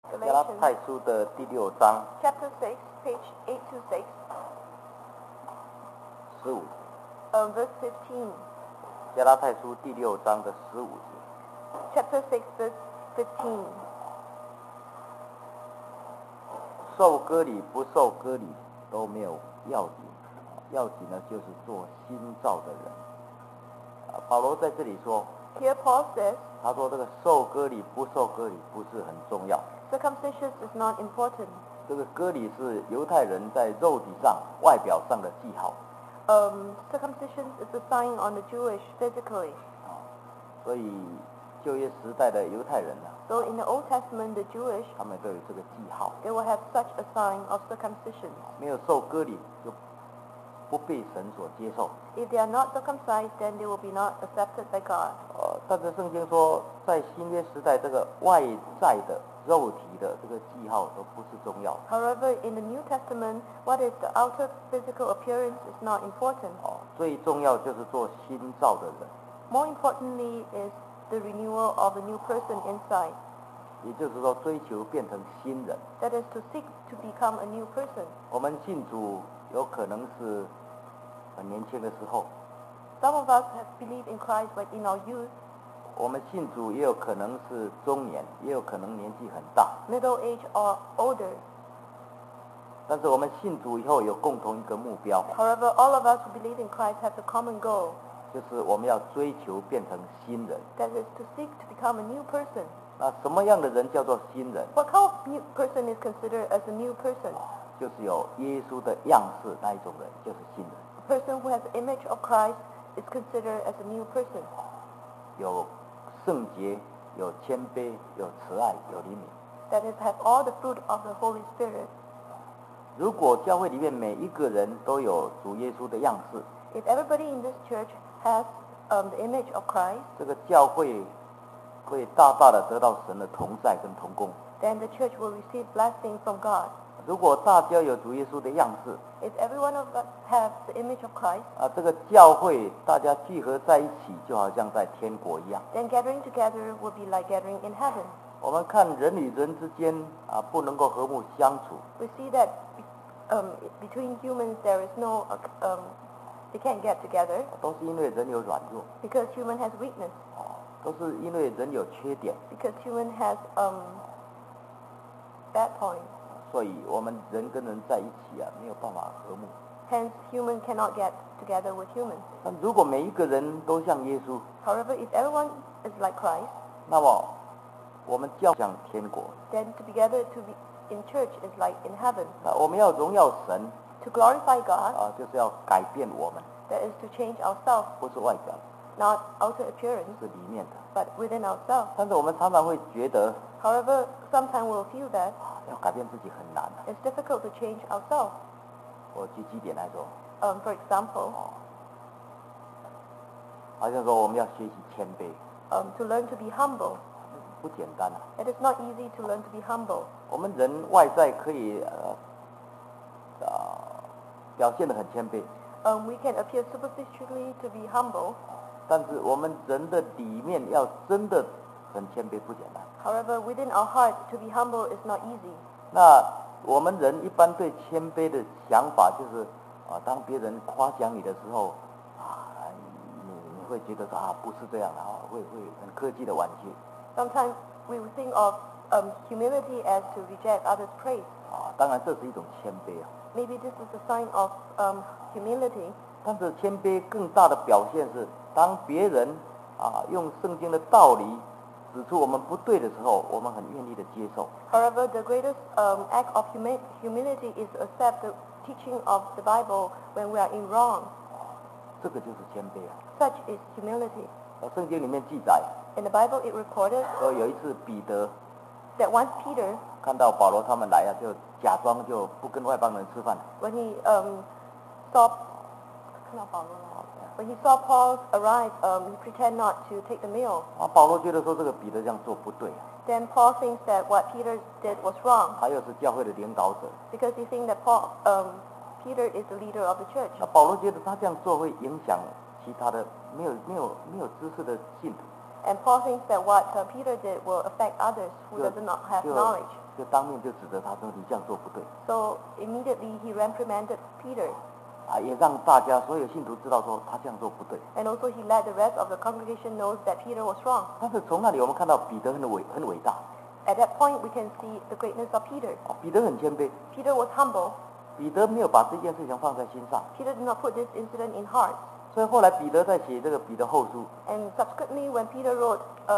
加拉太书的第6章 Chapter 6, page 826, 15， verse 15. 加拉太书第6章的15节。 Chapter 6, verse 15. 受割礼不受割礼都没有要紧，要紧呢就是做新造的人。保罗在这里说， Here Paul says, 他说这个受割礼不受割礼不是很重要， circumcision is not important. 这个割礼是犹太人在肉体上外表上的记号， Circumcision is a sign on the Jewish physically. 所以旧约时代的犹太人呢， So in the Old Testament, the Jewish, 他们都有这个记号， they will have such a sign of circumcision. 没有受割礼就不被神所接受。 If they are not circumcised, then they will be not accepted by God. 但是圣经说，在新约时代，这个外在的肉体的这个记号都不是重要的。 However, in the New Testament, what is the outer physical appearance is not important. 最重要就是做新造的人， More importantly is the renewal of the new person inside. 也就是说，追求变成新人。 That is to seek to become a new person. 我们信主有可能是很年轻的时候， Some of us have believed in Christ but in our youth. 我们信主也有可能是中年，也有可能年纪很大。 Middle age or older. 但是我们信主以后有共同一个目标， However, all of us who believe in Christ have a common goal. 就是我们要追求变成新人。 That is to seek to become a new person. 那什么样的人叫做新人？ What kind of new person is considered as a new person? 就是有耶稣的样式那一种人，就是新人。 A person who has the image of Christ is considered as a new person. 有圣洁，有谦卑，有慈爱，有怜悯。 That is, have all the fruit of the Holy Spirit. 如果教会里面每一个人都有主耶稣的样式， If everybody in this church has the image of Christ, 这个教会会大大的得到神的同在跟同工。 then the church will receive blessing from God. 如果大家有主耶稣的样式， If every one of us have the image of Christ, 这个教会大家聚合在一起，就好像在天国一样。 then gathering together will be like gathering in heaven. 我们看人与人之间不能够和睦相处， We see that between humans there is no, they can't get together 都是因为人有软弱， because human has weakness, 都是因为人有缺点， because human has bad points. 所以我们人跟人在一起没有办法和睦。 Hence, human cannot get together with humans. 但如果每一个人都像耶稣， However, if everyone is like Christ, 那么我们教像天国。 then together to be in church is like in heaven. 我们要荣耀神 To glorify God, 就是要改变我们， that is to change ourselves, 不是外表， not outer appearance, 是里面的。 but within ourselves. 但是我们常常会觉得 However, sometimes we'll feel that 要改变自己很难。 it's difficult to change ourselves. 我举几点来说， For example, 好像说我们要学习谦卑， to learn to be humble. 不简单。 It is not easy to learn to be humble. 我们人外在可以表现得很谦卑， We can appear superficially to be humble. 但是我们人的里面要真的很谦卑不简单。 However, within our heart, to be humble is not easy. 那我们人一般对谦卑的想法就是当别人夸奖你的时候你会觉得说不是这样的会很客气的婉拒。 Sometimes we will think of humility as to reject others' praise. 当然这是一种谦卑。 Maybe this is a sign of humility. 但是谦卑更大的表现是，当别人用圣经的道理指出我们不对的时候，我们很愿意的接受。 However, the greatest act of humility is to accept the teaching of the Bible when we are in wrong. 这个就是谦卑。 Such is humility. 圣经里面记载 In the Bible, it recorded 说有一次彼得 that once Peter, 看到保罗他们来就假装就不跟外邦人吃饭。 when he saw when he saw Paul arrive, he pretended not to take the meal. 保罗觉得说这个彼得这样做不对， Then Paul thinks that what Peter did was wrong 他又是教会的领导者。 because he thinks that Peter is the leader of the church. 保罗觉得他这样做会影响其他的没有知识的信徒。 And Paul thinks that what Peter did will affect others who 就 does not have 就 knowledge. 就当面就指责他说你这样做不对 So immediately he reprimanded Peter. 啊，也让大家所有信徒知道说他这样做不对。 And also he let the rest of the congregation know that Peter was wrong. 但是从那里我们看到彼得很伟大， At that point we can see the greatness of Peter. 彼得很谦卑， Peter was humble. 彼得没有把这件事情放在心上， Peter did not put this incident in heart. 所以后来彼得在写这个彼得后书， And subsequently when Peter wrote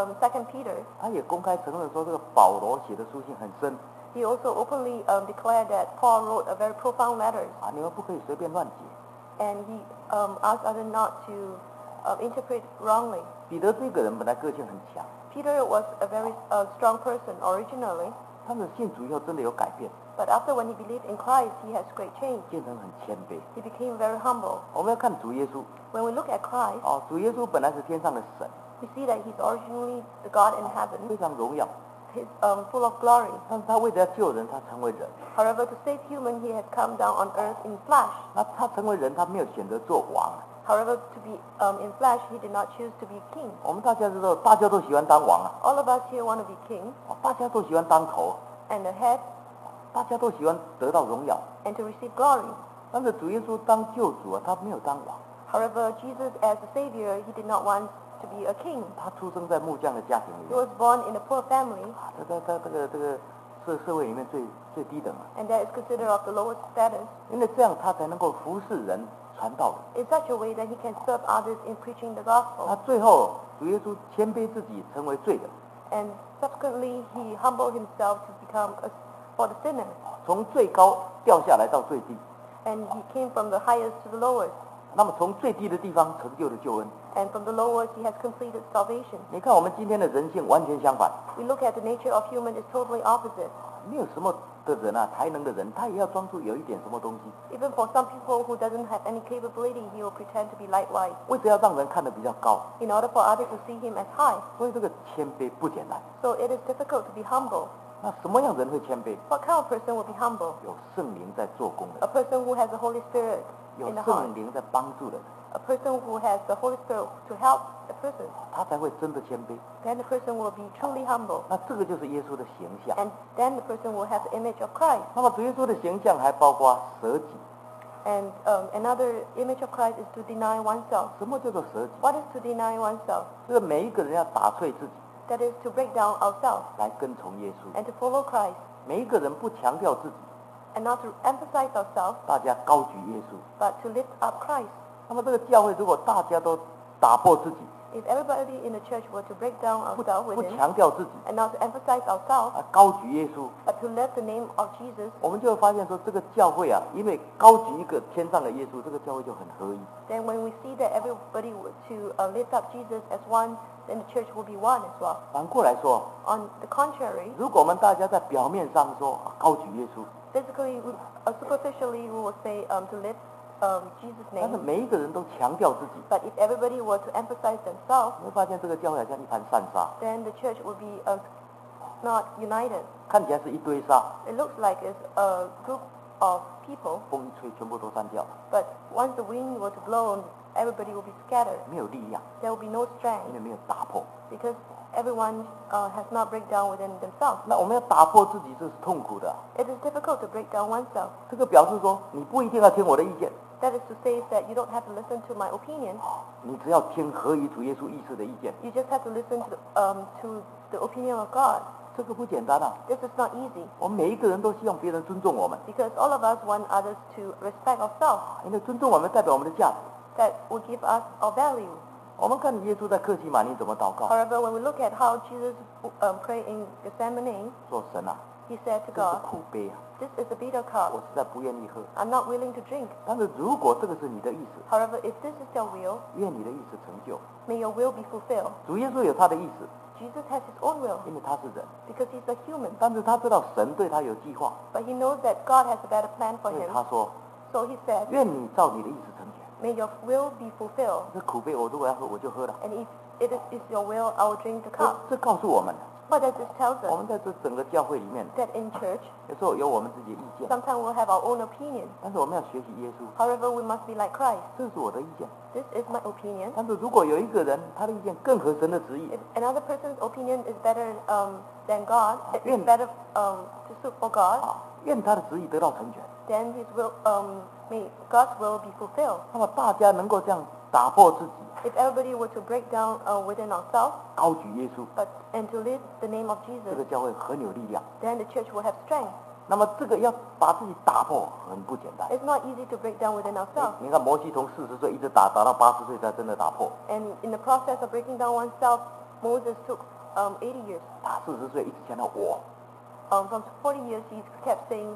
2 Peter, 他也公开承认说这个保罗写的书信很深 he also openly declared that Paul wrote a very profound letters. 啊，你们不可以随便乱解。 And he asked others not to interpret wrongly. 彼得这个人本来个性很强， Peter was a very strong person originally, 但是信主以后真的有改变， but after when he believed in Christ, he has great change. 变成很谦卑。 He became very humble. 我们要看主耶稣 When we look at Christ, 哦，主耶稣本来是天上的神， we see that he's originally the God in 非 heaven. 常荣耀， He's full of glory. 但是他为了要救人，他成为人。 However, to save human, he has come down on earth in flesh. 那他成为人，他没有选择做王。 However, to be in flesh, he did not choose to be king. 我们大家知道，大家都喜欢当王啊， All of us here want to be king 哦大家都喜欢当头， and the head 大家都喜欢得到荣耀。 and to receive glory. 但是主耶稣当救主啊，他没有当王， However, Jesus as a savior, he did not want to be a king. 他出生在木匠的家庭里 He 面， was born in a poor family, 啊，这个社会里面最低等啊， and that is considered of the lowest status. 因为这样他才能够服侍人、传道人。 In such a way that he can serve others in preaching the 那 gospel. 最后主耶稣谦卑自己，成为罪人， And subsequently, he humbled himself to become for the sinner. 从最高掉下来到最低。 And he came from the highest to the lowest. 那么从最低的地方成就了救恩。 And from the lowest, he has completed salvation. 你看我们今天的人性完全相反， We look at the nature of human is totally opposite. 没有什么的人啊，才能的人，他也要装出有一点什么东西， Even for some people who doesn't have any capability, he will pretend to be likewise 为了要让人看得比较高， in order for others to see him as high. 所以这个谦卑不简单。 So it is difficult to be humble. 那什么样人会谦卑？ What kind of person will be humble? 有圣灵在做工 A 的， person who has the Holy Spirit 有 in the heart. 圣灵在帮助的人， A person who has the Holy Spirit to help the person. 他才会真的谦卑。 Then the person will be truly humble. 那这个就是耶稣的形象。 And then the person will have the image of Christ. 那么主耶稣的形象还包括舍己。 And another image of Christ is to deny oneself. 什么叫做舍己？ What is to deny oneself? 这个每一个人要打碎自己， That is to break down ourselves 来跟从耶稣。 and to follow Christ 每一个人不强调自己， and not to emphasize ourselves, 大家高举耶稣。 but to lift up Christ. 那么这个教会如果大家都打破自己， If everybody in the church were to break down 不 ourselves 不 within 强调自己， and not to emphasize ourselves, 啊，高举耶稣， but to lift the name of Jesus, 我们就会发现说，这个教会啊，因为高举一个天上的耶稣，这个教会就很合一。 then when we see that everybody were to lift up Jesus as one, then the church will be one as well. 反过来说， On the contrary, 如果我们大家在表面上说啊高举耶稣， physically, superficially, we will say to lift Jesus' 但是 name, 每一个人都强调自己， but if everybody were to emphasize themselves, 你会发现这个教会好像一盘散沙， then the church will be not united. 看起来是一堆沙， It looks like it's a group of people, 风一吹全部都散掉了， but once the wind were to blow, everybody will be scattered. 没有力量， There will be no 因 strength 为没有打破。 because everyone has not break down within themselves. 那我们要打破自己，这是痛苦的。 It is difficult to break down oneself. 这个表示说，你不一定要听我的意见， That is to say that you don't have to listen to my opinion. 你只要听合于主耶稣意思的意见。 You just have to listen to the opinion of God. 这个不简单啊！ This is not easy 我们每一个人都希望别人尊重我们， because all of us want others to respect ourselves. 因为尊重我们代表我们的价值。 That will give us our value. 我们看耶稣在客西马尼怎么祷告， However, when we look at how Jesus prayed in Gethsemane, 说神啊， he said to 这是 God, 苦杯啊， "This is a bitter cup. 我实在不愿意喝。 I'm not willing to drink. 但是如果这个是你的意思， However, if this is your will, 愿你的意思成就。 may your will be fulfilled." 主耶稣有他的意思， Jesus has his own will 因为他是人， because he's a human. 但是他知道神对他有计划， But he knows that God has a better plan 所 for 以 him. 他说： So he said, 愿你照你的意思成全。 "May your will be fulfilled. 这苦杯我如果要喝，我就喝了。 And if it is your will, I will drink the cup." 这告诉我们， What does this tell 我 us? 们在这整个教会里面， That in church, 有时候有我们自己的意见， sometimes we'll have our own opinion. 但是我们要学习耶稣， However, we must be like Christ. 这是我的意见。 This is my opinion. 但是如果有一个人他的意见更合神的旨意， If another person's opinion is better than God, is Yun. better to suit for God, 愿他的旨意得到成全， then His will, may God's will be fulfilled. 那么大家能够这样打破自己， If everybody were to break down within ourselves, 高举耶稣， and to live the name of 这 Jesus, 个教会很有力量。 then the church will have strength. 那么这个要把自己打破很不简单。 It's not easy to break down within ourselves. 你看摩西从40岁一直打到80岁才真的打破， And in the process of breaking down oneself, Moses took 80 years. 他40岁一直强调我， From 40 years, he kept saying,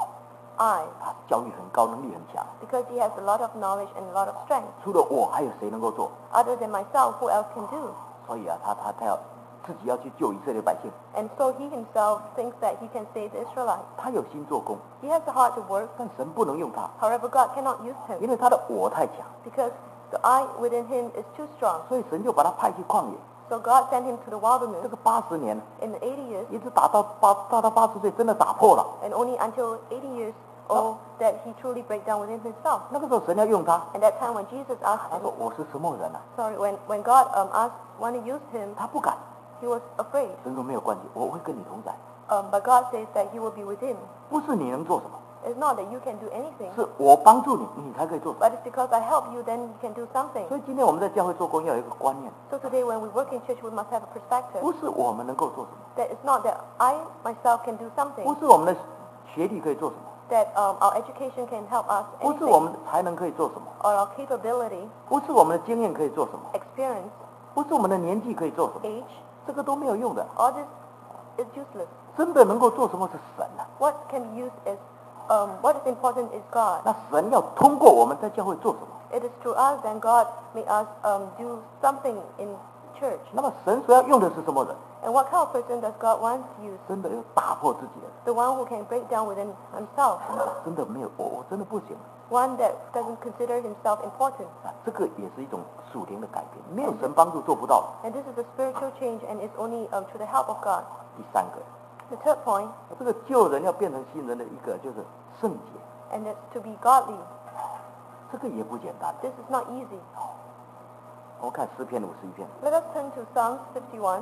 I, 他教育很高，能力很强。 because he has a lot of knowledge and a lot of strength. 除了我，还有谁能够做？ Other than myself, who else can do? 所以啊，他要自己要去救以色列百姓， And so he himself thinks that he can save the Israelites. 他有心做工， He has the heart to work. 但神不能用他， However, God cannot use him 因为他的我太强， because the I within him is too strong. 所以神就把他派去旷野。 So God sent him to the 这 wilderness 个80年， in the 80 years, 一直打到80岁，真的打破了。 and only until 80 years old that he truly break down within himself. 那个时候神要用他， And that time when Jesus asked 他 him, 说我是什么人啊？ sorry, when God want to use him, 他不敢。 he was afraid. 神说没有关系，我会跟你同在。 But God says that he will be with him. 不是你能做什么， It's not that you can do anything, 是我帮助你，你才可以做什么。 but it's because I help you, then you can do something. 所以今天我们在教会做工要有一个观念， So today when we work in church, we must have a perspective 不是我们能够做什么， that it's not that I myself can do something, 不是我们的学历可以做什么， that our education can help us 不是我 anything, 们的才能可以做什么， or our capability, 不是我们的经验可以做什么， experience, 不是我们的年纪可以做什么， age, 这个都没有用的。 all this is useless. 真的能够做什么是神啊。 What can be used is, what is important is God. 那神要通过我们在教会做什么？ It is through us that God may us do something in church. 那么神所要用的是什么人？ And what kind of person does God want to use? 真的要打破自己的人， The one who can break down within himself. 真的没有我真的不行。 One that doesn't consider himself important. 啊，这个也是一种属灵的改变，没有神帮助做不到的。 And this is a spiritual change and it's only through the help of God. 第三个， The third point, 这个旧人要变成新人的一个就是圣洁， and it's to be godly. 这个也不简单。 This is not easy. 我们看诗篇51篇， Let us turn to Psalms 51.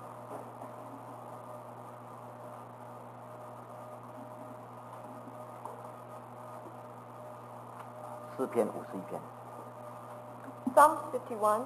诗篇51篇 Psalms 51,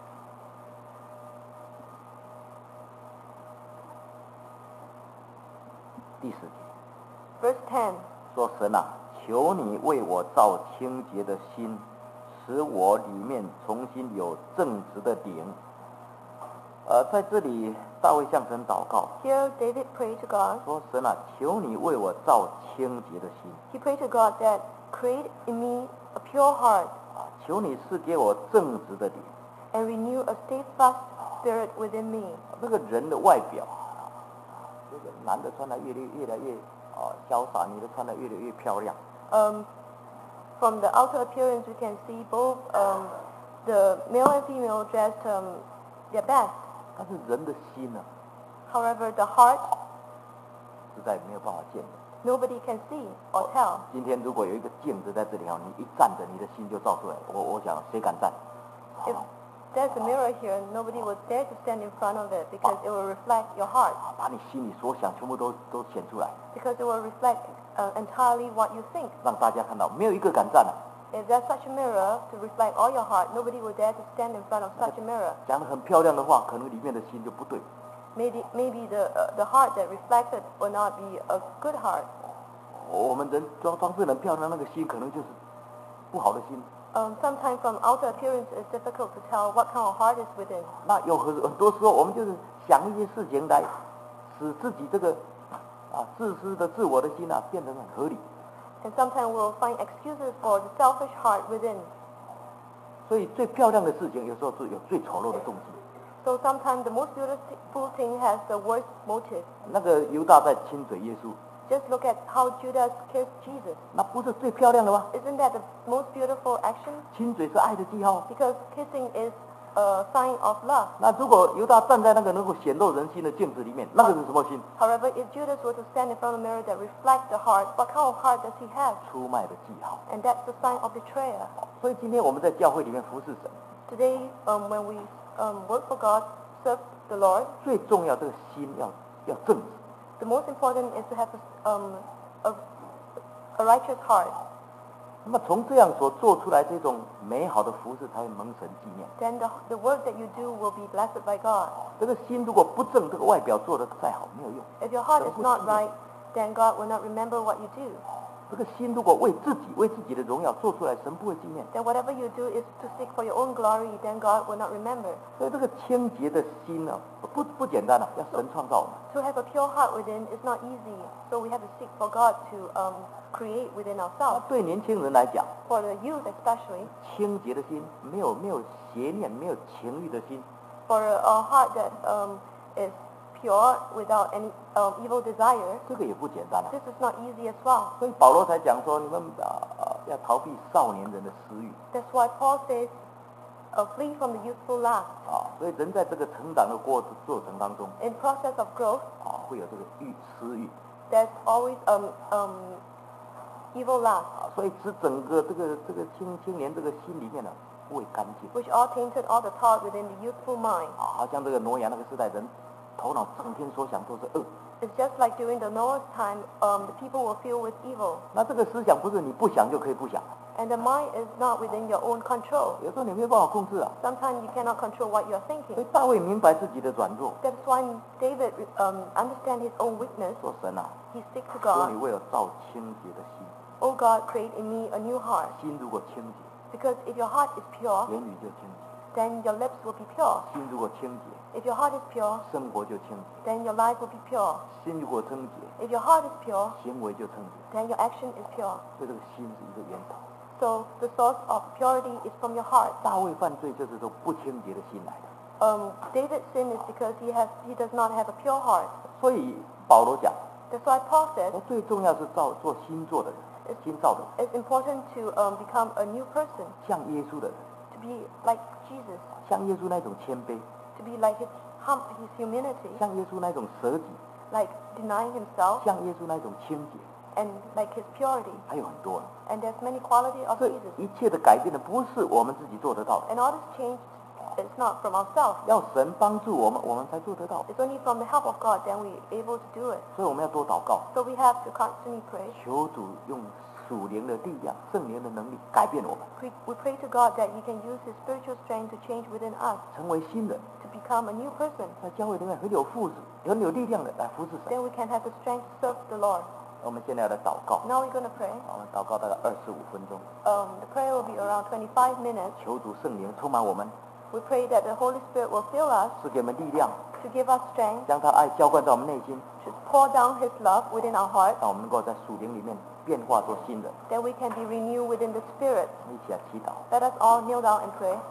第4节 verse 10. 说：“神啊，求你为我造清洁的心，使我里面重新有正直的灵。”在这里大卫向神祷告， Here David prayed to God. 说：“神啊，求你为我造清洁的心， He prayed to God that create in me a pure heart 求你赐给我正直的灵。” and renew a steadfast spirit within me. 那个人的外表这个男的穿得越来越潇洒，女的穿得越来越漂亮。 From the outer appearance, we can see both the male and female dressed their best. 但是人的心呢， However, the heart, 实在没有办法见的。 nobody can see or tell. 今天如果有一个镜子在这里你一站着，你的心就照出来。我想谁敢站？ If there's a mirror here, nobody would dare to stand in front of it because it will reflect your heart. 把你心里所想全部都显出来， Because it will reflect entirely what you think. 让大家看到，没有一个敢站的。 If there's such a mirror to reflect all your heart, nobody would dare to stand in front of such a mirror. 讲得很漂亮的话，可能里面的心就不对。 Maybe the heart that reflected will not be a good heart. 我们人装饰很漂亮，那个心可能就是不好的心。 Sometimes from outer appearance, it's difficult to tell what kind of heart is within. 那有很多时候，我们就是想一些事情来使自己这个自私的自我的心变得很合理。 And sometimes we'll find excuses for the selfish heart within. 所以最漂亮的事情，有时候是有最丑陋的动机。 So sometimes the most beautiful thing has the worst motive. 那个犹大在亲嘴耶稣， Just look at how Judas kissed Jesus. 那不是最漂亮的吗？ Isn't that the most beautiful action? 亲嘴是爱的记号， Because kissing is a sign of love. 那如果犹大站在那个能够显露人心的镜子里面，那个是什么心？ However, if Judas were to stand in front of a mirror that reflects the heart, what kind of heart does he have? 出卖的记号。 And that's the sign of betrayal. 所以今天我们在教会里面服侍神， Today, when we work for God, serve the Lord, 最重要这个心要正直。 the most important is to have a righteous heart. 那么从这样所做出来这种美好的服侍，才会蒙神纪念。 Then the work that you do will be blessed by God. 这个心如果不正，这个外表做的再好没有用。 If your heart is not right, then God will not remember what you do. 这个心如果为自己的荣耀做出来，神不会纪念。 Then whatever you do is to seek for your own glory, then God will not remember. 所以这个清洁的心呢，不简单了，要神创造我们。 To have a pure heart within is not easy, so we have to seek for God to create within 那 ourselves. 对年轻人来讲， For the youth especially, 清洁的心，没有邪念，没有情欲的心， for a heart that is pure without any evil desire, 这个也不简单啊。 this is not easy as well. 所以保罗才讲说，你们要逃避少年人的私欲 That's why Paul says, flee from the youthful lust. 啊。所以人在这个成长的过程当中 In process of growth, 会有这个私欲 there's always evil lust, 所以使整个这个青年这个心里面呢不会干净 which all tainted all the thought within the youthful mind. 好像这个挪亚那个时代人头脑整天所想都是恶。 It's just like during the Noah's time, the people were filled with evil. 那这个思想不是你不想就可以不想， And the mind is not within your own control. 有时候你没有办法控制啊。 Sometimes you cannot control what you are 所以 thinking. 大卫明白自己的软弱， That's why David understands his own weakness. 说神啊， He seeks to 求 God. 你为我造清洁的心， Oh God, create in me a new heart. 心如果清洁， Because if your heart is pure, 言语就清洁； then your lips will be pure. 心如果清洁， If your heart is pure, 生活就清洁； then your life will be pure. 心如果清洁， If your heart is pure, 行为就清洁。 then your action is pure. 所以这个心是一个源头。 So the source of purity is from your heart. 大卫犯罪就是从不清洁的心来的。 David's sin is because he does not have a pure heart. 所以保罗讲， That's why Paul says 说最重要是做新造的人，新造的人， it's important to become a new person, 像耶稣的人， to be like Jesus, 像耶稣那种谦卑， to be like his humility, 像耶稣那种舍己， like denying himself, 像耶稣那种清洁， and like his purity. 还有很多。 And there's many qualities of 这 Jesus. 一切的改变呢，不是我们自己做得到的， And all this change is not from ourselves. 要神帮助我们，我们才做得到。 It's only from the help of God that we're able to do it. 所以我们要多祷告， So we have to constantly pray. 求主用属灵的力量、圣灵的能力改变我们， We pray to God that He can use His spiritual strength to change within us, 成为新人， to become a new person. 在教会里面很有力量的来服侍神。 Then we can have the strength to serve the Lord. 我们现在要来祷告， Now we're going to pray. 我们祷告大概25分钟， The prayer will be around 25 minutes. 求主圣灵充满我们， We pray that the Holy Spirit will fill us, 赐给我们力量， to give us strength, 将他爱浇灌在我们内心， to pour down His love within our hearts, 让我们能够在属灵里面变化做新人。 that we can be renewed within the Spirit. 我们一起来祈祷。 Let us all kneel down and pray.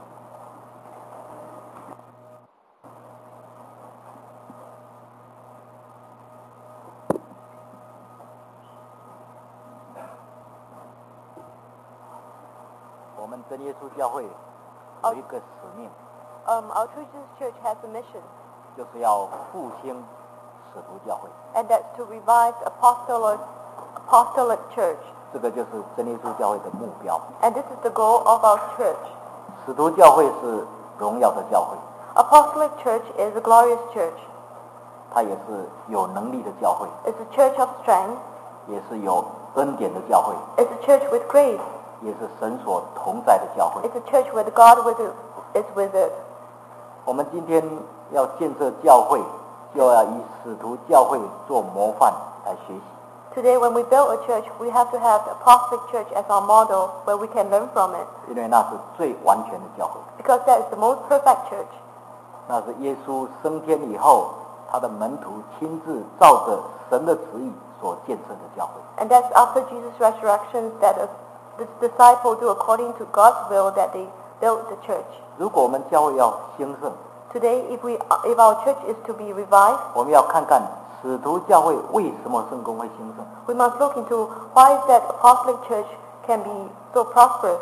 我们真耶稣教会有一个使命， Our True Jesus Church has a mission, 就是要复兴使徒教会。 and that's to revive the apostolic church. 这个就是真耶稣教会的目标。 And this is the goal of our church. 使徒教会是荣耀的教会， Apostolic church is a glorious church. 它也是有能力的教会， It's a church of strength. 也是有恩典的教会， It's a church with grace. 也是神所同在的教会。 It's a church where God is with it. 我们今天要建设教会，就要以使徒教会做模范来学习。 Today, when we build a church, we have to have the apostolic church as our model where we can learn from it. 因为那是最完全的教会， Because that is the most perfect church. 那是耶稣升天以后，他的门徒亲自照着神的旨意所建设的教会。 And that's after Jesus' resurrection that the disciples do according to God's will that they built the church. 如果我们教会要兴盛， Today, if our church is to be revived, 我们要看看使徒教会为什么圣公会兴盛。 we must look into why is that apostolic church can be so prosperous.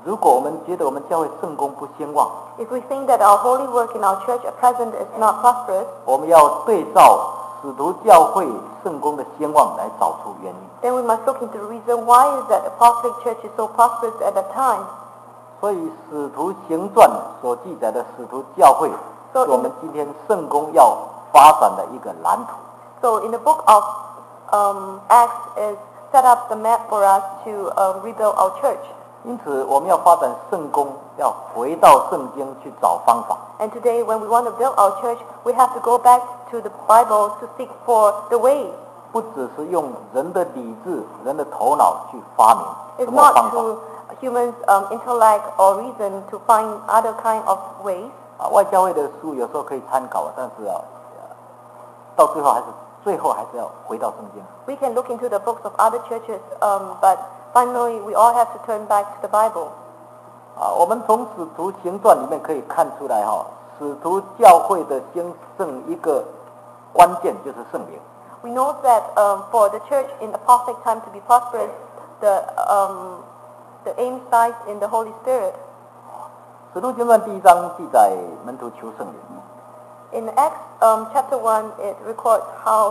如果我们觉得我们教会圣工不兴旺， If we think that our holy work in our church at present is not prosperous, 我们要对照使徒教会圣工的兴旺来找出原因。 then we must look into the reason why is that the Apostolic Church is so prosperous at that time. 所以使徒行传所记载的使徒教会，是我们今天圣工要发展的一个蓝图。 So in the book of Acts is set up the map for us to rebuild our church. 因此，我们要发展圣工，要回到圣经去找方法。 And today when we want to build our church, we have to go back to the Bible to seek for the way. 不只是用人的理智、人的头脑去发明 It's 什么方 not 法。 through humans' intellect or reason to find other kind of ways. 外教会的书有时候可以参考，但是到最后还是要回到圣经。 We can look into the books of other churches, but finally we all have to turn back to the Bible. 我们从使徒行传里面可以看出来使徒教会的兴盛一个关键就是圣灵。 We know that for the church in apostolic time to be prosperous, the aim lies in the Holy Spirit. 使徒行传第1章记载门徒求圣灵。 In Acts chapter 1, it records how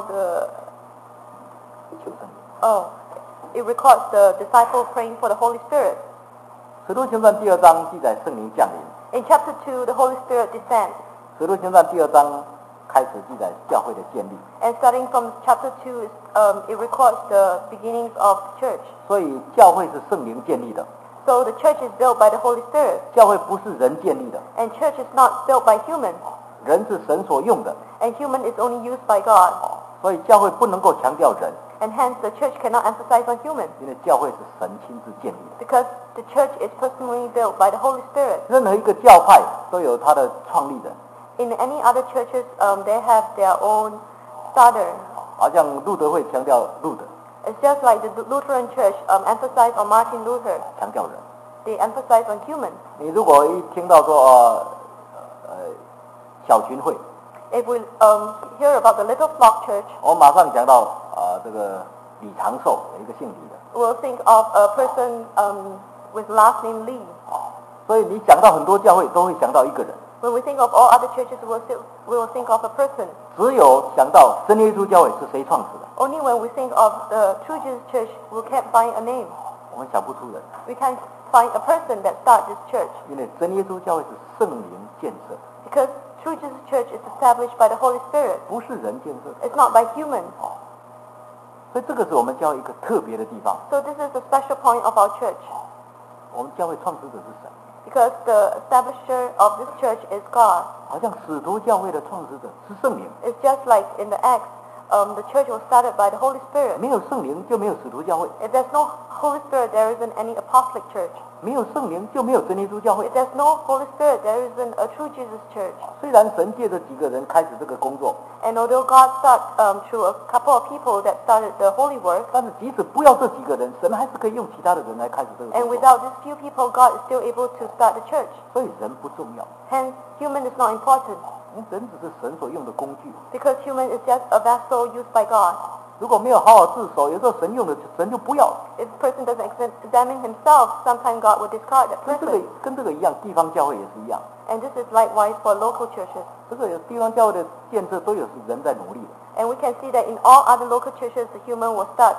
it records the disciple praying for the Holy Spirit. 使徒行传第2章记载圣灵降临。 In chapter 2, the Holy Spirit descends. 使徒行传第2章开始记载教会的建立。 And starting from chapter 2, it records the beginnings of the church. 所以教会是圣灵建立的， So the church is built by the Holy Spirit. 教会不是人建立的， And church is not built by humans. 人是神所用的， And human is only used by God. 所以教会不能够强调人， And hence the church cannot emphasize on human. 因为教会是神亲自建立的。 Because the church is personally built by the Holy Spirit. 任何一个教派都有它的创立人， In any other churches, they have their own starter. 好像路德会强调路德， It's just like the Lutheran Church emphasize on Martin Luther. 强调人。 They emphasize on human. 你如果一听到说小群会， If we hear about the Little Flock Church, 我马上讲到这个李长寿，有一个姓李的。 we'll think of a person with last name Lee. 所以你讲到很多教会都会想到一个人， When we think of all other churches, we will think of a person. 只有想到真耶稣教会是谁创始的， Only when we think of the True Jesus Church, we can't find a name. 我们想不出人， We can't find a person that started this church. 因为真耶稣教会是圣灵建设， Because True Jesus Church is established by the Holy Spirit. 不是人建设。 It's not by humans. 所以这个是我们教会一个特别的地方。 So this is a special point of our church. 我们教会创始者是神， Because the establisher of this church is God. 好像使徒教会的创始者是圣灵， It's just like in the Acts, the church was started by the Holy Spirit. 没有圣灵就没有使徒教会， If there's no Holy Spirit, there isn't any apostolic church. 没有圣灵就没有真耶稣教会 If。there's no Holy Spirit, there isn't a True Jesus Church. 虽然神借着几个人开始这个工作， And although God started through a couple of people that started the holy work, 但是即使不要这几个人，神还是可以用其他的人来开始这个 and 工作。 without these few people, God is still able to start the church. 所以人不重要， Hence, human is not important, 因为人只是神所用的工具。 because human is just a vessel used by God. 如果没有好好自守，有时候神用的神就不要。 If a person doesn't examine himself, sometimes God will discard that 跟这 person. 个一样，地方教会也是一样。 And this is likewise for local churches. 这个地方教会的建设都有是人在努力的， And we can see that in all other local churches, the human will start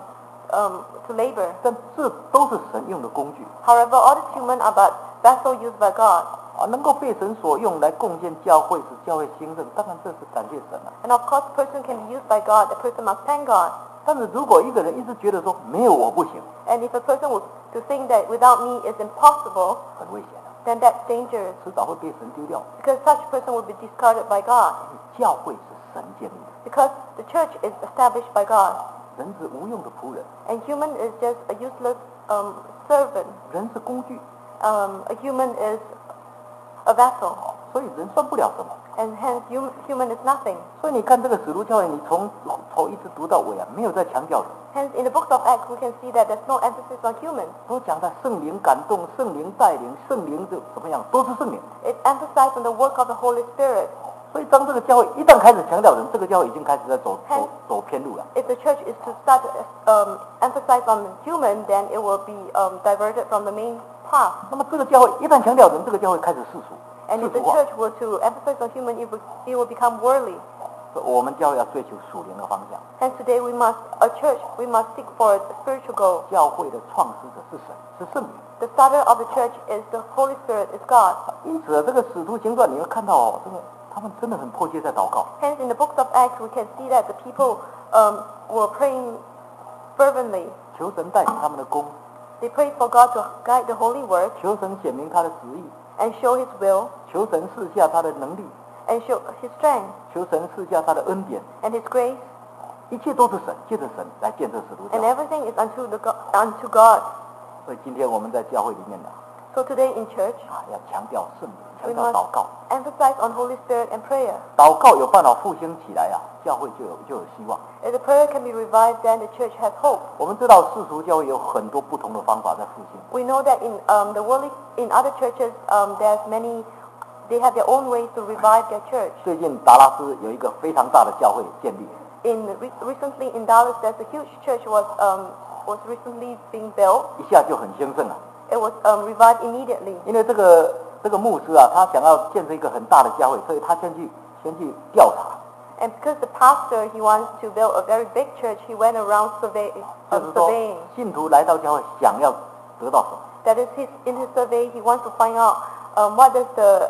to labor. 但这都是神用的工具 However, all these human are but vessels used by God. 能够被神所用来贡献教会，使教会兴盛，当然这是感谢神了。 And of course, a person can be used by God. The person must thank God. 但是如果一个人一直觉得说没有我不行， And if a person was to think that without me is impossible, 很危险的， then that's dangerous, 迟早会被神丢掉。 because such a person will be discarded by God. 教会是神建立的， Because the church is established by God, 人是无用的仆人， and human is just a useless servant. 人是工具， A human is a vessel, 所以人算不了什么。 and hence human is nothing. 所以你看这个使徒教会，你从头一直读到尾没有在强调的， Hence, in the books of Acts, we can see that there's no emphasis on humans. 都讲到圣灵感动、圣灵带领、圣灵就怎么样，都是圣灵。 It emphasizes on the work of the Holy Spirit. 所以当这个教会一旦开始强调人，这个教会已经开始在走偏路了。 If the church is to start emphasizing emphasize on human, then it will be diverted from the main path. 那么这个教会一旦强调人，这个教会开始世俗， And 世 if the 俗化。 church were to emphasize on human, it will become worldly. 我们教会要追求属灵的方向。 Hence today a church, we must seek for a spiritual goal. 教会的创始者是神，是圣灵。 The starter of the church is the Holy Spirit, is God. 因此，这个使徒行传你会看到，这个他们真的很迫切在祷告。 Hence in the books of Acts, we can see that the people were praying fervently. 求神带领他们的工， They prayed for God to guide the holy word 求神显明他的旨意， and show His will 求神赐下他的能力， and show His strength 求神赐下他的恩典， and His grace. 一切都是神，借着神来建设使徒教 And 会。 everything is unto God. 所以今天我们在教会里面呢， So today in church, 要强调圣灵， we 强调祷 must 告。 emphasize on Holy Spirit and prayer. 祷告有办法复兴起来啊，教会就有希望。 If the prayer can be revived, then the church has hope. 我们知道世俗教会有很多不同的方法在复兴。 We know that in other churches, there's many. They have their own ways to revive their church. 最近达拉斯有一个非常大的教会建立， Recently in Dallas, there's a huge church was recently being built. 一下就很兴盛了。 It was revived immediately. 因为这个牧师啊，他想要建设一个很大的教会，所以他先去调查， And because the pastor, he wants to build a very big church, he went around 就是说 surveying. 信徒来到教会想要得到什么。 That is, in his survey, he wants to find out what does the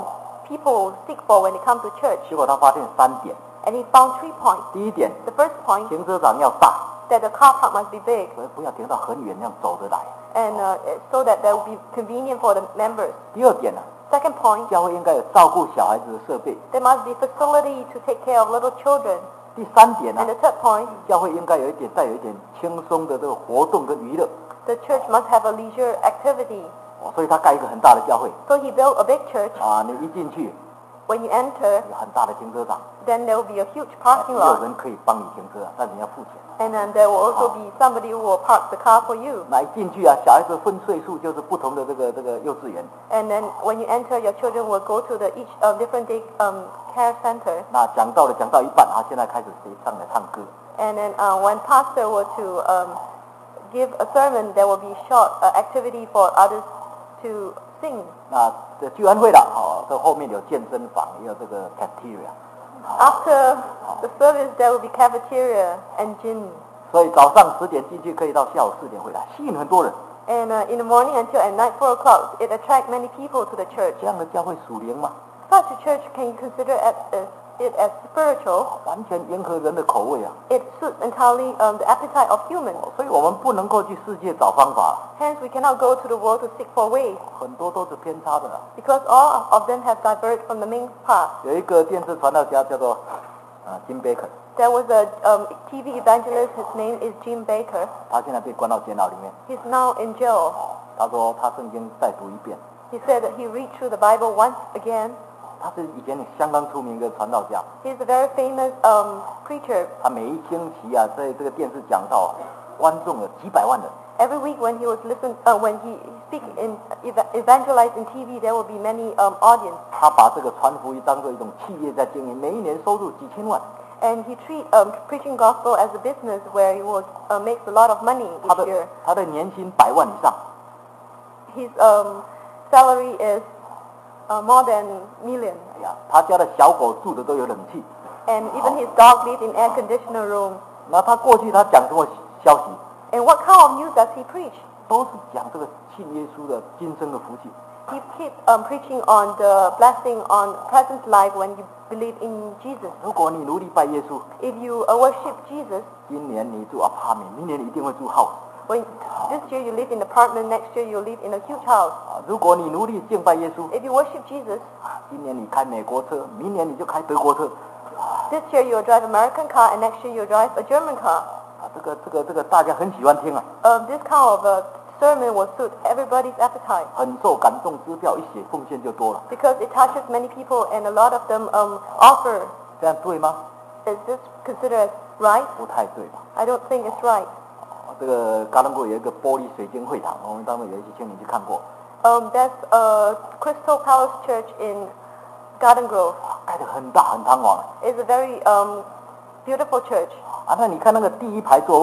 people seek for when they come to church. 结果他发现3点。 And he found 3 points. 第一点， The first point, 停车场要大， that the car park must be big, 所以不要停到很远，那样走着来。 and so that that will be convenient for the members. 第二点呢， Second point, 教会应该有照顾小孩子的设备。 there must be facility to take care of little children. 第三点呢 And，the third point, 教会应该带有一点轻松的这个活动跟娱乐。 the church must have a leisure activity. 所以他盖一个很大的教会 So he built a big church. 啊，你一进去 When you enter, 有很大的停车场， then there will be a huge parking 有 lot. 人可以帮你停车，但是你要付钱。 And then there will also be somebody who will park the car for you. 那一进去啊，小孩子分岁数就是不同的这个幼稚园。 And then when you enter, your children will go to each different day care center. 那讲到一半啊，现在开始谁上来唱歌？ And then when pastor were to give a sermon, there will be short activity for others to sing. 那这聚完会了，这后面有健身房，也有这个 cafeteria。 After the service, there will be cafeteria and gym. 所以早上10点进去，可以到下午4点回来，吸引很多人。 And in the morning until at night 4 o'clock, it attracts many people to the church. 这样的教会属灵吗？ Such a church, can you consider it as spiritual? 完全迎合人的口味啊！ It suits entirely the appetite of humans. 所以我们不能够去世界找方法， Hence, we cannot go to the world to seek for ways, 很多都是偏差的。 because all of them have diverged from the main path. 有一个电视传道家叫做Jim Baker， There was a TV evangelist, his name is Jim Baker. 他现在被关到监牢里面。 He's now in jail. 他说他圣经再读一遍。 He said that he read through the Bible once again. 他是以前相当出名的传道家， He's a very famous preacher. 他每一星期啊，在这个电视讲道啊，观众有几百万人。 Every week when he speak in evangelize in TV, there will be many audience. 他把这个传福音当做一种企业在经营，每一年收入几千万。 And he treat preaching gospel as a business where he will makes a lot of money 他 each year. 他的年薪100万以上。 His salary is more than million. 哎呀，他家的小狗住的都有冷气。 And even his dog live in air conditioner room. 那他过去他讲什么消息？ And what kind of news does he preach? 都是讲这个信耶稣的今生的福气。 He keep preaching on the blessing on present life when you believe in Jesus. 如果你努力拜耶稣， If you worship Jesus, 今年你住 apartment，明年你一定会住 house。 when this year you live in an apartment, next year you live in a huge house. 如果你努力敬拜耶稣， If you worship Jesus, 今年你开美国车，明年你就开德国车。 this year you'll drive American car and next year you'll drive a German car. 这个大家很喜欢听啊， This kind of sermon will suit everybody's appetite 很受感动，支票一写奉献就多了。 because it touches many people and a lot of them offer. 这样对吗？ Is this considered as right? 不太对吧？ I don't think it's right. 这个加隆谷有一个玻璃水晶会堂，我们当中有一些青年去看过， There's a Crystal Palace Church in Garden Grove. 盖得很大很堂皇。 It's a very beautiful church. 那你看那个第一排座位，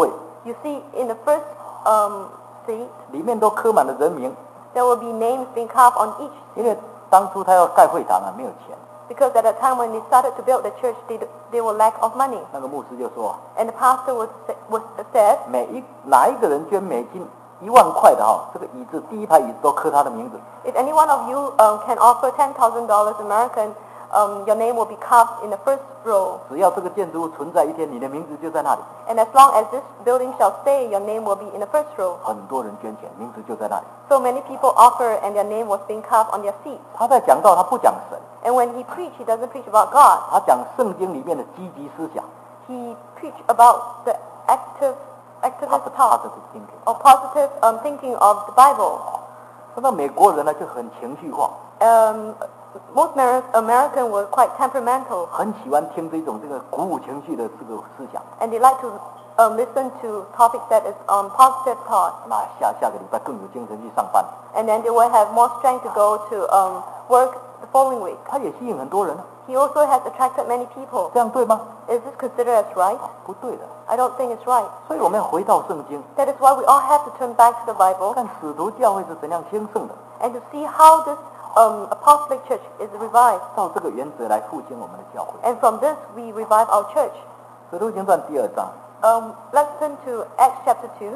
You see, in the first seat, 里面都刻满了人名， there will be names being carved on each 因为当初他要盖会堂啊，没有钱， because at the time when they started to build the church, they were lack of money. 那个牧师就说， And the pastor was said, 哪一个人捐美金1万块的哈，这个椅子第一排椅子都刻他的名字。 if any one of you can offer $10,000 American, your name will be carved in the first row. 只要这个建筑物存在一天，你的名字就在那里。 And as long as this building shall stay, your name will be in the first row. 很多人捐钱，名字就在那里。 So many people offer and their name was being carved on their seat. 他在讲道，他不讲神， And when he preached, he doesn't preach about God. 他讲圣经里面的积极思想 He preached about the activist thought positive thinking。 or positive thinking of the Bible. 那美国人呢就很情绪化， Most Americans were quite temperamental, 很喜欢听这种鼓舞情绪的这个思想。 and they like to listen to topics that is positive thought. 那下个礼拜更有精神去上班， And then they will have more strength to go to work the following week. 他也吸引很多人啊， He also has attracted many people. 这样对吗？ Is this considered as right? 不对的。 I don't think it's right. 所以我们要回到圣经， That is why we all have to turn back to the Bible 看使徒教会是怎样兴盛的， and to see how this apostolic church is revived. 照这个原则来复兴我们的教会。 And from this, we revive our church. 使徒行传第2章 Let's turn to Acts chapter 2,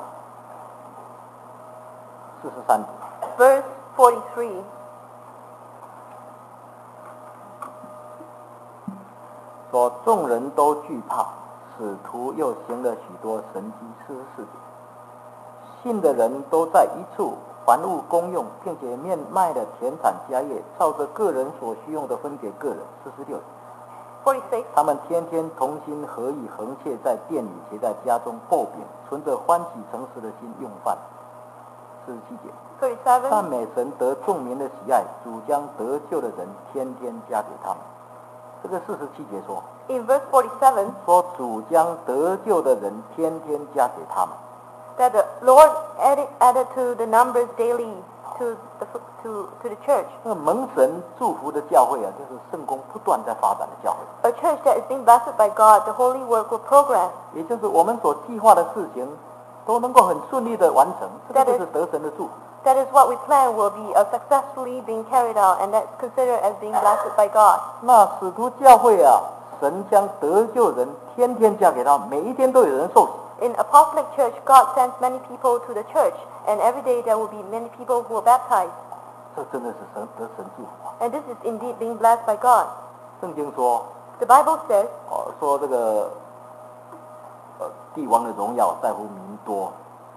43节。 verse 43. 说众人都惧怕，使徒又行了许多神迹施事，信的人都在一处，凡物公用，并且面卖的田产家业，照着个人所需用的分给个人。46， 46. 他们天天同心合意，横切在店里，且在家中擘饼，存着欢喜诚实的心用饭。47节，赞 37. 美神得众民的喜爱，主将得救的人天天加给他们。这个47节说， In verse 47, 说主将得救的人天天加给他们。 that the Lord added to the numbers daily to the church. 那个蒙神祝福的教会啊，就是圣工不断在发展的教会。 A church that is being blessed by God, the holy work will progress. 也就是我们所计划的事情都能够很顺利的完成，这个就是得神的祝福。 That is what we plan will be successfully being carried out, and that's considered as being blessed by God. 那使徒教会啊，神将得救人天天加给他们，每一天都有人受洗。 In apostolic church, God sends many people to the church, and every day there will be many people who are baptized. 这真的是得神祝福啊！ And this is indeed being blessed by God. 圣经说， The Bible says, 说这个帝王的荣耀在乎民多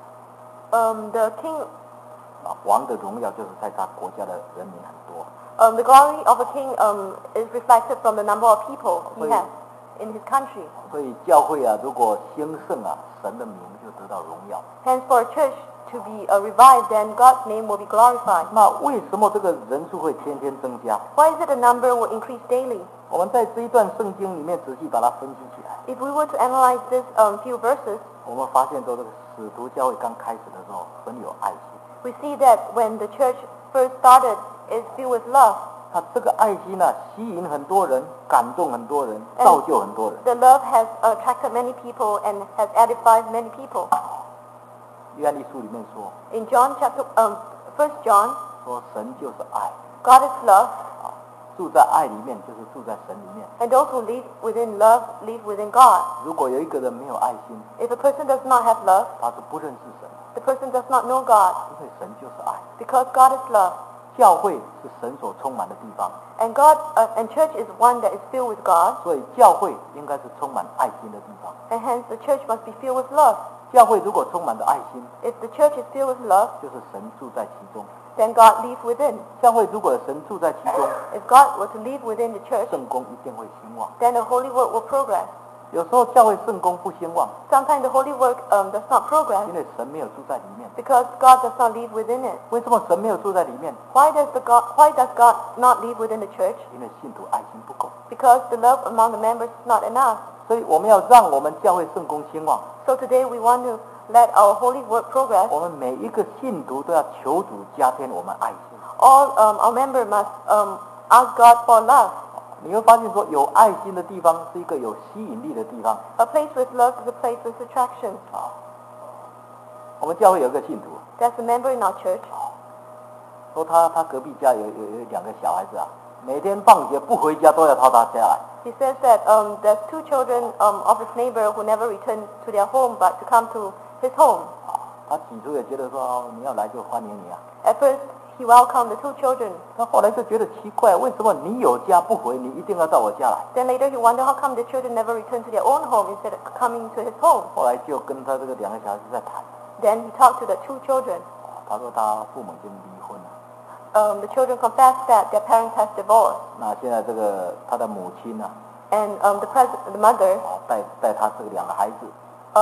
the king, 啊，王的荣耀就是在他国家的人民很多。 the glory of a king is reflected from the number of people he Wait. has in his country. 所以教会啊，如果兴盛啊，神的名就得到荣耀。 Hence, for a church to be revived, then God's name will be glorified. 那为什么这个人数会天天增加？ Why is it the number will increase daily? 我们在这一段圣经里面仔细把它分析起来， If we were to analyze this few verses, 我们发现说这个使徒教会刚开始的时候很有爱心， we see that when the church first started, it's filled with love. 那这个爱心呢，吸引很多人，感动很多人，造就很多人。 The love has attracted many people and has edified many people. 约翰一书里面说， In John chapter, 1 John, 说神就是爱 God is love, 啊，住在爱里面就是住在神里面。 and those who live within love live within God. 如果有一个人没有爱心， If a person does not have love, 他是不认识神， the person does not know God, 因为神就是爱。 because God is love. 教会是神所充满的地方， And and church is one that is filled with God, 所以教会应该是充满爱心的地方。 and hence the church must be filled with love. 教会如果充满着爱心， If the church is filled with love, 就是神住在其中。 then God lives within. 教会如果神住在其中， If God were to live within the church, 圣工一定会兴旺。 then the holy work will progress. 有时候教会圣工不兴旺， Sometimes the holy work does not progress 因为神没有住在里面。 because God does not live within it. 为什么神没有住在里面？ Why does God not live within the church? 因为信徒爱心不够。 Because the love among the members is not enough. 所以我们要让我们教会圣工兴旺。 So today we want to let our holy work progress. 我们每一个信徒都要求主加添我们爱心。 All our members must ask God for love. 你会发现说，有爱心的地方是一个有吸引力的地方 A place with love is a place with attraction. 啊。 我们教会有一个信徒， There's a member in our church. 说他隔壁家有2个小孩子啊，每天放学不回家都要到他家来。 He says that there's 2 children of his neighbor who never return to their home but to come to his home. 他起初也觉得说你要来就欢迎你啊。 At first, he welcomed the 2 children. 他后来就觉得奇怪，为什么你有家不回，你一定要到我家来？ Then later, he wondered how come the children never return to their own home instead of coming to his home. 后来就跟他这个2个小孩子在谈， Then he talked to the 2 children. 他说他父母已经离婚了。 The children confessed that their parents has divorced, 那现在这个他的母亲呢， and the mother 带他这个2个孩子。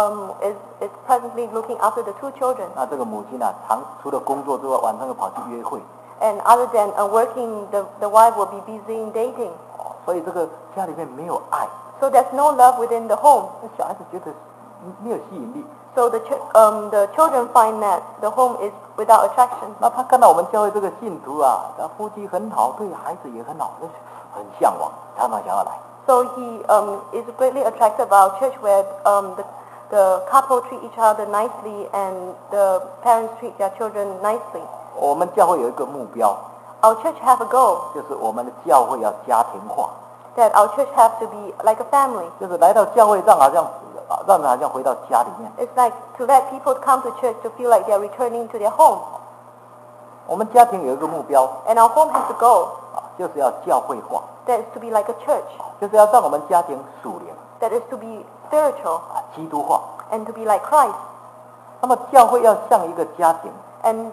is presently looking after the 2 children. 那这个母亲呢，除了工作之外，晚上又跑去约会。 And other than working, the wife will be busy in dating. 所以这个家里面没有爱， So there's no love within the home. 那小孩子觉得没有吸引力。 So the children find that the home is without attraction. 那他看到我们教会这个信徒啊，他夫妻很好，对孩子也很好，很向往，常常想要来。 So he is greatly attracted by our church where the couple treat each other nicely and the parents treat their children nicely. 我们教会有一个目标， Our church have a goal 就是我们的教会要家庭化， that our church have to be like a family. 就是来到教会让人好像回到家里面。 It's like to let people come to church to feel like they're returning to their home. 我们家庭有一个目标 And our home has a goal 就是要教会化， that is to be like a church, 就是要让我们家庭属灵 that is to be spiritual 基督化。 and to be like Christ, 那么教会要像一个家庭， and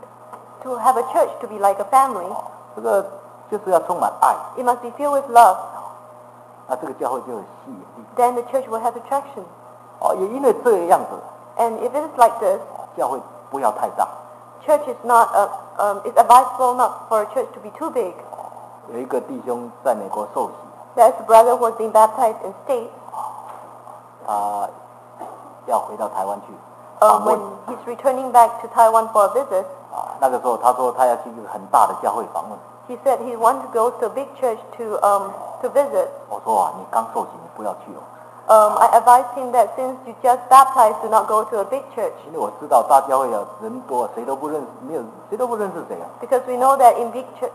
to have a church to be like a family. 这个就是要充满爱， It must be filled with love. 那这个教会就有吸引力。 Then the church will have attraction. 也因为这个样子， And if it is like this, 教会不要太大。 church is not it's advisable not for a church to be too big. 有一个弟兄在美国受洗， There's a brother who was being baptized in state. 他要回到台湾去访问 When he's returning back to Taiwan for a visit, 那个时候他说他要去一个很大的教会访问。 he said he wanted to go to a big church to visit. 我说你刚受洗，你不要去哦， I advised him that since you just baptized, do not go to a big church. 因为我知道大教会人多，谁都不认识，谁都不认识谁啊。 Because we know that in big church,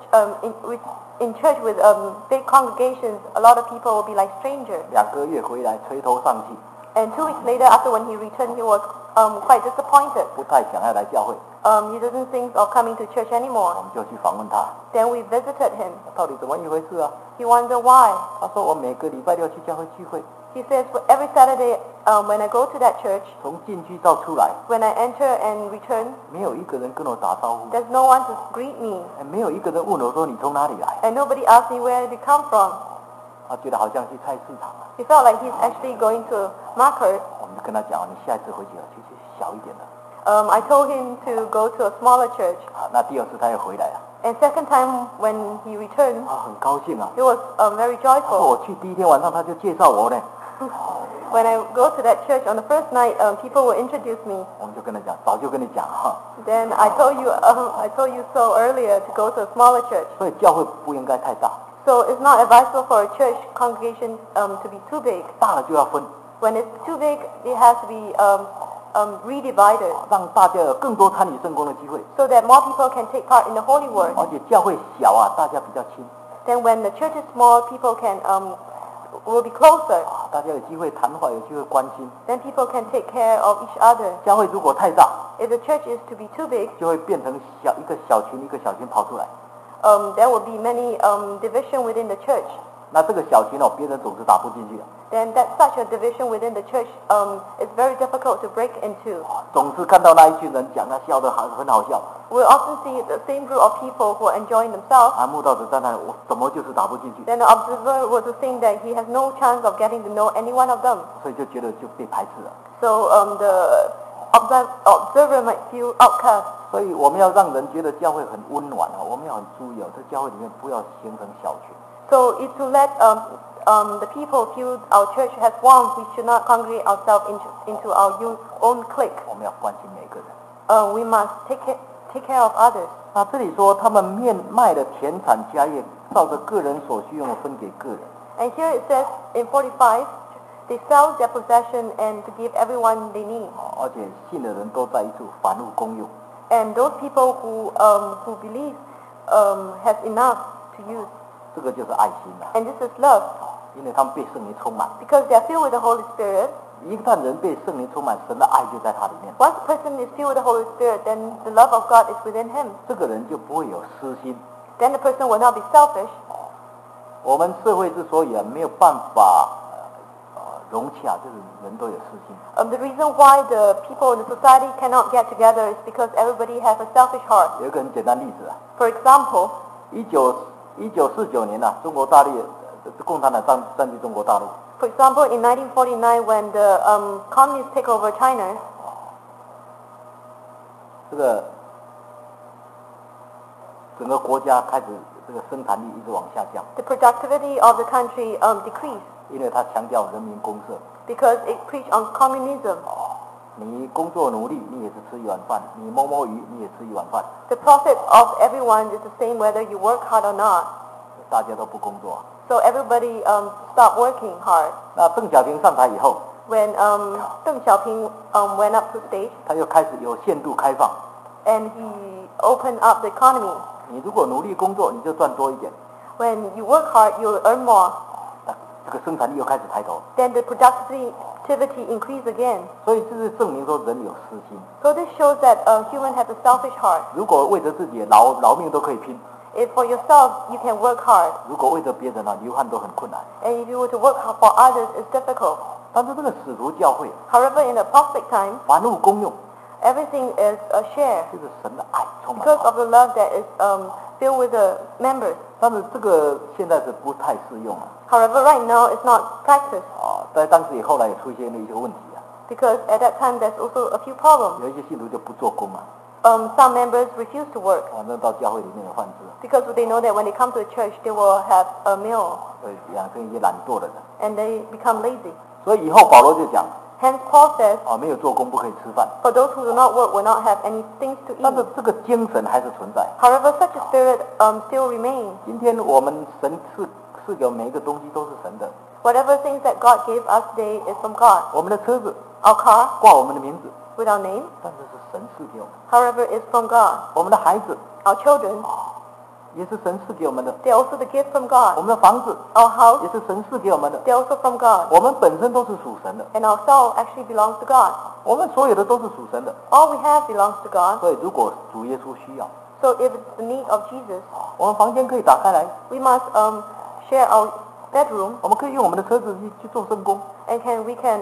in church with big congregations, a lot of people will be like strangers. 2个月回来垂头丧气， And 2 weeks later, after when he returned, he was quite disappointed. 不太想要来教会。 He doesn't think of coming to church 我 anymore. 们就去访问他， Then we visited him. 到底怎么一回事啊？ He wondered why. 他说我每个礼拜6去教会聚会， He says, well, every Saturday when I go to that church, 从进去到出来， when I enter and return, 没有一个人跟我打招呼， there's no one to greet me. 没有一个人问我说你从哪里来。 And nobody asked me where they come from. 他觉得好像去菜市场啊。 He felt like he's actually going to a market. 我们就跟他讲，你下一次回去去小一点的。 I told him to go to a smaller church. 那第2次他又回来了， And second time when he returned, 很高兴啊。 he was very 他说 joyful. 我去第1天晚上他就介绍我呢， When I go to that church on the first night, people will introduce me. 我们就跟他讲，早就跟你讲哈， Then I told you so earlier to go to a smaller church. 所以教会不应该太大， So it's not advisable for a church congregation to be too big. 大了就要分， When it's too big, it has to be redivided 让大家有更多参与圣工的机会。 so that more people can take part in the holy work. 而且教会小啊，大家比较亲， Then when the church is small, people will be closer. 大家有机会谈话，有机会关心。 Then people can take care of each other. 教会如果太大， If the church is to be too big, 就会变成一个小群跑出来。 there will be many division within the church. 那这个小群别人总是打不进去的， Then that such a division within the church is very difficult to break into. 总是看到那一群人讲他笑得很好笑， We'll often see the same group of people who are enjoying themselves. 慕道者在那里，我怎么就是打不进去， Then the observer will think that he has no chance of getting to know any one of them. 所以就觉得就被排斥了。 So the observer might feel outcast. 所以我们要让人觉得教会很温暖我们要很注意在教会里面不要形成小群。 So it's to let the people feel our church has warmth. We should not congregate ourselves into our own clique. 我们要关心每个人。 We must take care of others. 那这里说他们卖的田产家业，照着个人所需用的分给个人。 And here it says in 45, They sell their possession and to give everyone they need. 而且信的人都在一处反物公用。 And those people who believe has enough to use. 这个就是爱心了。 And this is love. 因为他们被圣灵充满。 Because they are filled with the Holy Spirit. 一旦人被圣灵充满，神的爱就在他里面。 Once a person is filled with the Holy Spirit, then the love of God is within him. 这个人就不会有私心。 Then the person will not be selfish. 我们社会之所以没有办法融洽，就是人都有私心。 The reason why the people in the society cannot get together is because everybody has a selfish heart. 有一个很简单例子啊， For example, 1949年啊，中国大陆共产党占据中国大陆。 For example, in 1949, when the communists take over China, 这个整个国家开始这个生产力一直往下降， the productivity of the country decreased 因为它强调人民公社。 because it preached on communism. 你工作努力，你也是吃一碗饭；你摸摸鱼，你也吃一碗饭。 The profit of everyone is the same whether you work hard or not. 大家都不工作。 So everybody stopped working hard. 那邓小平上台以后， When Deng Xiaoping went up to stage 他又开始有限度开放。 and he opened up the economy. 你如果努力工作，你就赚多一点， When you work hard, you'll earn more. 那这个生产力又开始抬头。 Then the productivity increased again. 所以这是证明说人有私心。 So this shows that human has a selfish heart. 如果为着自己劳命都可以拼， If for yourself you can work hard, 如果为着别人流汗都很困难。 and if you were to work hard for others, it's difficult. 但是这个使徒教会 However, in the apostolic time, 凡物公用， everything is a share 就是神的爱充满 because 它。 of the love that is filled with the members. 但是这个现在是不太适用了 However, right now it's not practiced 在当时后来也出现了一些问题啊， because at that time there's also a few problems. 有一些信徒就不做工啊， Some members refuse to work 反正到教会里面有饭吃， because they know that when they come to the church, they will have a meal 养成一些懒惰的人。 and they become lazy. 所以以后保罗就讲 Hence, Paul says, 没有做工不可以吃饭， for those who do not work will not have any things to 但是 eat. 这个精神还是存在。 However, such a spirit still remains. 今天我们神赐给我们每一个东西都是神的， Whatever things that God gave us today is from God. 我们的车子 Our car 挂我们的名字， with our name, 但是是神赐给我们。 however, is from God. 我们的孩子 Our children, 也是神赐给我们的， they're also the gift from 我 God. 们的房子 Our house, 也是神赐给我们的， they're also from God. 我们本身都是属神的， And our soul actually belongs to God. 我们所有的都是属神的。 All we have belongs to God. 所以如果主耶稣需要， So if it's the need of Jesus, 我们房间可以打开来， we must share our bedroom 我们可以用我们的车子去做圣工， and we can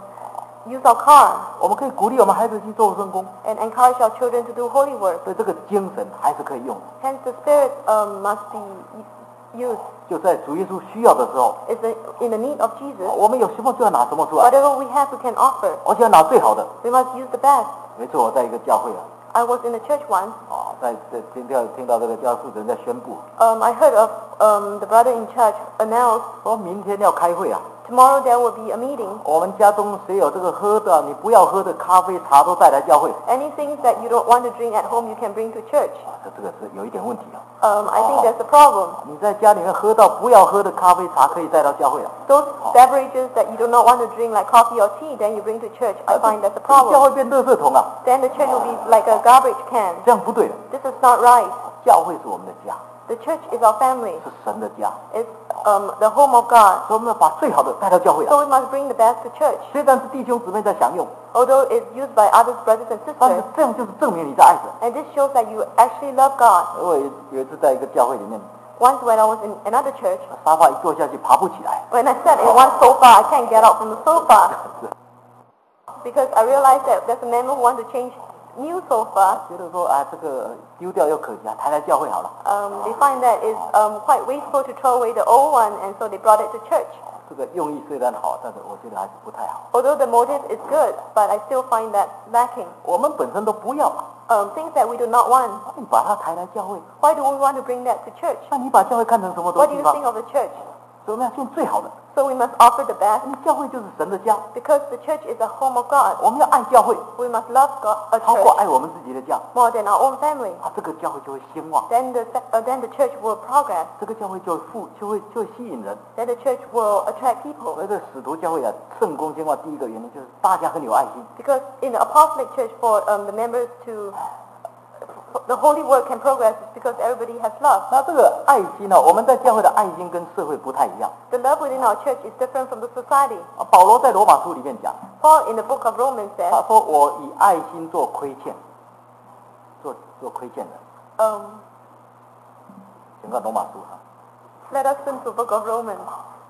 use our car 我们可以鼓励我们孩子去做圣工， and encourage our children to do holy work. 所以这个精神还是可以用的。 Hence, the Spirit must be used. 就在主耶稣需要的时候， It's in the need of Jesus. 我们有什么就要拿什么出来， Whatever we have, we can offer. 而且要拿最好的。 We must use the best. 有一次我在一个教会 I was in the church once. 在听到这个教负责人在宣布， I heard of the brother in church announce 说明天要开会啊， tomorrow there will be a meeting. 我们家中谁有这个喝的，你不要喝的咖啡茶都带来教会。 Anything that you don't want to drink at home, you can bring to church. 这个是有一点问题啊。 I think there's a problem. 你在家里面喝到不要喝的咖啡茶可以带到教会啊， Those beverages that you do not want to drink, like coffee or tea, then you bring to church. I find that's a 教 problem. 会变垃圾桶啊， Then the church will be like a garbage can. 这样不对的。 This is not right. 教会是我们的家， The church is our family. 是神的家， It's the home of God. 所以我们要把最好的带到教会啊。 So we must bring the best to church. 虽然是弟兄姊妹在享用， Although it's used by others, brothers and 但是 sisters. 这样就是证明你在爱神。 And this shows that you actually love God. 我有一次在一个教会里面， Once when I was in another church, 沙发一坐下去爬不起来， when I sat in one sofa, I can't get out from the sofa. Because I realized that there's a member who wants to change new sofa. 觉得说这个丢掉又可惜，抬来教会好了。 They find that it's quite wasteful to throw away the old one, and so they brought it to church. 这个用意虽然好，但是我觉得还是不太好。 Although the motive is good, but I still find that lacking. 我们本身都不要啊， Things that we do not want. 你把它抬来教会， Why do we want to bring that to church? 那你把教会看成什么东 What do 西 you 吗？ think of the church? 所以我们要献最好的。 So we must offer the best 因为教会就是神的家， because the church is a home of God. 我们要爱教会， We must love God, a 超过 church 爱我们自己的家， more than our own family. 这个教会就会兴旺， Then the church will progress. 这个教会就会吸引人。 Then the church will attract people. 所以这使徒教会圣功兴旺，第一个原因就是大家很有爱心。 Because in the apostolic church, for the members to the holy work can progress is because everybody has love. 那这个爱心呢，我们在教会的爱心跟社会不太一样。 The love within our church is different from the society. 保罗在罗马书里面讲， Paul in the book of Romans 他 says, 说我以爱心做亏欠，做亏欠人。请看罗马书哈 let us turn to the book of Romans,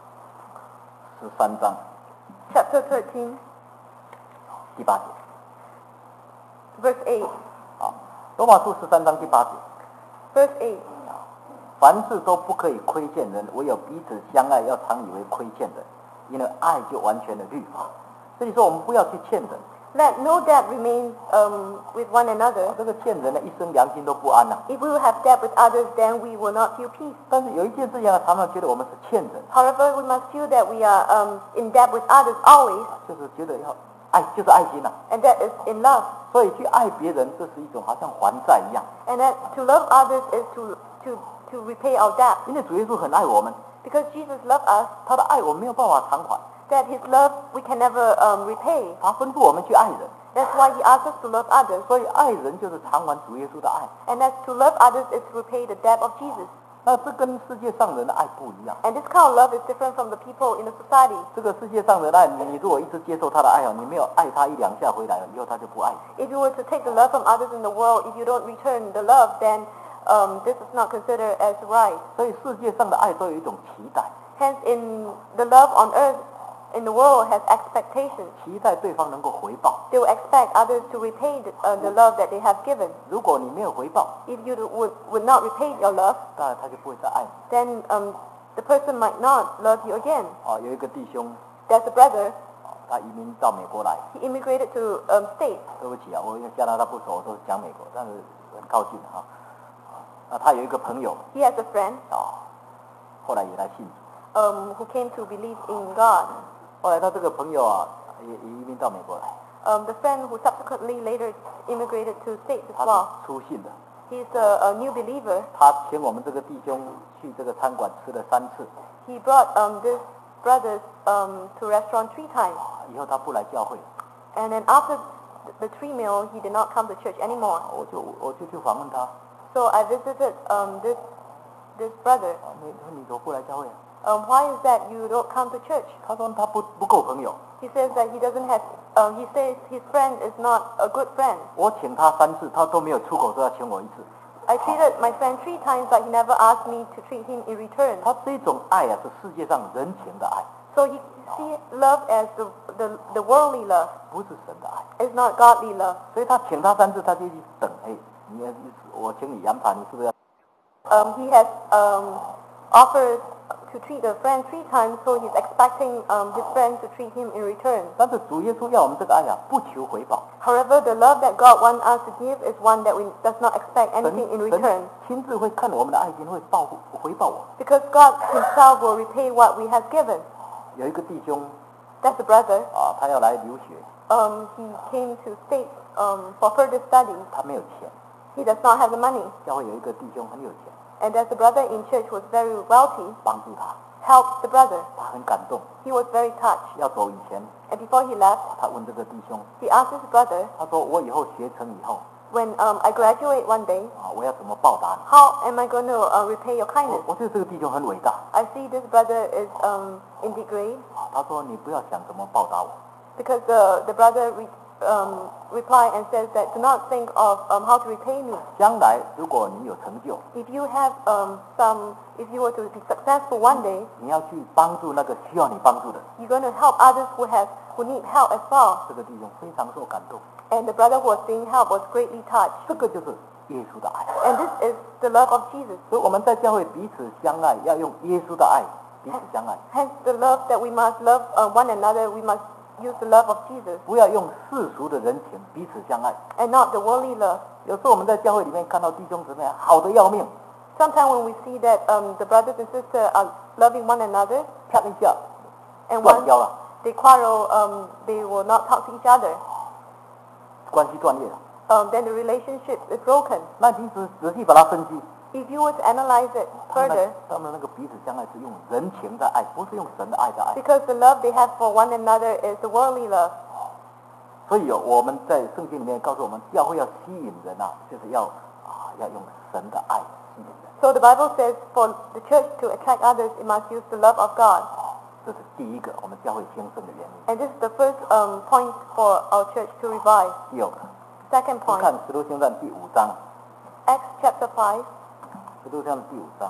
13章 chapter 13, 第8节。 verse 8. 啊，罗马书13章第8节。 Verse 8. 凡事都不可以亏欠人，唯有彼此相爱，要常以为亏欠人，因为爱就完全的律法。所以说我们不要去欠人， Let no debt remain with one another. 这个欠人呢，一生良心都不安呐、 If we will have debt with others, then we will not feel peace. 但是有一件事情呢，常常觉得我们是欠人， However, we must feel that we are in debt with others always, 就是觉得要爱，就是爱心呐、 and that is in love. 所以去爱别人，这是一种好像还债一样。 And that to love others is to repay our debt. 因为主耶稣很爱我们， Because Jesus loved us, 他的爱我们没有办法偿还， that his love we can never repay. 他吩咐我们去爱人， That's why he asks us to love others. 所以爱人就是偿还主耶稣的爱。 And that to love others is to repay the debt of Jesus. 那这跟世界上人的爱不一样。 And this kind of love is different from the people in the society. 这个世界上人的爱，你如果一直接受他的爱哦，你没有爱他一两下回来了，以后他就不爱你。 If you were to take the love from others in the world, if you don't return the love, then this is not considered as right. 所以世界上的爱都有一种期待， Hence, in the love on earth, in the world has expectations. 期待对方能够回报。 They will expect others to repay the love that they have given. 如果你没有回报， If you would not repay your love, 当然他就不会再爱你。 then the person might not love you again. 哦，有一个弟兄， There's a brother, 他移民到美国来。 he immigrated to States. 对不起啊，我因为加拿大不熟，我都是讲美国，但是很高兴哈。那他有一个朋友 He has a friend 后来也来信主。 who came to believe in God. 后来他这个朋友也移民到美国来， The friend who subsequently later immigrated to States as 他 well. 是初信的。 He's a new believer. 他请我们这个弟兄去这个餐馆吃了3次， He brought this brothers to restaurant 3 times. 以后他不来教会， And then after the 3 meal, he did not come to church anymore. 我就去访问他， So I visited this brother. 你怎么不来教会啊？ Why is that you don't come to church? 他说他不够朋友， He says that he doesn't have. He says his friend is not a good friend. 我请他3次，他都没有出口说要请我1次。 I treated my friend 3 times, but he never asked me to treat him in return. 他这种爱啊，是世界上人情的爱， So he sees love as the worldly love. 不是神的爱。 It's not godly love. 所以他请他3次，他就去等，我请你扬茶，你是不是要？ He has offered to treat a friend 3 times, so he's expecting his friend to treat him in return. 但是主耶稣要我们这个爱啊，不求回报， However, the love that God wants us to give is one that we does not expect anything in return, 神亲自会看我们的爱心，会回报我。 because God Himself will repay what we have given. 有一个弟兄 That's a brother. 他要来留学， He came to States for further study. 他没有钱。 He does not have the money, 教会有一个弟兄很有钱， and there's a brother in church who was very wealthy. 帮助他， Helped the brother. 他很感动。 He was very touched. 要走以前， And before he left, 他问这个弟兄， he asked his brother, 他说我以后学成以后 "When I graduate one day, 我要怎么报答你？ how am I going to repay your kindness?" 我觉得这个弟兄很伟大。 I see this brother is in degree, 他说你不要想怎么报答我， because the brother replied and says that do not think of how to repay me. 将来如果你有成就， If you have if you were to be successful one day, 你要去帮助那个需要你帮助的。 you're going to help others who need help as well. 这个弟兄非常受感动， And the brother who was being helped was greatly touched. 这个就是耶稣的爱。 And this is the love of Jesus. 所以我们在教会彼此相爱，要用耶稣的爱彼此相爱， Hence the love that we must love one another, we must use the love of Jesus 不要用世俗的人情彼此相爱。 and not the worldly love. 有时候我们在教会里面看到弟兄姊妹好的要命， Sometimes when we see that the brothers and sisters are loving one another, 啪一下 and 断 once 交了， they quarrel, they will not talk to each other. 关系断裂了。 Then the relationship is broken. 那你仔细把它分析， If you were to analyze it 他们 further, 那个彼此相爱是用人情在爱，不是用神的爱在爱。 because the love they have for one another is the worldly love. 所以我们在圣经里面告诉我们，教会要吸引人啊，就是要用神的爱吸引人。 So the Bible says for the church to attract others, it must use the love of God. 这是第一个我们教会兴盛的原因。 And this is the first point for our church to revive. 第二个， Second 去 point, 看《使徒行传》第5章， Acts chapter 5, 《使徒行传》第5章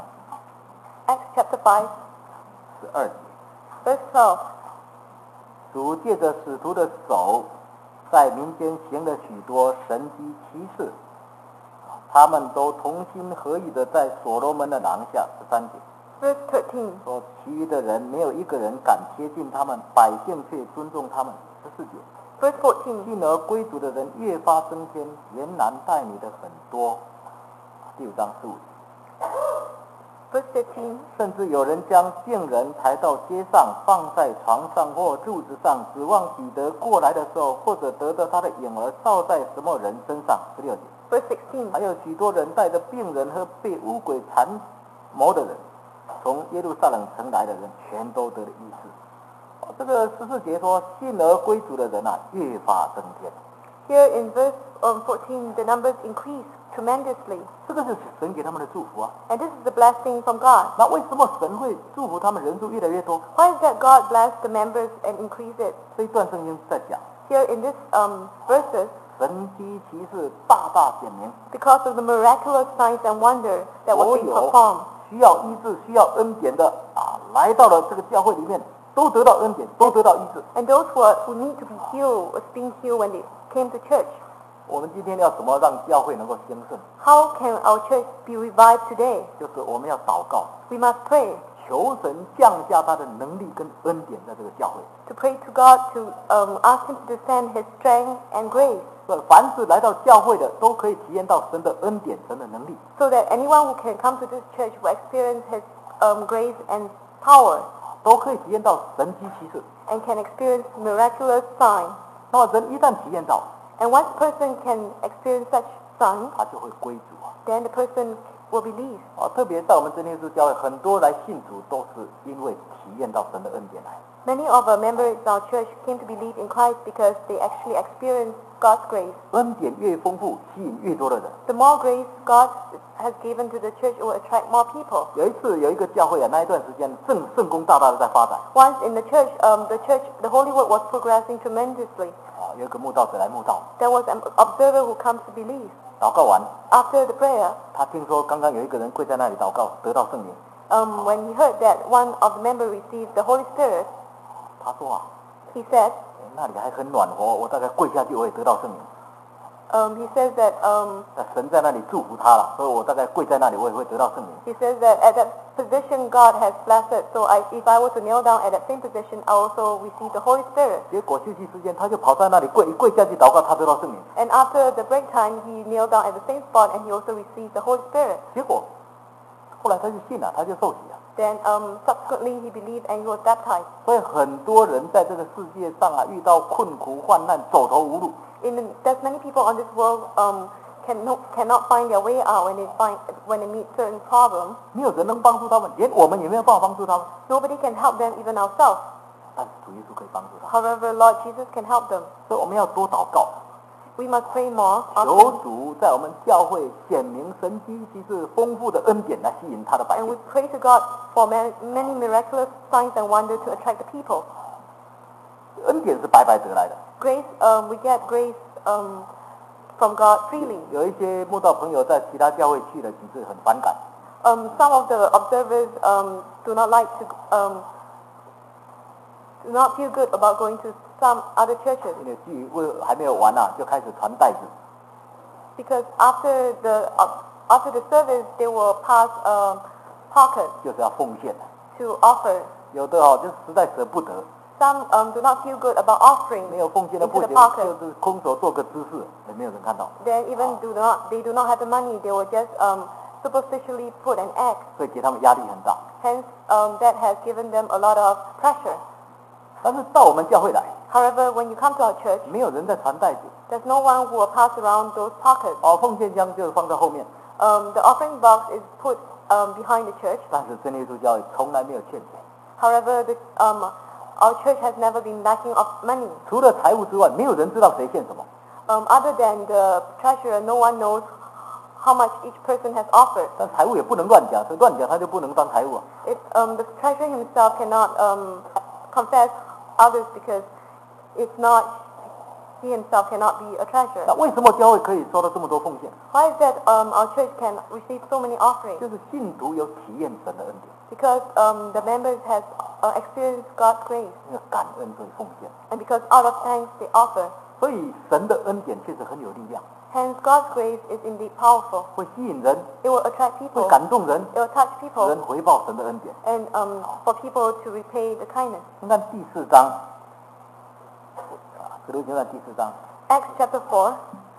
Acts chapter 5, 12节， verse 12. 主借着使徒的手，在民间行了许多神迹奇事，他们都同心合意的在所罗门的廊下。13节 Verse 13. 说，其余的人没有一个人敢贴近他们，百姓却尊重他们。14节。 Verse 14. 进而归主的人越发增添，连男带女的很多。第5章15节， Verse 15. 甚至有人将病人抬到街上，放在床上或柱子上，指望彼得过来的时候，或者得到他的影儿照在什么人身上。16节， Verse 16. 还有许多人带着病人和被污鬼缠磨的人，从耶路撒冷城来的人，全都得了医治。这个14节说，信而归主的人啊，越发增添。 Here in verse 14, the numbers increase tremendously. 这个是神给他们的祝福啊。 And this is the blessing from God. 那为什么神会祝福他们人数越来越多？ Why is that God bless the members and increase it? 这一段圣经在讲， Here in this verses, 神机奇事大大显明， because of the miraculous signs and wonder that was 所 being 有 performed. 需要医治、需要恩典的来到了这个教会里面，都得到恩典，都得到医治。 And those who need to be healed was being healed when they came to church. 我们今天要怎么让教会能够兴盛？ How can our church be revived today? 就是我们要祷告， We must pray 求神降下他的能力跟恩典在这个教会。 to pray to God to ask Him to descend His strength and grace, 凡是来到教会的，都可以体验到神的恩典、神的能力。 so that anyone who can come to this church will experience His grace and power 都可以体验到神迹奇事。 and can experience miraculous signs. 那么人一旦体验到， And once a person can experience such signs, 他就会归主啊。 then the person will believe. 特别在我们真耶稣教会，很多来信主都是因为体验到神的恩典来。 Many of our members in our church came to believe in Christ because they actually experienced God's grace. 恩典越丰富，吸引越多的人。 The more grace God has given to the church, it will attract more people. 有一次有一个教会啊，那一段时间圣功大大的在发展。 Once in the church, the Holy Word was progressing tremendously. 有一个慕道者来慕道， There was an observer who comes to believe. 祷告完， After the prayer, 他听说刚刚有一个人跪在那里祷告，得到圣灵。 when he heard that one of the members received the Holy Spirit, 他说啊， he said, 那里还很暖和，我大概跪下去我也得到圣灵。 he says that 神在那里祝福他了，所以我大概跪在那里我也会得到圣灵。 he says that at that position God has blessed. So if I were to kneel down at that same position, I also receive the Holy Spirit. 结果休息时间，他就跑在那里跪下去祷告，他得到圣灵。 And after the break time, he kneeled down at the same spot and he also received the Holy Spirit. 结果后来他就信了，他就受洗了。 Then subsequently he believed and he was baptized. 所以很多人在这个世界上啊，遇到困苦患难，走投无路。 There's many people on this world cannot find their way out when they meet certain problems. 没有人能帮助他们，连我们也没有办法帮助他们。 Nobody can help them, even ourselves. 但是主耶稣可以帮助他们。 However, Lord Jesus can help them. 所以我们要多祷告， We must pray more 求 often, 主在我们教会显明神迹奇事丰富的恩典来吸引他的百 and 姓 we。pray to God for many miraculous signs and wonders to attract the people. 恩典是白白得来的。 Grace, we get grace from God freely. 有一些慕道朋友在其他教会去了几次，很反感。 Some of the observers do not like to do not feel good about going to some other churches 因为聚会还没有完啊，就开始传袋子。 because after the service they will pass pocket 就是要奉献的。 to offer. 有的就实在舍不得， Some do not feel good about offering 没有奉献的 into 不 the 行， pocket. 就是空手做个姿势，也没有人看到。 Then even they do not have the money, they will just superficially put an act. 所以给他们压力很大。 Hence, that has given them a lot of pressure. 但是到我们教会来， However, when you come to our church, 没有人在传袋子， there's no one who will pass around those pockets. 奉献箱就放在后面。 The offering box is put behind the church. 但是真耶稣教会从来没有欠钱， However, our church has never been lacking of money. 除了财务之外，没有人知道谁献什么。 Other than the treasurer, no one knows how much each person has offered. 但财务也不能乱讲，所以乱讲他就不能当财务啊。 The treasurer himself cannot confess others because if not, he himself cannot be a 那 treasurer. 为什么教会可以收到这么多奉献？ Why is that our church can receive so many offerings? 就是信徒有体验神的恩典， Because the members has experienced God's grace, 因为感恩所以奉献， and because out of thanks they offer. 所以神的恩典确实很有力量， Hence, God's grace is indeed powerful. 会吸引人， It will attract 会 people. 感动人， It will touch 使 people, 人回报神的恩典。 and for people to repay the kindness. 你看第4章，使徒行传第4章 Acts chapter 4,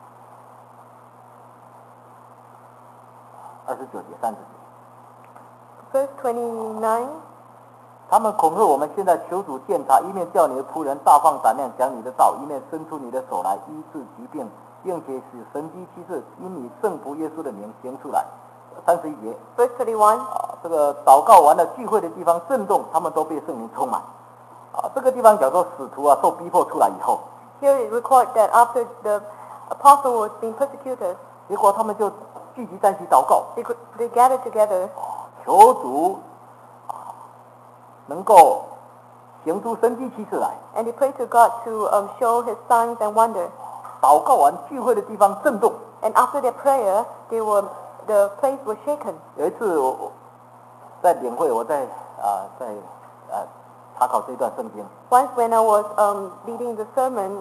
29节、30节， verse 29. 他们恐吓我们，现在求主鉴察，一面叫你的仆人大放胆量讲你的道，一面伸出你的手来医治疾病，并且使神迹奇事因你圣仆耶稣的名行出来。31节， Verse 31. 这个祷告完了，聚会的地方震动，他们都被圣灵充满。这个地方讲说使徒受逼迫出来以后， Here it records that after the apostle was being persecuted, 结果他们就聚集在一起祷告， they gathered together 求主能够行出神迹奇事来。 and they prayed to God to show his signs and wonders. 祷告完，聚会的地方震动。 And after their prayer, the place was shaken. 有一次我在领会，我在查考这段圣经， Once when I was leading the sermon,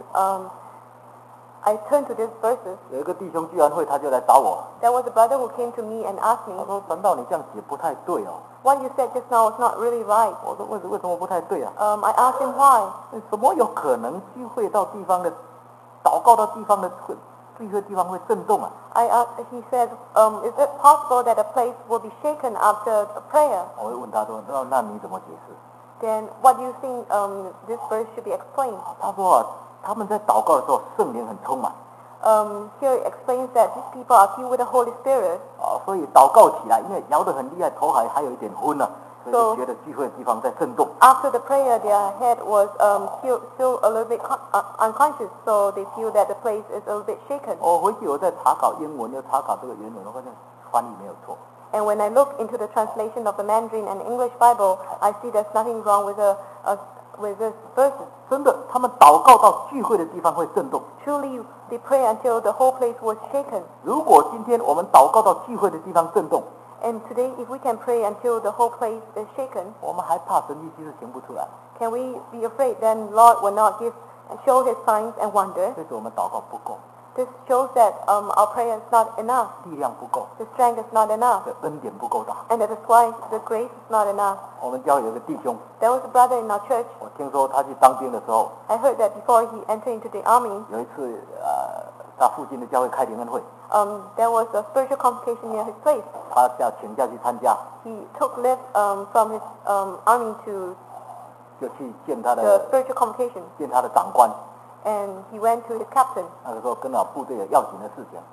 I turned to these verses. 有一个弟兄聚完会，他就来找我， There was a brother who came to me and asked 他 me, 说：“传道你这样写不太对哦。 what you said just now is not really right. ” 我说：“为什么不太对啊？ I asked him why. 怎么有可能聚会到地方的祷告到地方的聚会地方会震动啊？” He said, is it possible that a place will be shaken after a prayer? 我会问他说：“那你怎么解释 Then what do you think this verse should be explained?？” 他说：“他们在祷告的时候，圣灵很充满 Here it explains that these people are filled with the Holy Spirit. 所以祷告起来，因为摇得很厉害，头还有一点昏了，所以就觉得聚会的地方在震动。 After the prayer, their head was still a little bit unconscious, so they feel that the place is a little bit shaken. 我回去我在查考英文，又查考这个原文，我发现翻译没有错。 And when I look into the translation of the Mandarin and English Bible, I see there's nothing wrong with this verses. 真的，他们祷告到聚会的地方会震动。 Truly, they pray until the whole place was shaken. 如果今天我们祷告到聚会的地方震动， And today, if we can pray until the whole place is shaken, 我们还怕神迹奇事行不出来， can we be afraid then Lord will not show his signs and wonders? 这是我们祷告不够， This shows that our prayer is not enough. 力量不够， The strength is not enough. 这恩典不够大。 And that is why the grace is not enough. 我们教会有个弟兄， There was a brother in our church. 我听说他去当兵的时候， I heard that before he entered into the army, 有一次他附近的教会开灵恩会， there was a spiritual convocation near his place. 他要请假去参加， He took leave from his army to 就去见他 the 的 spiritual convocation. 见他的长官。 And he went to his captain 那个时候跟了部队有要紧的事情，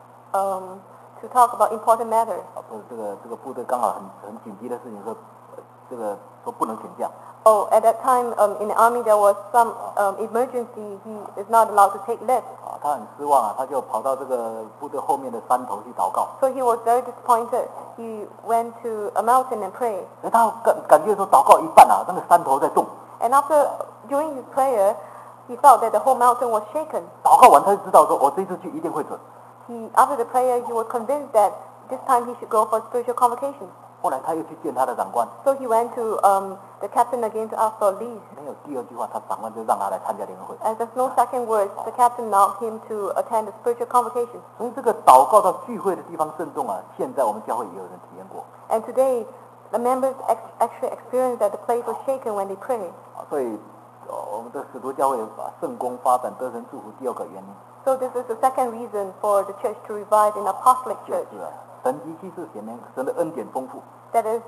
to talk about important matters. 不是这个部队刚好很紧急的事情，说说不能请假。 Oh, at that time in the army there was some emergency. He is not allowed to take leave. 他很失望他就跑到这个部队后面的山头去祷告。 So he was very disappointed. He went to a mountain and prayed. 他感觉说祷告一半那个山头在动。 And after during his prayer, he felt that the whole mountain was shaken. 祷告完他就知道说，我这次去一定会准。 After the prayer, he was convinced that this time he should go for spiritual convocation. 后来他又去见他的长官， So he went to the captain again to ask for leave. 没有第二句话，他长官就让他来参加联合会。 As there's no second words, the captain allowed him to attend the spiritual convocation. 所以这个祷告到聚会的地方震动现在我们教会也有人体验过。 And today, the members actually experienced that the place was shaken when they prayed. 所以我们的使徒教会圣功发展得神祝福第二个原因， So this is the second reason for the church to revive in apostolic 就 church. 是神迹奇事显明神的恩典丰富。 That is,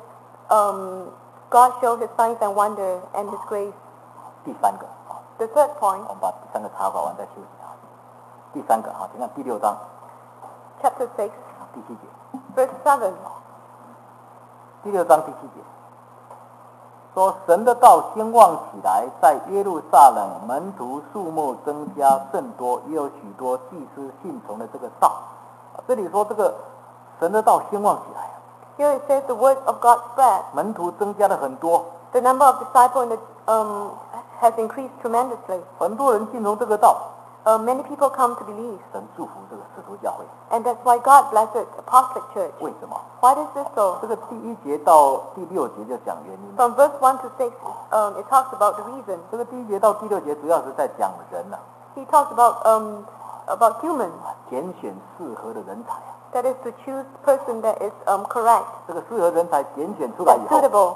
God shows His signs and wonder and His grace. 第三个啊， The third point, 我们把第三个查考完再休息啊。第三个啊，请看第6章 chapter 6, 第7节， verse 7. 第6章第7节说，神的道兴旺起来，在耶路撒冷门徒数目增加甚多，也有许多祭司信从的这个道。这里说这个神的道兴旺起来， Here it says the word of God spread. 门徒增加了很多， The number of disciples has increased tremendously. 很多人信从这个道， Many people come to believe. 神祝福这个使徒教会。 And that's why God blessed Apostolic Church. 为什么？ Why is this so? 这个第1节到第6节就讲原因。 From verse 1 to 6, it talks about the reason. 这个第1节到第6节主要是在讲人呐、 He talks about humans. 拣选适合的人才啊。 That is to choose the person that is correct, 这个适合人才拣选出来 that's 以后， suitable.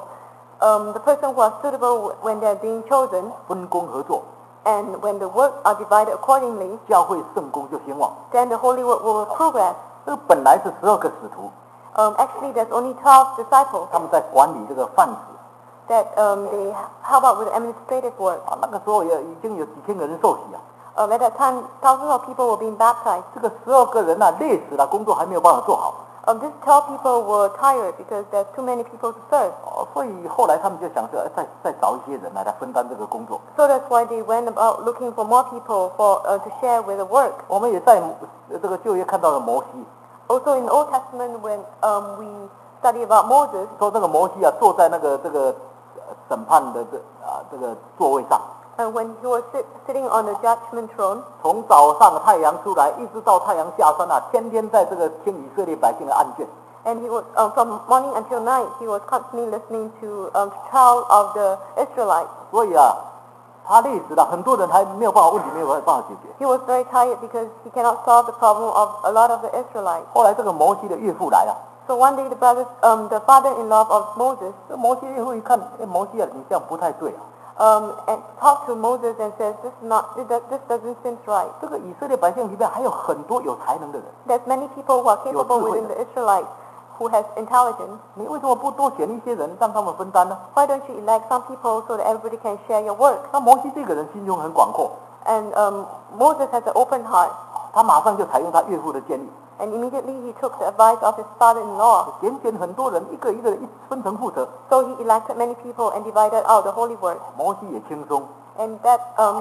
The person who are suitable when they're being chosen, 分工合作， and when the work are divided accordingly, 教会圣工就兴旺。 then the holy work will progress. 这个本来是12个使徒， Actually, there's only 12 disciples 他们在管理这个饭食 that they help out with the administrative work. 啊。那个时候也已经有几千个人受洗啊。 At that time, thousands of people were being baptized. 这个12个人啊，累死了，工作还没有办法做好。 These 12 people were tired because there's too many people to serve. 所以后来他们就想着再找一些人来分担这个工作。 So that's why they went about looking for more people to share with the work. 我们也在这个旧约看到了摩西， Also in the Old Testament, when we study about Moses, 说这个摩西啊坐在那个审判的这个座位上， when he was sitting on the judgment throne, 从早上太阳出来一直到太阳下山啊，天天在这个听以色列百姓的案卷。 and he was from morning until night, he was constantly listening to trial of the Israelites. 所以啊，他累死了，很多人还没有办法，问题没有办法解决。 He was very tired because he cannot solve the problem of a lot of the Israelites. 后来这个摩西的岳父来了， So one day the father-in-law of Moses, 这摩西岳父一看，摩西啊，你这样不太对啊。 and talked to Moses and says, this doesn't seem right. 这个以色列百姓里面还有很多有才能的人， There's many people who are capable within the Israelites who has intelligence. 你为什么不多选一些人让他们分担呢？ Why don't you elect some people so that everybody can share your work? 那摩西这个人心胸很广阔， And Moses has an open heart. 他马上就采用他岳父的建议， And immediately he took the advice of his father-in-law. 拣选很多人，一个一个分成负责。 So he elected many people and divided out the holy work. 摩西也轻松， And that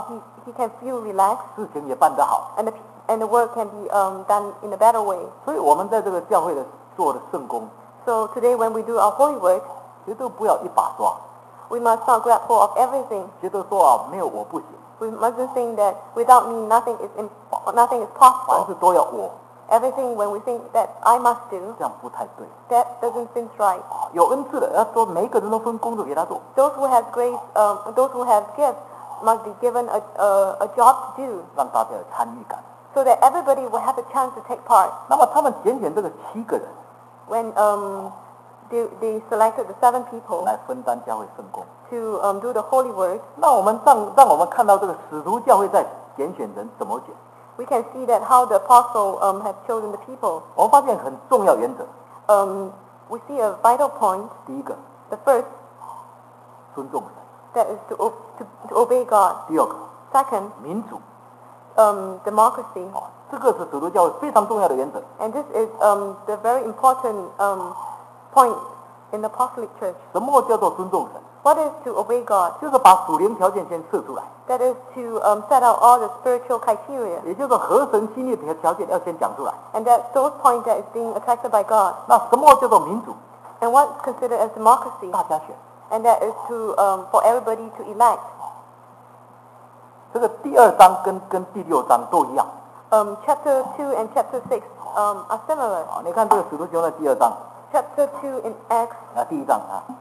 he can feel relaxed 事情也办得好。 and the work can be done in a better way. 所以我们在这个教会的做的圣工， So today when we do our holy work, 绝对不要一把抓， we must not grab hold of everything. 觉得说啊没有我不行， We mustn't think that without me nothing is 凡 possible. 事都要我， Everything when we think that I must do, 这样不太对。 that doesn't seem right. 有恩赐的要说每一个人都分工作给他做， Those who have grace, those who have gifts must be given a job to do 让大家有参与感。 so that everybody will have a chance to take part. 那么他们拣选这个7个人 When they selected the 7 people 来分担教会圣工， to do the holy work, 那我们让我们看到这个使徒教会在拣选人怎么选， we can see that how the apostle have chosen the people. 我们发现很重要原则。 We see a vital point. 第一个， The first, 尊重神； that is to obey God. 第二个， Second, 民主。 democracy. 这个是使徒教会非常重要的原则。 And this is the very important point in the Apostolic Church. 什么叫做尊重神？ What is to obey God? 就是把属灵条件先设出来， That is to set out all the spiritual criteria. 也就是合神心意的条件要先讲出来。 And that those points that is being attracted by God. 那什么叫做民主？ And what's considered as democracy? 大家选。 And that is to for everybody to elect. 这个第2章跟第6章都一样。 Chapter 2 and chapter 6 are similar. 你看这个使徒行传的第2章 Chapter 2 in Acts, 第1章啊，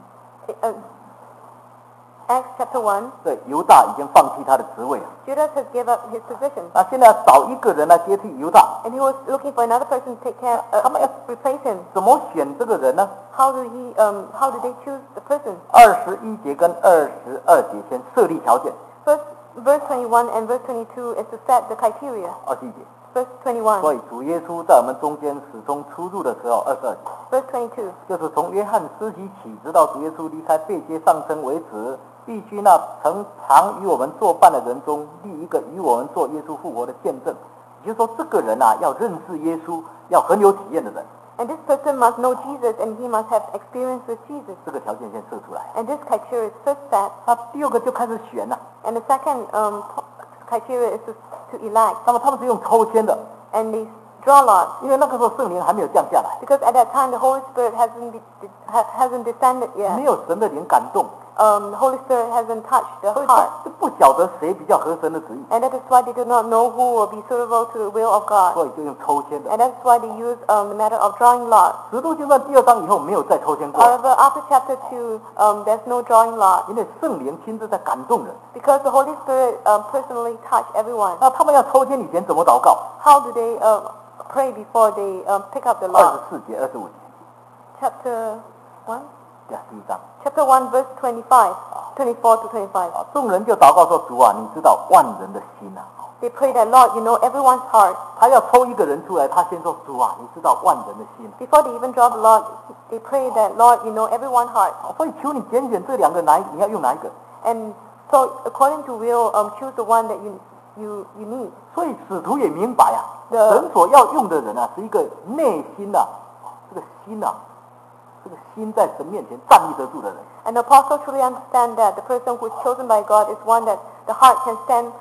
Acts chapter 1, 对，犹大已经放弃他的职位了， Judas has given up his position. 那现在要找一个人来接替犹大， And he was looking for another person to take care, replace him. 怎么选这个人呢？ How do they choose the person? 21节跟22节先设立条件， First, verse 21 and verse 22 is to set the criteria. 21节。 Verse 21. 所以主耶稣在我们中间始终出入的时候，22节。 Verse 22. 就是从约翰施洗起，直到主耶稣离开被接上升为止，必须那常与我们作伴的人中立一个与我们做耶稣复活的见证。也就是说，这个人要认识耶稣，要很有体验的人。 And this person must know Jesus and he must have experience with Jesus. 这个条件先设出来。 And this criteria is first set. 那第二个就开始选了。 And the second criteria is to elect. 那么他们是用抽签的。 And they draw lots. 因为那个时候圣灵还没有降下来。 Because at that time the Holy Spirit hasn't descended yet. 没有神的灵感动。 The Holy Spirit hasn't touched the heart. 就不晓得谁比较合神的旨意。 And that is why they do not know who will be suitable to the will of God. 所以就用抽签的。 And that's why they use the matter of drawing lots. 使徒行传第2章以后没有再抽签过。 However, after chapter 2, there's no drawing lots. 因为圣灵亲自在感动人。 Because the Holy Spirit personally touched everyone. 那他们要抽签以前怎么祷告？ How do they pray before they pick up the lot? 24节、25节。 Chapter 1? 第1章。 Chapter 1, verse 25, 24 to 25. 众人就祷告说：“主啊，你知道万人的心啊。” They pray that, Lord, you know everyone's heart. 他要抽一个人出来，他先说：“主啊，你知道万人的心。” Before they even draw the lot, they pray that, Lord, you know everyone's heart. 所以求你拣选这两个你要用哪一个？ And so, according to will, choose the one that you need. 所以使徒也明白啊， The- 神所要用的人啊，是一个内心啊，这个心啊，这个心在神面前站立得住的人。 And the apostle truly understand that the person who is chosen by God is one that the heart can stand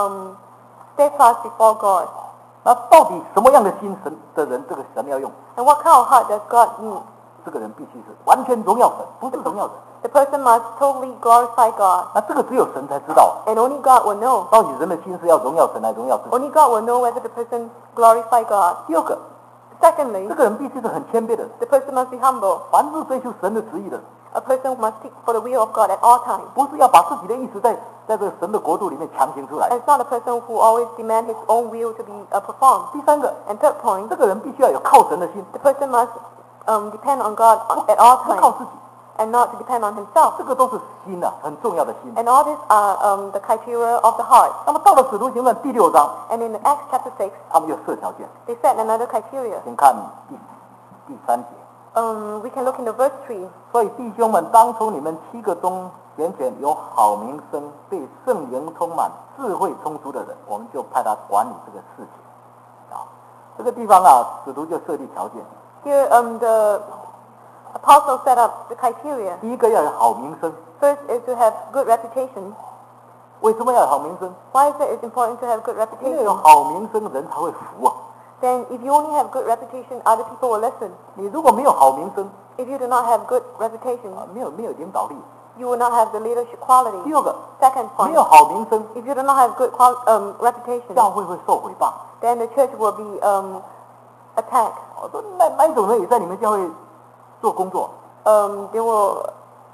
steadfast before God. 那到底什么样的心神的人，这个神要用？ And what kind of heart does God need? 这个人必须是完全荣耀神，不是荣耀人。 The person must totally glorify God. 那这个只有神才知道。 And only God will know. 到底人的心是要荣耀神来荣耀自己。 Only God will know whether the person glorify God. 第二个， Secondly, 这个人必须是很谦卑的人， the person must be humble. 凡是追求神的旨意的人， A person must seek for the will of God at all times. 不是要把自己的意思在这个神的国度里面强行出来。 And it's not a person who always demands his own will to be performed. 第三个， And third point, 这个人必须要有靠神的心， the person must depend on God at all 不靠 times 自己， and not to depend on himself. 这个都是心啊，很重要的心。 And all these are the criteria of the heart. 那么到了使徒行传第6章， And in Acts chapter 6, 他们又设条件， they set another criteria. 请看第3节。 We can look in the verse 3. 所以弟兄们，当从你们7个中拣选有好名声、被圣灵充满、智慧充足的人，我们就派他管理这个事情。啊，这个地方啊，使徒就设立条件。 Here, the apostle set up the criteria. 第一个要有好名声。 First is to have good reputation. 为什么要有好名声？ Why is it important to have good 因为有 reputation? 好名声，人才会服啊。 Then if you only have good reputation, other people will listen. 你如果没有好名声， If you do not have good reputation, 没有领导力。 you will not have the leadership quality. 第二个， Second 没 point, 有好名声， if you do not have good reputation, 教会会受毁谤。 then the church will be attacked. 我说那一种人也在你们教会做工作， They will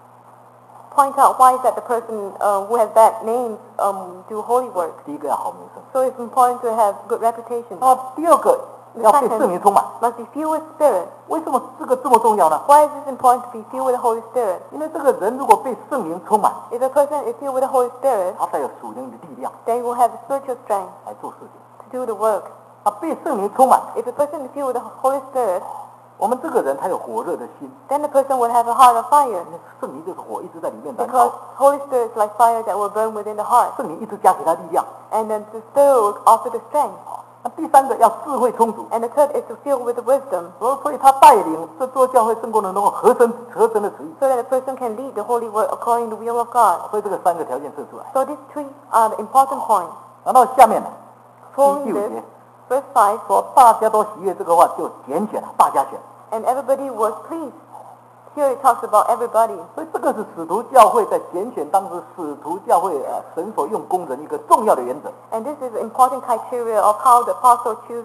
point out why is that the person who has bad names do holy work. 第一个要好名声。 So it's important to have good reputation. 那第二个要被圣灵充满。 Must be filled with Spirit. 为什么这个这么重要呢？ Why is this important to be filled with the Holy Spirit? 因为这个人如果被圣灵充满， If a person is filled with the Holy Spirit, 他才有属灵的力量 then he will have the spiritual strength 来做事情。 to do the work. 啊，被圣灵充满， If a person is filled with the Holy Spirit, 我们这个人才有火热的心。 then the person will have a heart of fire. 因为圣灵就是火，一直在里面燃 Because 烧， Holy Spirit is like fire that will burn within the heart. 圣灵一直加给他力量。 And then the Spirit will offer the strength. 那第三个要智慧充足， And the third is to fill with the wisdom, 所以他带领这座教会圣工的能够合神的旨意。 so that a person can lead the holy work according to the will of God. 所以这个3个条件设出来。 So these three are the important points. 然后下面呢，第 Following 6 this, 节 verse 5, 说大家都喜悦这个话，就拣选了，大家选。 and everybody was pleased. Here it talks about everybody. 所以这个是使徒教会在拣选当时使徒教会神所用工人一个重要的原则。 And this is the important criteria of how the apostle choose,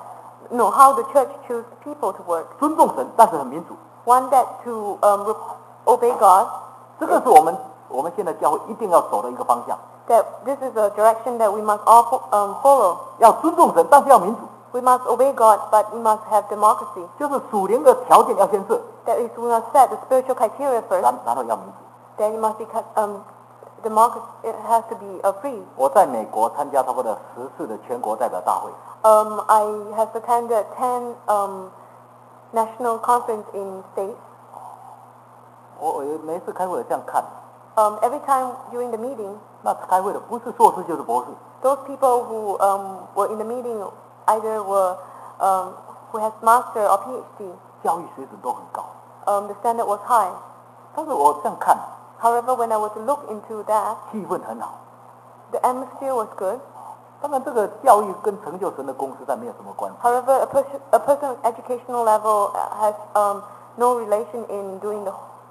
how the church choose people to work. 尊重神，但是很民主。 One that to obey God, 这个是我们现在教会一定要走的一个方向。 that this is a direction that we must all follow. 要尊重神，但是要民主， We must obey God, but we must have democracy. 就是属灵的条件要先设， That is, we must set the spiritual criteria first, 然后要民主。 then it must be the market it has to be free. 我在美国参加差不多10次的全国代表大会， I have attended 10 national conference in states. 我每一次开会我这样看， Every time during the meeting, 那开会的不是硕士就是博士， those people who were in the meeting either were who has master or PhD. 教育水准都很高。 The standard was high. 但是我这样看， However, when I was to look into that, 气氛很好。 the atmosphere was good. 当然，这个教育跟成就神的公司但没有什么关系。 However, a person's educational level has no relation in doing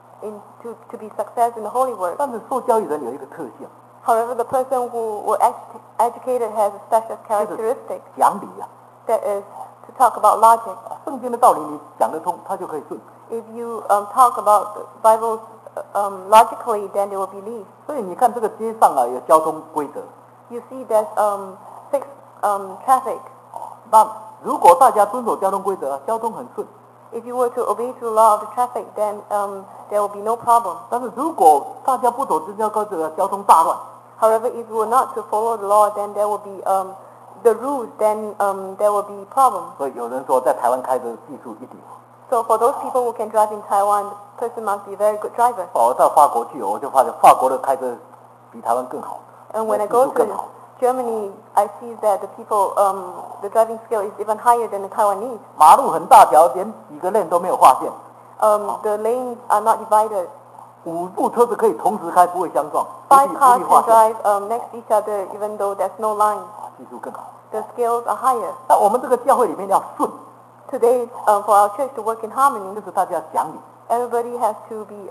to be success in the holy work. 但是受教育人有一个特性， However, the person who were educated has a special characteristic 讲理呀、 that is to talk about logic. 圣经的道理你讲得通，他就可以顺。 If you talk about the Bible logically, then they will believe. 所以你看这个街上啊有交通规则， You see, there's fixed traffic. 那如果大家遵守交通规则，交通很顺。 If you were to obey to the law of the traffic, then there will be no problem. 但是如果大家不走这交规则，交通大乱。 However, if you were not to follow the law, then there will be the rules. Then there will be problems. 所以有人说，在台湾开车技术一流。 So for those people who can drive in Taiwan, the person must be a very good driver. 我到法国去，我就发现法国的开车比台湾更好， And when I 技 go 术更好。 to Germany, I see that the people, the driving skill is even higher than the Taiwanese. 马路很大条，连几个链都没有划线。 The lanes are not divided. 5部车子可以同时开，不会相撞，不 Five 必 cars 划 can 线。 drive next to each other, even though there's no line. 技术更好。 The skills are higher. 那我们这个教会里面要顺， Today, for our church to work in harmony, 就是大家讲理， everybody has to be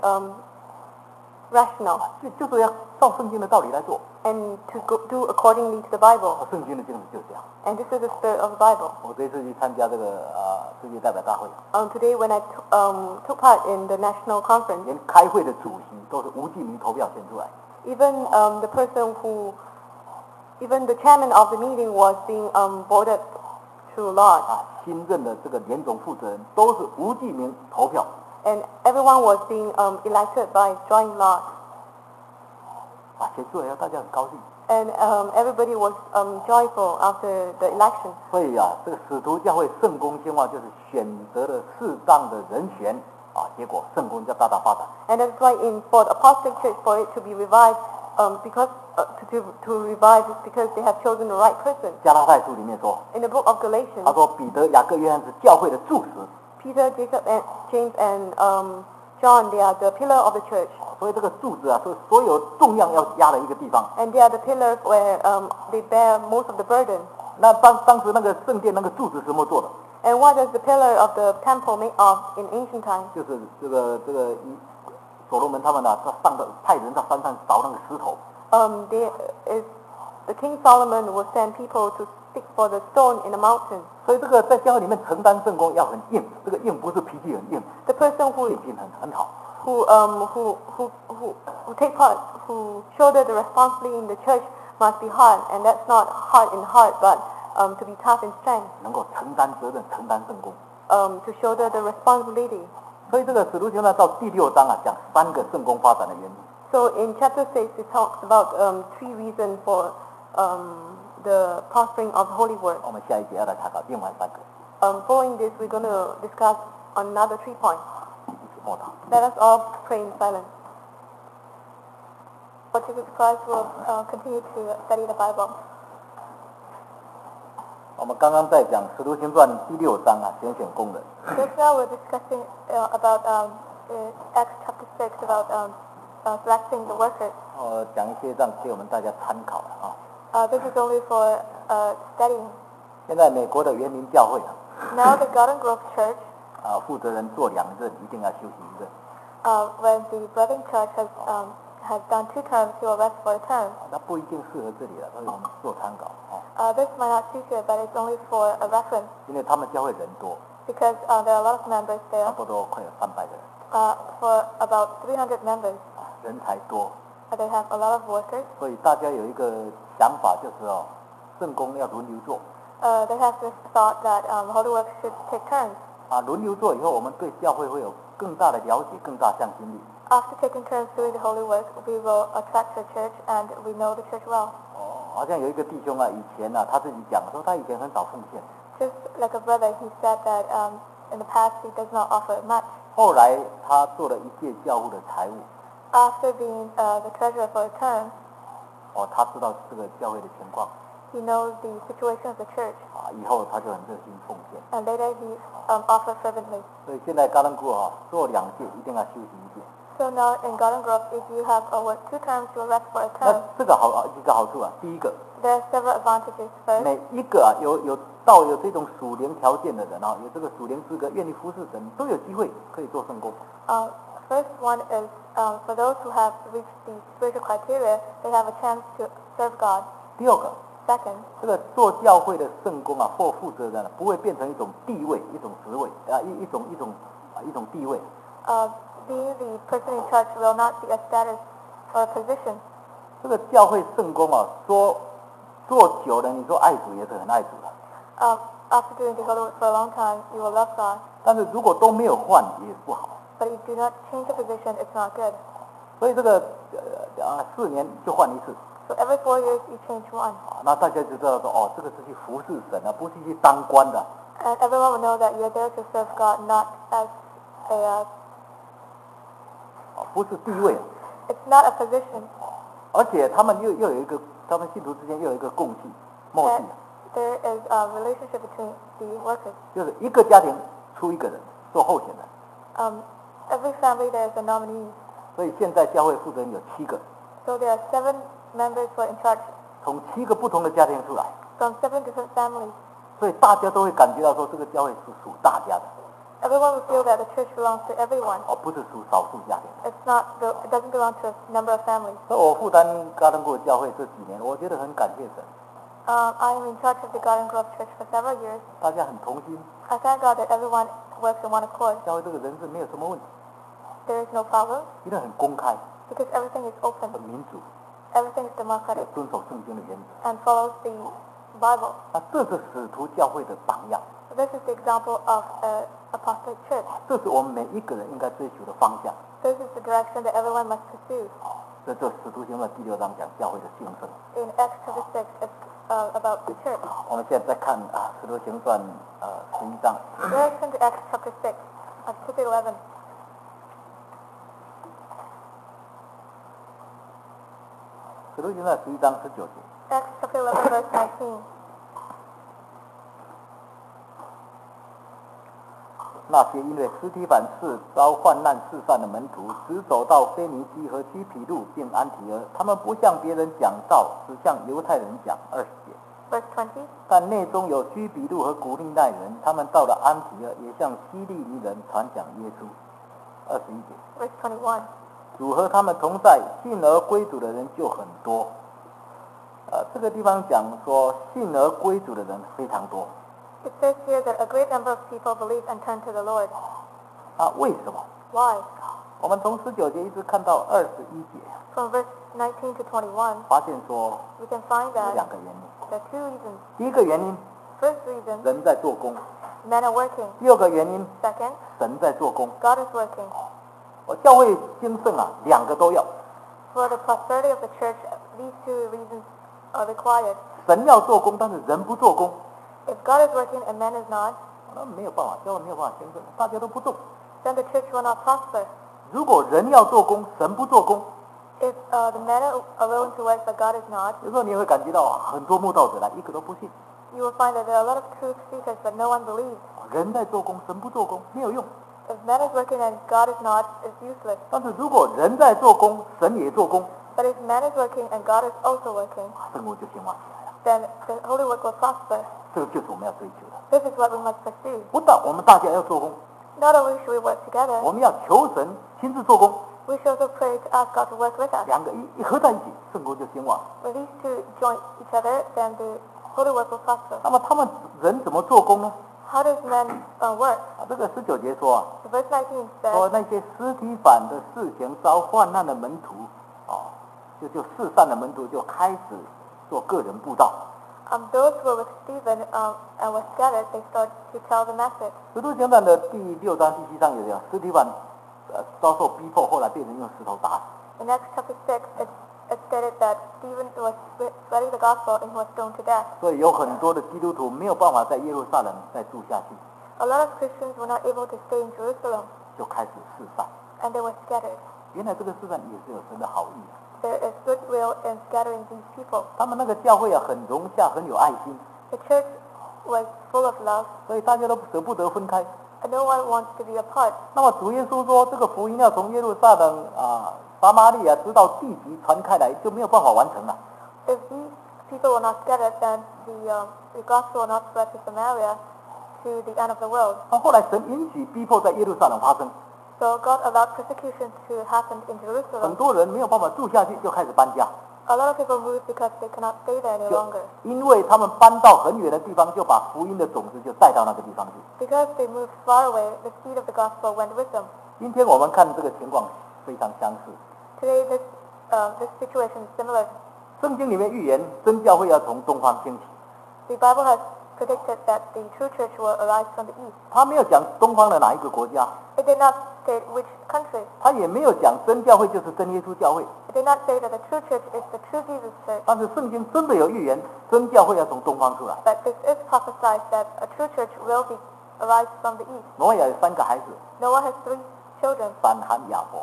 rational 就是要照圣经的道理来做。 and to do accordingly to the Bible. 圣经的精神就是这样。 And this is the spirit of the Bible. 我这一次去参加这个世界代表大会， Today, when I took part in the national conference, 连开会的主席都是无记名投票选出来。 even the person who, even the chairman of the meeting was being voted through lot. 新任的这个联总负责人都是无记名投票。 And everyone was being elected by drawing lot. 结束了以后大家很高兴。 And everybody was joyful after the election. 所以这个使徒教会圣工兴旺就是选择了适当的人选结果圣工就大大发展。 And that's why for the apostolic church, for it to be revived, because to revive is because they have chosen the right person. 加拉太书里面说， In the book of Galatians, 他说彼得、雅各、约翰是教会的柱石， Peter, James, and John, they are the pillar of the church. 所以这个柱子是所有重量要压的一个地方。 And they are the pillars where they bear most of the burden. 那当时那个圣殿那个柱子是什么做的？ And what does the pillar of the temple make of in ancient times? 就是这个所罗门他们派人到山上找那个石头， The King Solomon will send people to seek for the stone in the mountain. 所以这个在教会里面承担圣工要很硬，这个硬不是脾气很硬， The person 信心很好。 who take part, who shoulder the responsibility in the church must be hard, and that's not hard in heart, but to be tough in strength, 能够承担责任、承担圣工。 to shoulder the responsibility. 所以这个使徒行传到第6章讲3个圣工发展的原因。 So in chapter 6, it talks about 3 reasons for the prospering of holy work. 我们下一节要来查考另外3个。 Following this, we're going to discuss another 3 points. 一起默祷。 Let us all pray in silence. Lord Jesus Christ will continue to study the Bible. 我们刚刚在讲使徒行传第6章拣选工人。 Just now we're discussing about Acts chapter 6 about selecting the workers. 讲一些让给我们大家参考 This is only for studying. 现在美国的园林教会 Now the Garden Grove Church, 负责人做2任，一定要休息1任。 when the Brethren Church has done 2 terms, he will rest for a term. 那不一定适合这里了，所以我们做参考 This might not suit here, but it's only for a reference 因为他们教会人多， because there are a lot of members 差 there. 不多快有300个人， For about 300 members, 人才多， they have a lot of workers. 所以大家有一个想法就是圣工要轮流做。 They have this thought that holy work should take turns. 轮流做以后，我们对教会会有更大的了解，更大向心力。 After taking turns doing the holy work, we will attract the church and we know the church well. 好像有一个弟兄啊，以前啊，他自己讲说他以前很少奉献， Just like a brother, he said that in the past he does not offer much. 后来他做了一届教会的财务， After being the treasurer for a term, 他知道这个教会的情况， he knows the situation of the church, 以后他就很热心奉献。 and later he offered fervently. 所以现在高登谷做2届一定要休息1届。 So now in Garden Grove, if you have worked 2 terms, you will rest for a 那 term. 这个几个好处啊，第一个， There are several advantages. First, 每一个有这种属灵条件的人有这个属灵资格，愿意服侍神，都有机会可以做圣工。 first one is for those who have reached the spiritual criteria, they have a chance to serve God. 第二个， Second, 这个做教会的圣工或负责人不会变成一种地位、一种职位一种地位。 being the person in charge will not be a status or a position. 这个教会圣工做久了，你说爱主也是很爱主的。 After doing the holy work for a long time, you will love God. 但是如果都没有换，也不好。 But if you do not change the position, it's not good. 所以这个4年就换一次。 So every 4 years, you change one. 那大家就知道说，这个是去服侍神不是去当官的。 And everyone will know that you're there to serve God, not as a 不是地位。 it's not a position. 而且他们又有一个，他们信徒之间又有一个共契、默契。 There is a relationship between the workers. 就是一个家庭出一个人做候选人。 Every family there is a nominee. 所以现在教会负责人有7个。 So there are 7 members who are in charge 从7个不同的家庭出来。 from 7 different families. 所以大家都会感觉到说，这个教会是属大家的。 Everyone will feel that the church belongs to everyone. 不是属少数家庭。 It doesn't belong to a number of families. 所以我负担高登谷教会这几年，我觉得很感谢神。 I am in charge of the Garden Grove Church for several years. 大家很同心。 I thank God that everyone works in one accord. 教会这个人事没有什么问题。 There is no problem 因为很公开。 because everything is open. 很民主。 Everything is democratic 遵守圣经的原则。 and follows the Bible. 这是使徒教会的榜样。 This is the example of an apostolic church. 这是我们每一个人应该追求的方向。 This is the direction that everyone must pursue. 这使徒行传第6章讲教会的兴盛。 In Acts chapter 6, it's about the church. 我们现在再看使徒行传11章。 Let's turn to Acts chapter 6, chapter 11. 使徒行传11章19节。 Acts chapter 11, verse 19. 那些因为司提反是遭患难四散的门徒，只走到腓尼基和基毗路并安提阿，他们不向别人讲道，只向犹太人讲。20节。 Verse 20. 但内中有基毗路和古利奈人，他们到了安提阿，也向希利尼人传讲耶稣。21节。 Verse 21. 主和他们同在，信而归主的人就很多。这个地方讲说信而归主的人非常多。 It says here that a great number of people believe and turn to the Lord. 为什么？ Why? 我们从19节一直看到21节， From verse 19 to 21, 发现说 we can find 有 that 2个原因。 there are 2 reasons. 第一个原因， First reason, 人在做工； men are working. 第二个原因， Second, 神在做工。 God is working. 教会兴盛2个都要。 For the prosperity of the church, these 2 reasons are required. 神要做工，但是人不做工， If God is working and man is not, 那没有办法，教会没有办法兴盛，大家都不动。 then the church will not prosper. 如果人要做工，神不做工， If the men are willing to work but God is not, 有时候你会感觉到很多慕道者来，一个都不信。 you will find that there are a lot of truth seekers but no one believes. 人在做工，神不做工，没有用。 If man is working and God is not, it's useless. 但是如果人在做工，神也做工， But if man is working and God is also working, 圣工就兴旺起来了。 then the holy work will prosper. 这个就是我们要追求的。 This is what we must pursue. 不但我们大家要做工， Not only should we work together, 我们要求神亲自做工， we should also pray to ask God to work with us. 2个一合在一起，圣工就兴旺。 When these 2 join each other, then the holy work will prosper. 那么他们人怎么做工呢？ How does man work? 这个19节说 So verse 19 说 says, 那些司提反的事情遭患难的门徒就四散的门徒就开始做个人布道。 those who were with Stephen and were scattered, they started to tell the message. 使徒行传的第6章、第7章有讲，司提反遭受逼迫，后来被人用石头打死。 In Acts chapter 6, it stated that Stephen was spreading the gospel and he was stoned to death. 所以有很多的基督徒没有办法在耶路撒冷再住下去， A lot of Christians were not able to stay in Jerusalem, 就开始四散。 and they were scattered. 原来这个四散也是有神的好意啊。 There is goodwill in scattering these people. 他们那个教会啊，很融洽，很有爱心， The church was full of love, 所以大家都舍不得分开。 and no one wants to be apart. 那么主耶稣说，这个福音要从耶路撒冷撒玛利亚直到地极传开来，就没有办法完成了。 If these people were not scattered, then the gospel will not spread to Samaria to the end of the world. 那后来神允许逼迫在耶路撒冷发生， So God allowed persecution to happen in 很 Jerusalem. 多人没有办法住下去，就开始搬家。 A lot of people moved because they cannot stay there any 就 longer. 因为他们搬到很远的地方，就把福音的种子就带到那个地方去。 Because they moved far away, the seed of the gospel went with them. 今天我们看这个情况非常相似。 Today, this situation is similar. 圣经里面预言真教会要从东方兴起， The Bible has predicted that the true church will arise from the east. 他没有讲东方的哪一个国家， It did not state which country. 他也没有讲真教会就是真耶稣教会。 It did not say that the true church is the true Jesus church. 但是圣经真的有预言，真教会要从东方出来。 But this is prophesied that a true church will arise from the east. 挪亚有3个孩子， Noah has 3 children, 闪、含、亚伯。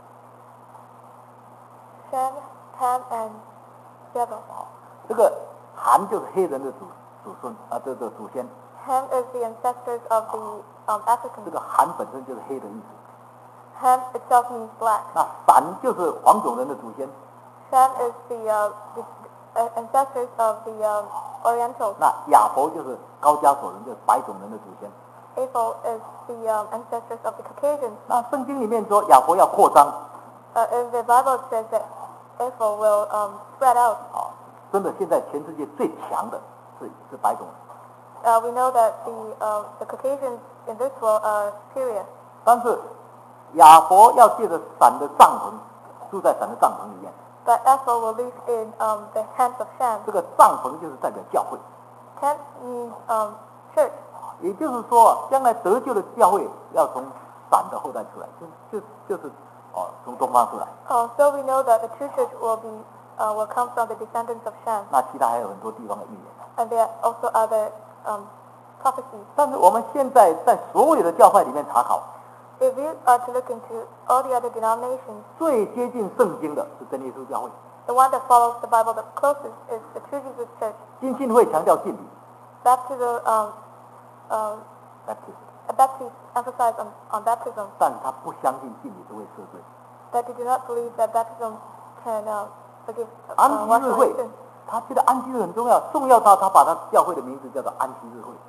Shem, Ham, and Japheth. 这个含就是黑人的祖孙这个祖先。 Ham is the ancestors of the 这 Africans. 个含本身就是黑的意思。 Ham itself means black. 那闪就是黄种人的祖先， Shem is the ancestors of the Orientals. 那亚伯就是高加索人，就是白种人的祖先。 Ephel is the ancestors of the Caucasians. 那圣经里面说亚伯要扩张， In the Bible it says that Ephel will spread out. 真的现在全世界最强的是白种人。 We know that the Caucasians in this world are superior. 但是亚伯要借着闪的帐篷，住在闪的帐篷里面。 But Ephel will live in the tents of Shem. 这个帐篷就是代表教会， Tent means church. 也就是说，将来得救的教会要从闪的后代出来，就是从东方出来。 So we know that the true church will come from the descendants of Shem. 那其他还有很多地方的预言。 And there are also other prophecies. 但是我们现在在所有的教会里面查考， If you are to look into all the other denominations, 最接近圣经的是真耶稣教会。 the one that follows the Bible the closest is the true Jesus church. 浸信会强调敬礼 Baptism, ，baptism， Baptists emphasize on baptism, 但是他不相信敬礼是会赦罪。 but they do not believe that baptism can forgive 安 wash 息日 away 会 sin. 他觉得安息日很重要，重要到他把他教会的名字叫做安息日会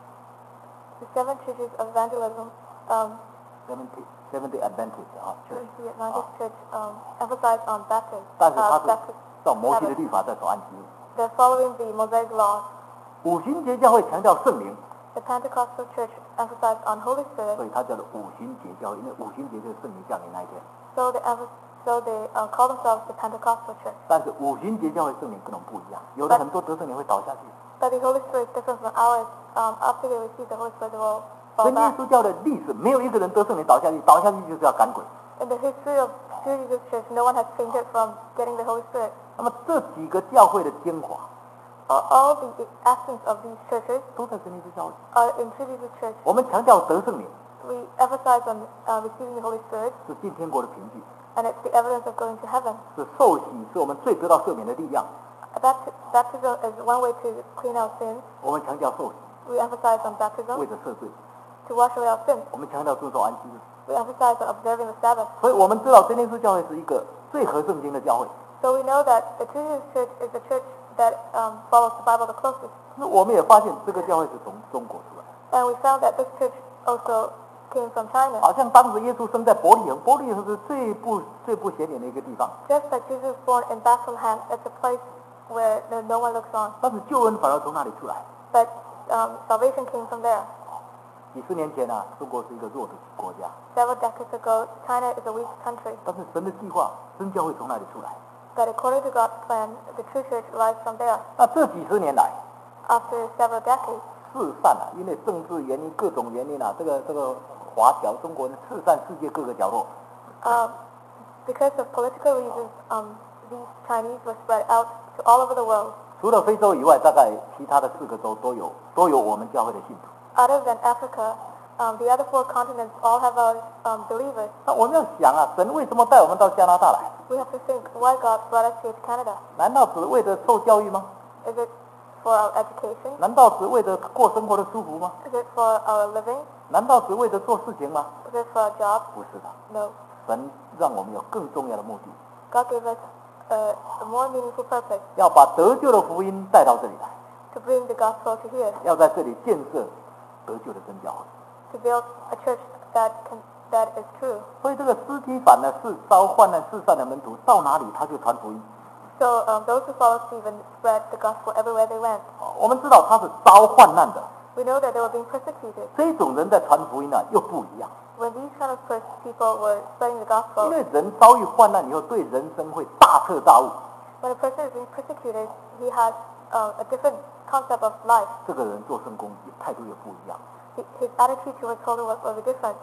The 7 churches of evangelism, ，Seventh-day Adventist the Adventist church emphasize on baptism. 但是他是 Baptism. 照摩西的律法在守安息日。 They're following the Mosaic laws. 五旬节教会强调圣灵， The Pentecostal church emphasized on Holy 所 Spirit. 以它叫做五旬节教会，因为五旬节就是圣灵降临那一天。 So they call themselves the Pentecostal church. 但是五旬节教会圣灵跟我们不一样，有的很多得圣灵会倒下去。 But the Holy Spirit is different from ours. After they receive the Holy Spirit, they will fall 真耶 back. 稣教的历史，没有一个人得圣灵倒下去，倒下去就是要赶鬼。 In the history of True Jesus Church, no one has fainted from getting the Holy Spirit. 那么这几个教会的精华 All the essence of these churches 都在真耶稣教会。 are in True Jesus Church. 我们强调得圣灵 We emphasize on receiving the Holy Spirit, 是进天国的凭据， and it's the evidence of going to heaven. 是受洗是我们最得到赦免的力量。 Baptism is one way to clean our sins. 我们强调受洗， We emphasize on 为 baptism 着赦罪。 to wash away our sins. 我们强调遵守安息日。 We emphasize on observing the Sabbath. 所以我们知道真耶稣教会是一个最合圣经的教会。 So we know that the True Jesus Church is the church that follows the Bible the closest. 那我们也发现这个教会是从中国出来， And we found that this church also came from China. 好像当时耶稣生在伯利恒，伯利恒是最不显眼的一个地方， Just like Jesus was born in Bethlehem, it's a place where no one looks on. 但是救恩反而从那里出来。 But salvation came from there. 几十年前啊，中国是一个弱的国家， Several decades ago, China is a weak country. 但是神的计划，真教会从那里出来。 But according to God's plan, the true church lies from there. 那这几十年来， After several decades, 四散啊，因为政治原因、各种原因啊，这个华侨中国人四散世界各个角落。 Because of political reasons, these Chinese were spread out to all over the world. 除了非洲以外，大概其他的4个州都有我们教会的信徒。 Other than Africa, the other 4 continents all have our believers. 那我们要想啊，神为什么带我们到加拿大来？ We have to think why God brought us here to Canada. 难道只为着受教育吗？ Is it for our education? 难道只为着过生活的舒服吗？ Is it for our living? 难道只为着做事情吗？ Is it for our job? 不是的， No. 神让我们有更重要的目的， God gave us a more meaningful purpose 要把得救的福音带到这里来， to bring the gospel to here, 要在这里建设得救的真教会。 to build a church that is true. 所以这个司提反呢，是遭患难四散的门徒，到哪里他就传福音。 So those who followed Stephen spread the gospel everywhere they went. 我们知道他是遭患难的， We know that they were being persecuted. 这种人在传福音呢又不一样， When these kind of people were spreading the 因 gospel, 为人遭遇患难以后，对人生会大彻大悟， when a person is being persecuted, he has a different concept of life. 这个人做圣工态度又不一样。 His attitude towards holy was very different.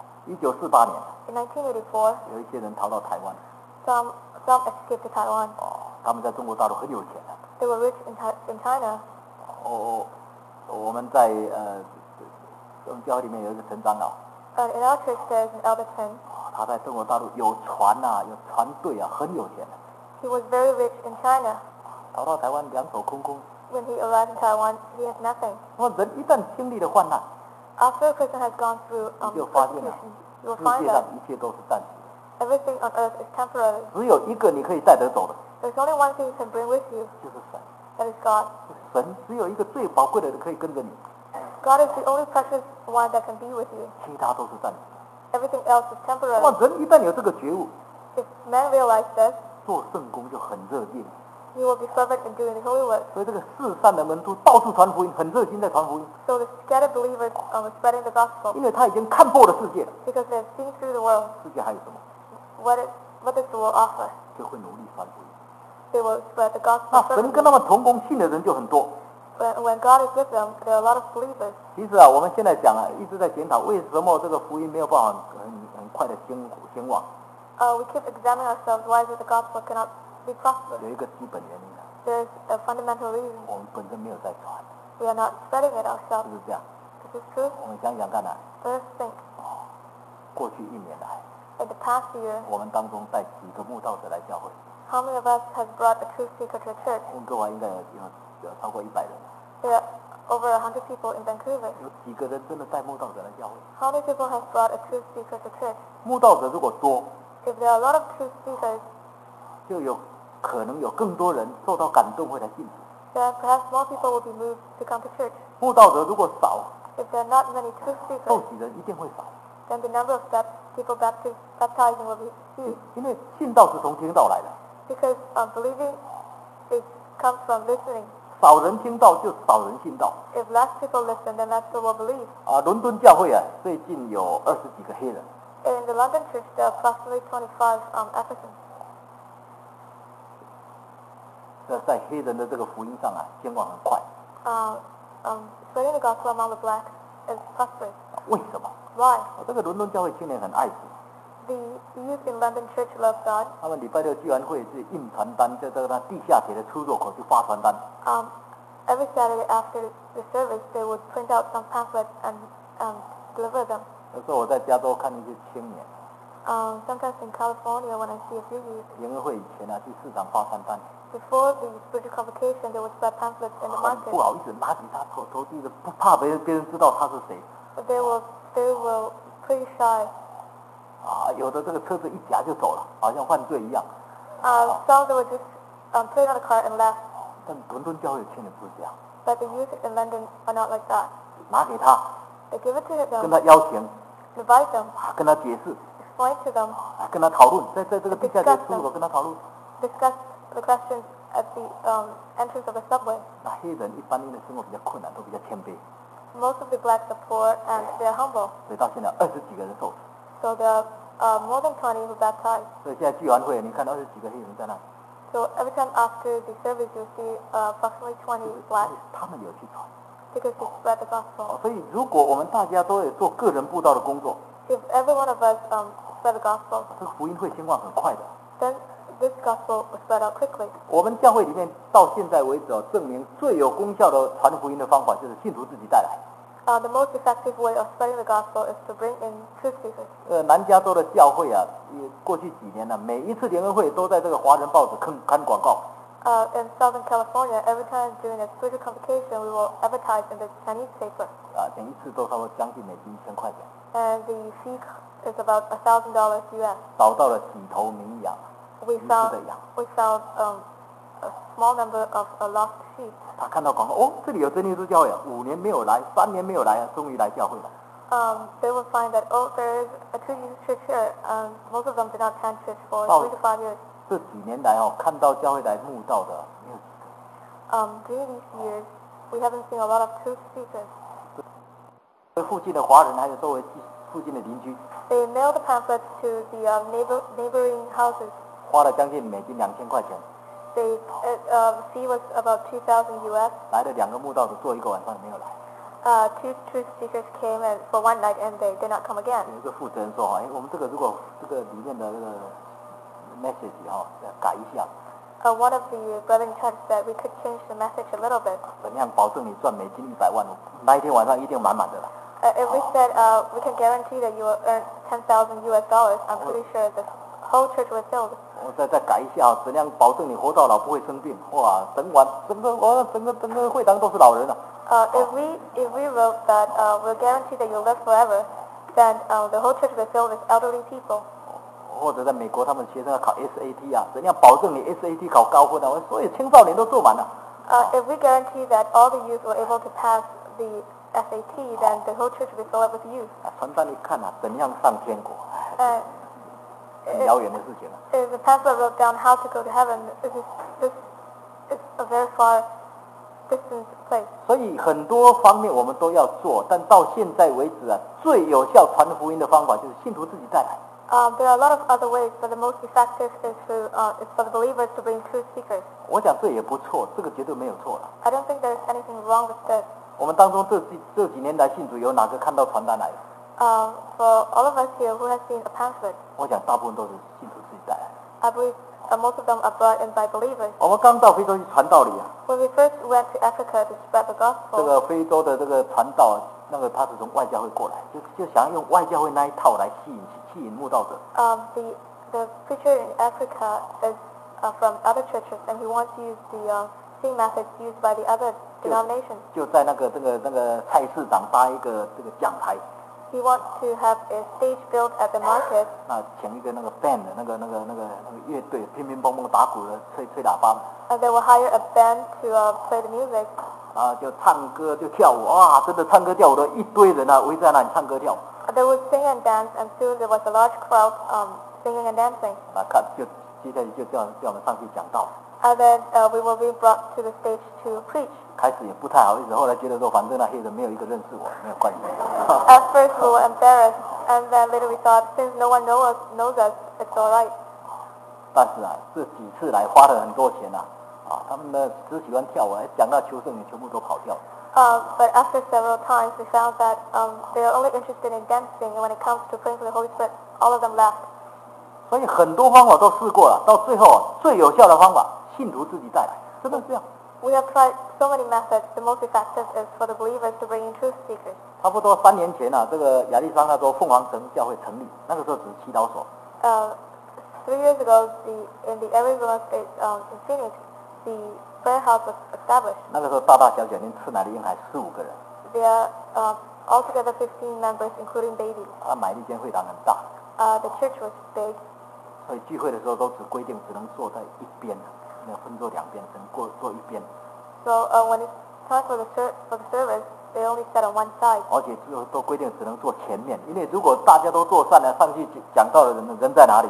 1948年， In 1984, 有一些人逃到台湾， some escaped to Taiwan. 他们在中国大陆很有钱的。 They were rich in China. 我们在我们教会里面有一个陈长老， In our church, there's an elder Chen. 他在中国大陆有船啊，有船队啊，很有钱的。 He was very rich in China. 逃到台湾两手空空。 When he arrived in Taiwan, he has nothing. 那么人一旦经历了患难， After a person has gone through 你就发现了 persecution, you will 世 find 界上 that 一切都是暂时的， everything on earth is temporary. 只有一个你可以带得走的， There's only one thing you can bring with you, 就是神。 that is God. 神只有一个最宝贵的人可以跟着你， God is the only precious one that can be with you. 其他都是暂时的。 Everything else is 那 temporary. 么人一旦有这个觉悟， If man realized this, 做圣工就很热烈。 he will be fervent in doing the holy work. 所以这个四散的门徒到处传福音，很热心在传福音， So the scattered believers were spreading the gospel 因为他已经看破了世界了。 because they've seen through the world. 世界还有什么？ What does the world offer? 就会努力传福音。 They will spread the gospel. 那神跟他们同工信的人就很多。 When God is with them, there are a lot of believers. 其实啊，我们现在讲啊，一直在检讨为什么这个福音没有办法很快的兴旺。 We keep examining ourselves why is it the gospel cannot be prosperous. 有一个基本原因啊， There's a fundamental reason. 我们本身没有在传， We are not spreading it 是 ourselves. 不是这样？ This is true. 我们想想看啊， Let us think. 过去1年来， In the past year, 我们当中带几个慕道者来教会， how many of us has brought a truth seeker to a church? 温哥华应该有超过100人， There are over 100 people in Vancouver. 有几个人真的带慕道者来教会？ How many people have brought a truth seeker to church? 慕道者如果多， If there are a lot of truth seekers, 就有可能有更多人受到感动会来信主。 then perhaps more people will be moved to come to church. 慕道者如果少， If there are not many truth 受 seekers, 洗人一定会少， then the number of people baptizing will be huge. 因为信道是从听道来的， Because believing comes from listening. 少人听道就少人信道。 If less people listen, then less people will believe. 伦敦教会啊，最近有20几个黑人， In the London church, there are approximately 25 Africans. 在黑人的这个福音上啊，兴旺很快。 Spreading the gospel among the blacks is prosperous. 为什么？ Why? 这个伦敦教会青年很爱主， The youth in London church love God. 他们礼拜六聚完会是印传单，在这个地下铁的出入口就发传单。 Every Saturday after the service, they would print out some pamphlets and deliver them. 有时候我在加州看一些青年， Sometimes in California, when I see a few youth, 联合会以前啊去市场发传单， before the spiritual convocation, they would spread pamphlets in the 很 market. 不好意思拿给他投递的，不怕别人知道他是谁。 But they were pretty shy. 有的这个车子一夹就走了，好像犯罪一样。 Some they would just put it on a car and left. 但伦敦教会的青年不是这样， But the youth in London are not like that. 拿给他， They give it to 跟 them, 他邀请， invite them, 跟他解释， explain to them, 跟他讨论，在这个地下铁出入口跟他讨论。 discuss the questions at the entrance of the subway. 那黑人一般因为生活比较困难，都比较谦卑， Most of the blacks are poor and they are humble. 所以到现在20几个人受死。 So there are more than 20 who baptized. 所以现在聚完会，你看20几个黑人在那里， So every time after the service, you'll see approximately 20 blacks. 他们有去传， because to spread the gospel. 所以如果我们大家都有做个人布道的工作， If every one of us spread the gospel, 这个福音会兴旺很快的。 then this gospel will spread out quickly. 我们教会里面到现在为止证明最有功效的传福音的方法就是信徒自己带来。 The most effective way of spreading the gospel is to bring in truth seekers. 南加州的教会啊，过去几年呢，每一次联合会都在这个华人报纸刊广告。 In Southern California, every time during a spiritual convocation, we will advertise in the Chinese paper. 每一次都差不多将近美金1000块钱。 And the fee is about $1,000 US. 找到了几头绵羊， We 迷失 found 的羊。 a small number of lost sheep. 他看到广告，这里有真耶稣教会啊，5年没有来，3年没有来啊，终于来教会了。 They will find that there is a true Jesus church here. Most of them did not attend church for 3 to 5 years. 这几年来看到教会来慕道的没有几个。 During these years, we haven't seen a lot of truth seekers. 附近的华人还有周围附近的邻居， They mailed the pamphlets to the neighboring houses. 花了将近美金2000块钱， The fee was about $2,000 US. 来了2个慕道者，做1个晚上没有来。 Two truth seekers came for one night and they did not come again. 有一个负责人说我们如果这个里面的这个 message 改一下， One of the brethren church said we could change the message a little bit. 怎样保证你赚美金100万？那一天晚上一定满满的了。 If we said we can guarantee that you will earn $10,000 US, I'm pretty sure the whole church was filled. 我再改一下，怎样保证你活到老不会生病？哇，整个会堂都是老人了。 If we wrote that we'll guarantee that you'll live forever, then the whole church will be filled with elderly people. 或者在美国，他们学生要考 SAT 怎样保证你 SAT 考高分我所有青少年都做满了。 If we guarantee that all the youth were able to pass the SAT, then the whole church will be filled up with youth. 传单一看怎样上天国？很遥远的事情。 If the pamphlet wrote down how to go to heaven, this is a very far distance place. 所以很多方面我们都要做，但到现在为止最有效传福音的方法就是信徒自己带来。 There are a lot of other ways, but the most effective is for the believers to bring truth seekers. 我想这也不错，这个绝对没有错了。 I don't think there's anything wrong with this. 我们当中这几年来信主有哪个看到传单来的？ For all of us here who have seen a pamphlet, 我想大部分都是信徒自己带来。 I believe most of them are brought in by believers. 我们刚到非洲去传道理 When we first went to Africa to spread the 这 gospel, 个非洲的这个传道他是从外教会过来，就想要用外教会那一套来吸引慕道者。 the preacher in Africa is from other churches, and he wants to use the same methods used by the other denominations. 就在那个菜市场搭一个这个讲台。 He wants to have a stage built at the market. 那请一个band 的那个乐队，乒乒乓乓打鼓的，吹喇叭。 And they will hire a band to play the music. 就唱歌就跳舞，真的唱歌跳舞的一堆人围在那里唱歌跳舞。 They would sing and dance, and soon there was a large crowd singing and dancing. 接下来就叫我们上去讲道。 And then we will be brought to the stage to preach. 开始也不太好意思，后来觉得说反正那黑人没有一个认识我，没有关系。 At first we were embarrassed, and then later we thought, since no one knows us, it's all right. 但是这几次来花了很多钱他们呢只喜欢跳舞，讲到求圣也全部都跑掉。 But after several times, we found that they are only interested in dancing, and when it comes to praying for the Holy Spirit, all of them left. 所以很多方法都试过了，到最后最有效的方法，信徒自己带来，真的是这样。 We have tried so many methods. The most effective is for the believers to bring in truth seekers. 差不多3年前这个亚利桑那州凤凰城教会成立，那个时候只是祈祷所。 3 years ago, in the Arizona state in Phoenix, the prayer house was established. 那个时候大大小小连吃奶的婴孩15个人。 There are altogether 15 members, including babies. 买了一间会堂很大。 The church was big. 所以聚会的时候都只规定只能坐在一边，没有分坐2边，只能坐一边。 So when it's time for the service, they only sat on one side. 而且都规定只能坐前面，因为如果大家都坐散了，上去讲道的人在哪里？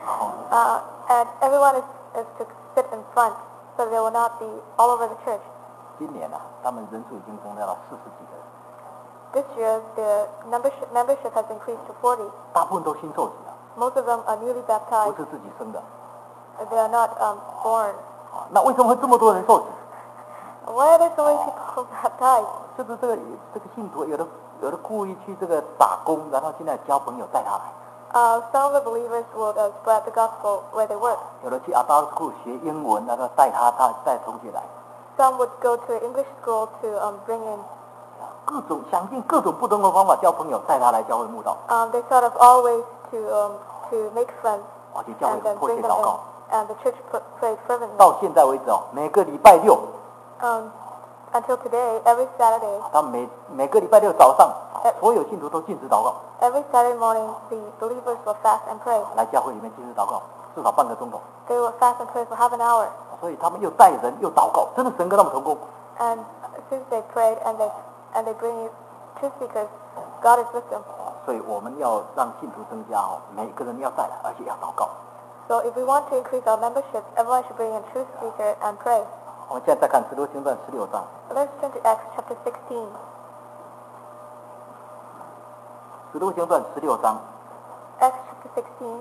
And everyone is to sit in front, so they will not be all over the church. 今年他们人数已经增加到40几个人。 This year, the membership has increased to 40. 大部分都新受洗了。 Most of them are newly 不 baptized. 是自己生的。 They are not born. 那为什么会这么多人受洗？ Why are there so many people baptized? 就是这个信徒有的故意去这个打工，然后现在交朋友带他来。 Some of the believers would spread the gospel where they work. 有的去Adult School 学英文，然后带同学来。 Some would go to English school to bring in. 想尽各种不同的方法交朋友，带他来教会慕道。 They thought of all ways to make friends 而且教会 and then 迫切 bring them 祷 in. 告。 And the church prayed fervently. 到现在为止每个礼拜六。 Until today, every Saturday. 他每个礼拜六早上，所有信徒都禁止祷告。 Every Saturday morning, the believers will fast and pray. 来教会里面禁止祷告，至少半个钟头。 They will fast and pray for half an hour. 所以他们又带人又祷告，真的神跟他们同工。 And since they prayed and they bring in truth seekers, God is with them. 所以我们要让信徒增加每个人要带来，而且要祷告。 So if we want to increase our membership, everyone should bring in truth seeker and pray. 我们现在再看《使徒行传》16章。 Let's turn to Acts chapter 16. 使徒行传16章。 Acts chapter 16.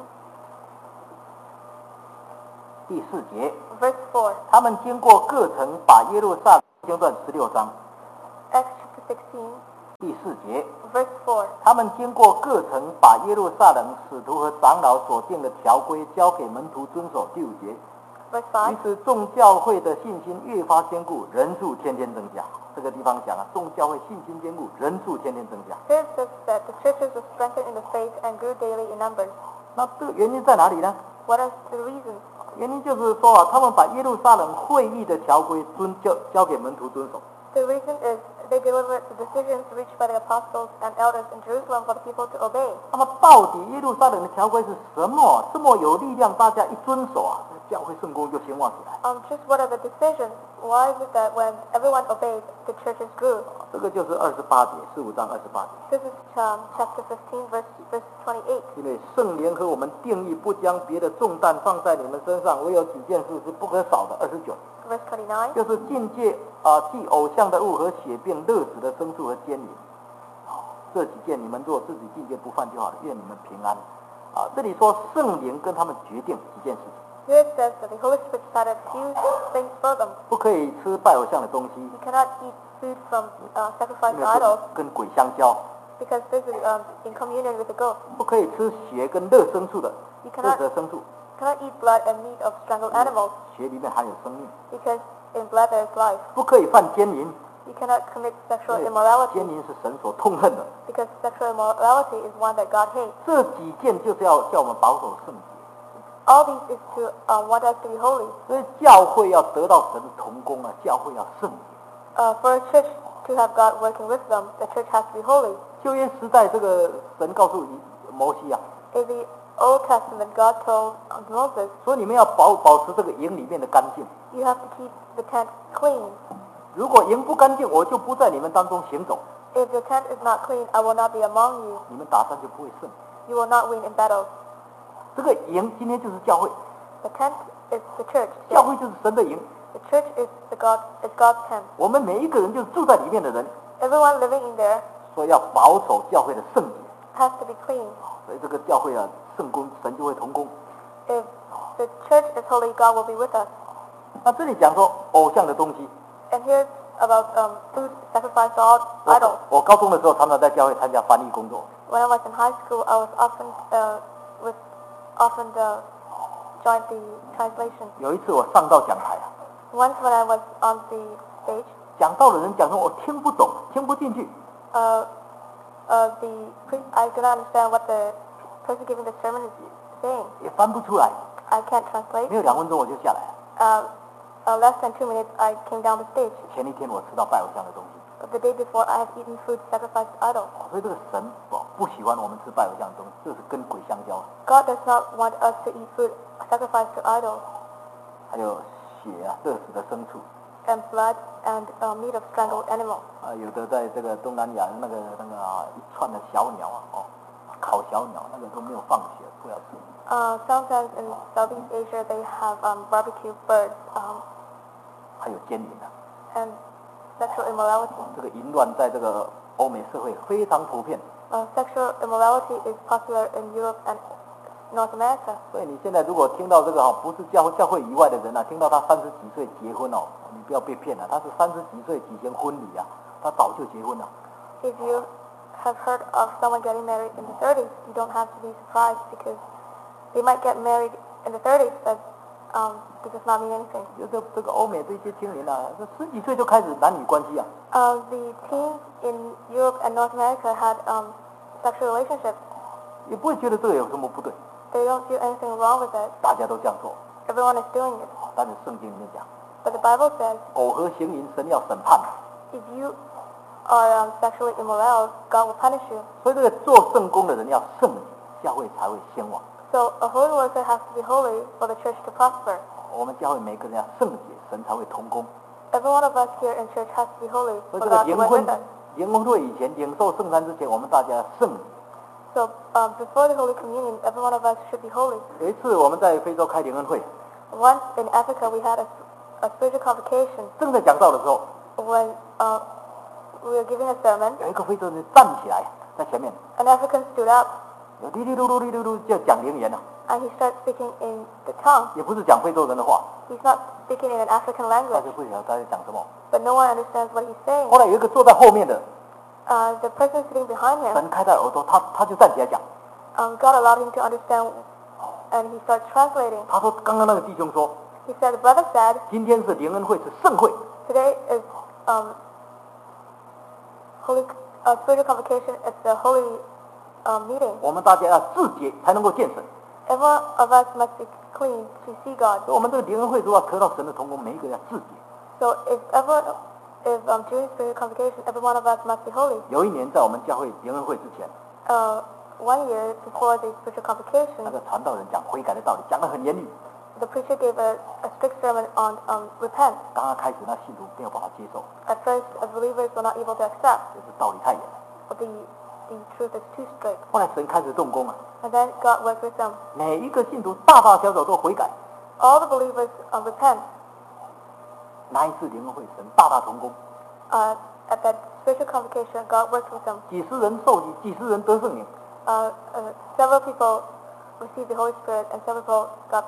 第4节。 Verse 4. 他们经过各城，把耶路撒冷行传16章。 Acts chapter 16. 第4节。 Verse 4. 他们经过各城，把耶路撒冷使徒和长老所定的条规交给门徒遵守。第5节。 Verse 5. 于是众教会的信心越发坚固，人数天天增加。这个地方讲众教会信心坚固，人数天天增加。 Here it says that the churches were strengthened in the faith and grew daily in numbers. 那这个原因在哪里呢？ What are the reasons? 原因就是说他们把耶路撒冷会议的条规交给门徒遵守。 The reason is they delivered the decisions reached by the apostles and elders in Jerusalem for the people to obey. 那么到底耶路撒冷的条规是什么？这么有力量，大家一遵守教会圣工就兴旺起来。 Just what are the decisions? Why is it that when everyone obeyed, the churches grew? 这个就是28节，15章28节。 This is chapter 15, verse 28. 因为圣灵和我们定义不将别的重担放在你们身上，唯有几件事是不可少的。29。 Verse 29. 就是禁戒祭偶像的物和血并勒死的牲畜和奸淫。这几件你们若自己禁戒不犯就好了，愿你们平安。这里说圣灵跟他们决定几件事情。 Here it says that the Holy Spirit decided few things for them. 不可以吃拜偶像的东西。 You cannot eat food from sacrificed 因为 idols 跟鬼相交。 because this is in communion with the ghost. 不可以吃血跟勒牲畜的， You 勒 cannot 死的牲畜。 cannot eat blood and meat of strangled animals 血里面含有生命。 because in blood there is life. 不可以犯奸淫。 You cannot commit sexual 因为 immorality 奸淫是神所痛恨的。 because sexual immorality is one that God hates. 这几件就是要叫我们保守圣洁。 All these is to want us to be holy. 所以教会要得到神的同工教会要圣洁。 For a church to have God working with them, the church has to be holy. 旧约时代，这个神告诉摩西 In the Old Testament, God told Moses, 说你们要保持这个营里面的干净。 you have to keep the tent clean. 如果营不干净，我就不在你们当中行走。 If the tent is not clean, I will not be among you. 你们打仗就不会胜。 You will not win in battles. 这个营今天就是教会。 The tent is the church. 教会就是神的营。 The church is God's tent. 我们每一个人就是住在里面的人。 Everyone living in there 说要保守教会的圣洁。 has to be clean. 所以这个教会圣工，神就会同工。 If the church is holy, God will be with us. 那这里讲说偶像的东西。 And here's about food sacrificed to idols. 我高中的时候常常在教会参加翻译工作。 When I was in high school, I was often joined the translation. 有一次我上到讲台 Once when I was on the stage, 讲道的人讲说我听不懂，听不进去。 I do not understand what the person giving the sermon is saying. 也翻不出来。 I can't translate. 没有2分钟我就下来了。 Less than 2 minutes, I came down the stage. 前一天我吃到拜偶像的东西。 The day before, I had eaten food sacrificed to idols. 所以这个神不喜欢我们吃拜偶像的东西，这是跟鬼相交。 God does not want us to eat food sacrificed to idols. 还有血勒死的牲畜。 And blood and meat of strangled animals. 有的在这个东南亚那个一串的小鸟烤小鸟，那个都没有放血，不要吃。 Sometimes in Southeast Asia they have barbecue birds. 还有奸淫 And sexual immorality. 这个淫乱在这个欧美社会非常普遍。 Sexual immorality is popular in Europe and North America. 所以你现在如果听到这个不是教会以外的人听到他30几岁结婚你不要被骗了，他是30几岁举行婚礼他早就结婚了。 If you have heard of someone getting married in the 30s, you don't have to be surprised because they might get married in the 30s, but this does not mean anything. 有的这个欧美这些青年啊，这10几岁就开始男女关系啊。 The teens in Europe and North America had sexual relationships. 也不会觉得这个有什么不对， They don't feel anything wrong with it. 大家都这样做。 Everyone is doing it. 但是圣经里面讲， But the Bible says 苟合行淫，神要审判。 if you are sexually immoral, God will punish you. 所以这个做圣工的人要圣洁，教会才会兴旺。 So a holy worker has to be holy for the church to prosper. 我们教会每个人要圣洁，神才会同工。 Every one of us here in church has to be holy 所 for 以这个 God to 结 work 婚 with us. 结婚会以前，领受圣餐之前，我们大家要圣洁。 So before the Holy Communion, every one of us should be holy. 有一次我们在非洲开灵恩会， Once in Africa, we had a spiritual convocation 正在讲道的时候， when we were giving a sermon. 有一个非洲人站起来在前面， An African stood up 有滴滴噜噜滴噜噜就讲灵言了， and he started speaking in the tongue. 也不是讲非洲人的话， He's not speaking in an African 大 language, 家不晓得他在讲什么。 but no one understands what he's saying. 后来有一个坐在后面的， The person sitting behind him, 神开他的耳朵，他就站起来讲， God allowed him to understand, and he started translating. 他说刚刚那个弟兄说， He said, the brother said, 今天是灵恩会，是盛会， today is holy spiritual convocation. It's a holy meeting. 我们大家要自洁才能够见神。 Every one of us must be clean to see God. 所以我们这个灵恩会如果要得到神的同工，每一个人要自洁。 So during spiritual convocation, every one of us must be holy. 有一年在我们教会灵恩会之前， 1 year before the spiritual 那 convocation, 个传道人讲悔改的道理，讲得很严厉。 the preacher gave a strict sermon on repent. 刚刚开始，那信徒没有办法接受， At first, believers were not able to accept. 就是道理太严了。 But the truth is too strict. 后来神开始动工啊， And then God worked with them. 每一个信徒大大小小都悔改。 All the believers repent. 那一次灵恩会，神大大同工， At that spiritual convocation, God worked with them. 几十人受洗，几十人得圣灵。 Several people received the Holy Spirit, and several people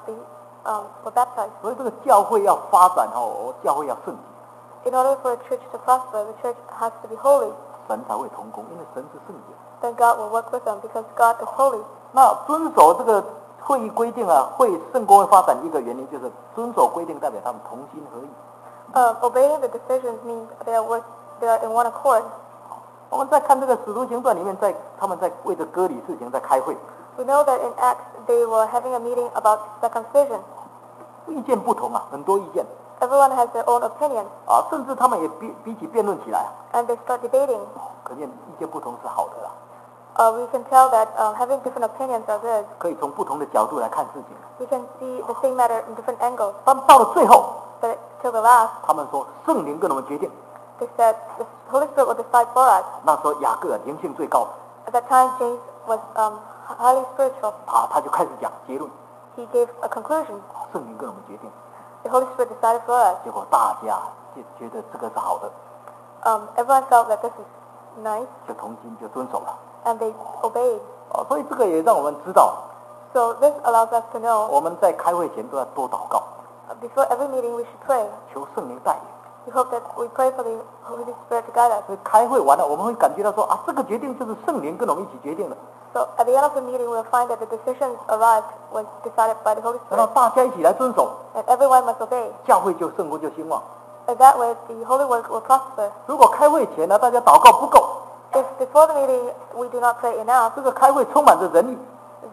were baptized. 所以这个教会要发展哦，教会要圣洁， In order for a church to prosper, the church has to be holy. 神才会同工，因为神是圣洁。 Then God will work with them because God is holy. 那遵守这个会议规定啊，圣公会发展一个原因就是遵守规定，代表他们同心合意。 Obeying the decisions means they are in one accord. 我们在看这个使徒行传里面，他们在为着割礼事情在开会， We know that in Acts they were having a meeting about circumcision. 意见不同啊，很多意见 Everyone has their own opinion, 啊，甚至他们也彼此辩论起来啊， and they start debating. 可见意见不同是好的啦， We can tell that having different opinions are good. 可以从不同的角度来看事情。 We can see the same matter in different angles. 但到了最后， But till the last, 他们说圣灵跟我们决定。 they said the Holy Spirit will decide for us. 那时候雅各灵性最高， At that time, James was highly spiritual. 他就开始讲结论， He gave a conclusion. 圣灵跟我们决定。 The Holy Spirit decided for us. 结果大家就觉得这个是好的， Everyone felt that this is nice, 就同心就遵守了。 and they obeyed. 所以这个也让我们知道， So this allows us to know 我们在开会前都要多祷告， before every meeting we should pray. 求圣灵带领。 We hope that we pray for the Holy Spirit to guide us. 所以开会完了，我们会感觉到说啊，这个决定就是圣灵跟我们一起决定的， So at the end of the meeting, we'll find that the decisions arrived was decided by the Holy 然后 Spirit, 大家一起来遵守， and everyone must obey. 教会就圣公就兴旺。 And that way, the holy work will prosper. 如果开会前呢，大家祷告不够， If before the meeting we do not pray enough, 这个开会充满着人力，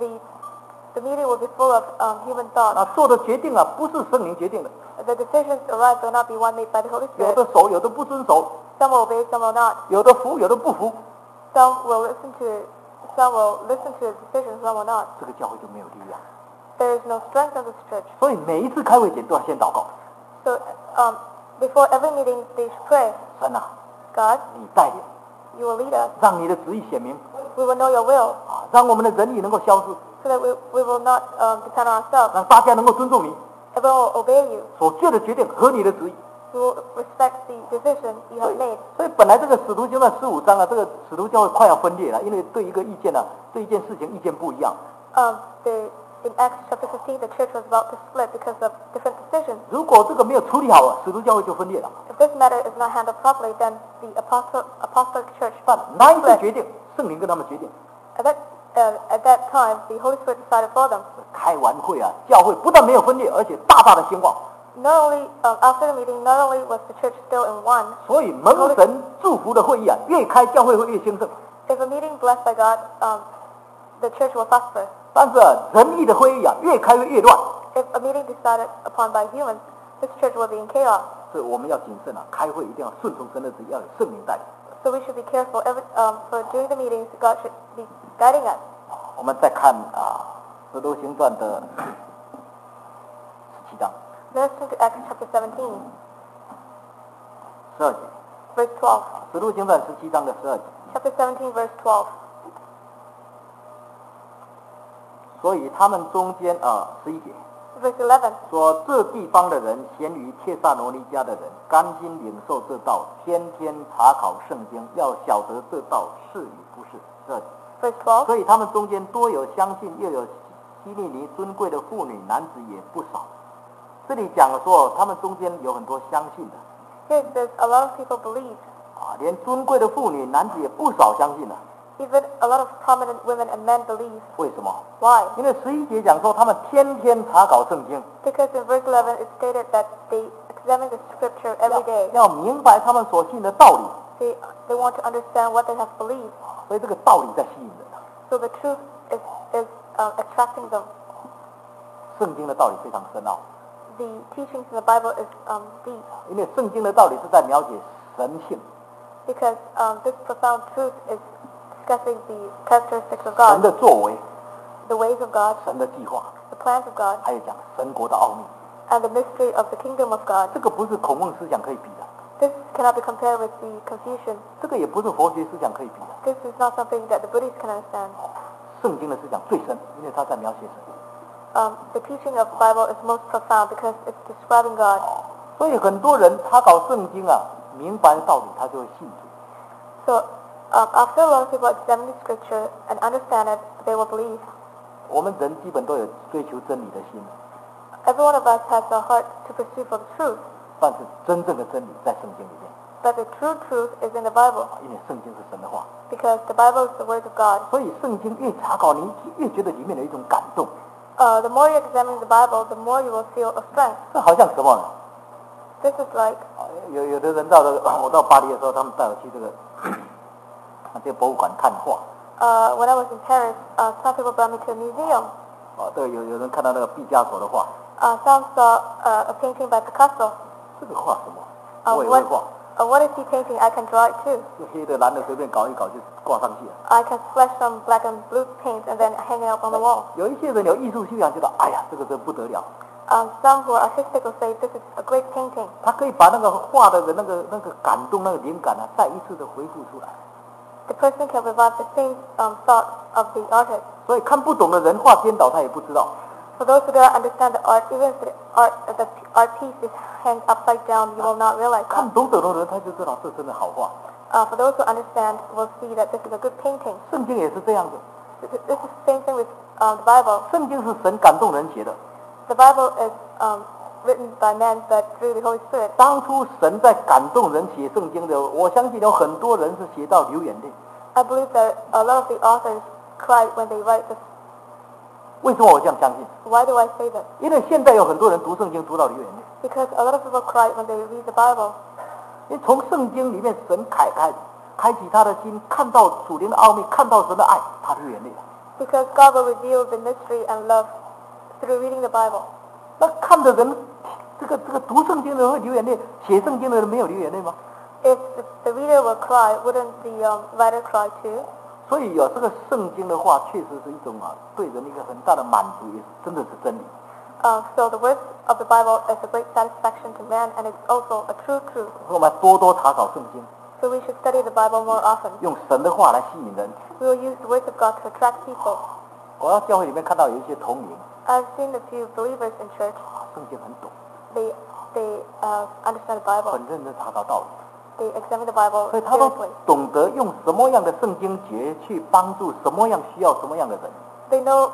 the meeting will be full of human thoughts. 啊，做的决定啊不是圣灵决定的， The decisions arrived will not be one made by the Holy 有 Spirit. 的守，有的不遵守， Some will obey, some will not. 有的服，有的不服， Some will listen to the decisions, some will not. 这个教会就没有力量。 There is no strength in this church. 所以每一次开会前都要先祷告， So before every meeting, they should pray. 神啊， God, 你带领， you will lead us. 让你的旨意显明 We will know your will, 啊，让我们的人力能够消失， so that we will not depend on ourselves. 让大家能够尊重你 Everyone will obey you. 所做的决定和你的旨意。 We will respect the decision you have made. 所以本来这个使徒行传15章啊，这个使徒教会快要分裂了，因为对一个意见啊，对一件事情意见不一样。 The in Acts chapter 15, the church was about to split because of different decisions. 如果这个没有处理好，使徒教会就分裂了。 If this matter is not handled properly, then the apostolic church 但哪一次 split. 决定？圣灵跟他们决定。 At that time, the Holy Spirit decided for them. 开完会啊，教会不但没有分裂，而且大大的兴旺。 Not only after the meeting, not only was the church still in one. 所以蒙神祝福的会议啊，越开教会会越兴盛。 If a meeting blessed by God, the church will prosper. 但是仁义的会议啊，越开会越乱。 If a meeting decided upon by humans, this church will be in chaos. 所以我们要谨慎啊，开会一定要顺从神的旨意，要有圣灵带领。 So we should be careful. For during the meetings, God should be guiding us. 我们再看使徒行传的17章 Let us turn to Acts chapter 17, 12节。 verse 12. 使徒行传17章的12节。 Chapter 17, verse 12. 所以他们中间11节 Verse 11. 说，这地方的人咸于帖撒罗尼迦的人，甘心领受这道，天天查考圣经，要晓得这道是与不是。12节。 Verse 12. 所以他们中间多有相信，又有希利尼尊贵的妇女，男子也不少。这里讲说，他们中间有很多相信的 Here it says a lot of people believe. 连尊贵的妇女，男子也不少相信的。 Even a lot of prominent women and men believe. 为什么？ Why? 因为11节讲说，他们天天查考圣经， Because in verse 11 it stated that they examine the scripture every day. 要明白他们所信的道理。 They want to understand what they have believed. 所以这个道理在吸引人。 So the truth is attracting them. 圣经的道理非常深奥， The teachings in the Bible is deep. 因为圣经的道理是在描写神性， Because this profound truth is discussing the characteristics of 神 God, 的作为， the ways of God, 神的计划， the plans of God, 还有讲神国的奥秘。 and the mystery of the kingdom of God. 这个不是孔孟思想可以比的， This cannot be compared with the Confucian. 这个也不是佛学思想可以比的。 This is not something that the Buddhists can understand. 圣经的思想最深，因为它在描写神。 The teaching of the Bible is most profound because it's describing God. 所以很多人他搞圣经啊，明白道理，他就会信主。 So after a lot of people examine the scripture and understand it, they will believe. 我们人基本都有追求真理的心， Every one of us has a heart to pursue for the truth, 但是真正的真理在圣经里面， but the true truth is in the Bible 因为圣经是神的话， because the Bible is the word of God. 所以圣经越查考，你越觉得里面有一种感动。 The more you examine the Bible, the more you will feel a strength. 这好像什么呢？ This is like 有的人到这个，我到巴黎的时候，他们带我去这个这个博物馆看画。 when I was in Paris, some people brought me to a museum. 对，有人看到那个毕加索的画， Some saw a painting by Picasso. 这个画什么？我也会画， What is he painting? I can draw it too. 就黑的蓝的随便搞一搞就挂上去了。 I can splash some black and blue paint and then hang it up on the wall. 有一些人有艺术修养，觉得哎呀，这个真不得了， Some who are artistic will say this is a great painting. 他可以把那个画的那个感动、那个灵感啊，再一次的回复出来。 The person can revive the same thought of the artist. 所以看不懂的人画颠倒，他也不知道。 For those who do not understand the art, even if the art piece is hanged upside down, you will not realize 看 that. 懂的人，他就知道这真的好画。 For those who understand, will see that this is a good painting. 圣经也是这样的， This is the same thing with the Bible. 圣经是神感动人写的。 The Bible is written by men, but through the Holy Spirit. 当初神在感动人写圣经的，我相信有很多人是写到流眼泪。 I believe that a lot of the authors cried when they write this. 为什么我这样相信？ Why do I say that? 因为现在有很多人读圣经读到流眼泪， Because a lot of people cry when they read the Bible. 因为从圣经里面神开启他的心，看到属灵的奥秘，看到神的爱，他流眼泪了。 Because God will reveal the mystery and love through reading the Bible. 那看的人，这个读圣经的人会流眼泪，写圣经的人没有流眼泪吗？ If the reader will cry, wouldn't the writer cry too? 所以有这个圣经的话，确实是一种对人一个很大的满足，也是真的是真理。 So the words of the Bible is a great satisfaction to man, and it's also a true truth. 我们多多查考圣经， So we should study the Bible more often. 用神的话来吸引人。 We will use the words of God to attract people. 我在教会里面看到有一些同龄， I've seen a few believers in church. 圣经很懂， They understand the Bible. 很认真查考道理， They examine the Bible 所以他都 seriously. 懂得用什么样的圣经节去帮助什么样需要什么样的人。 they know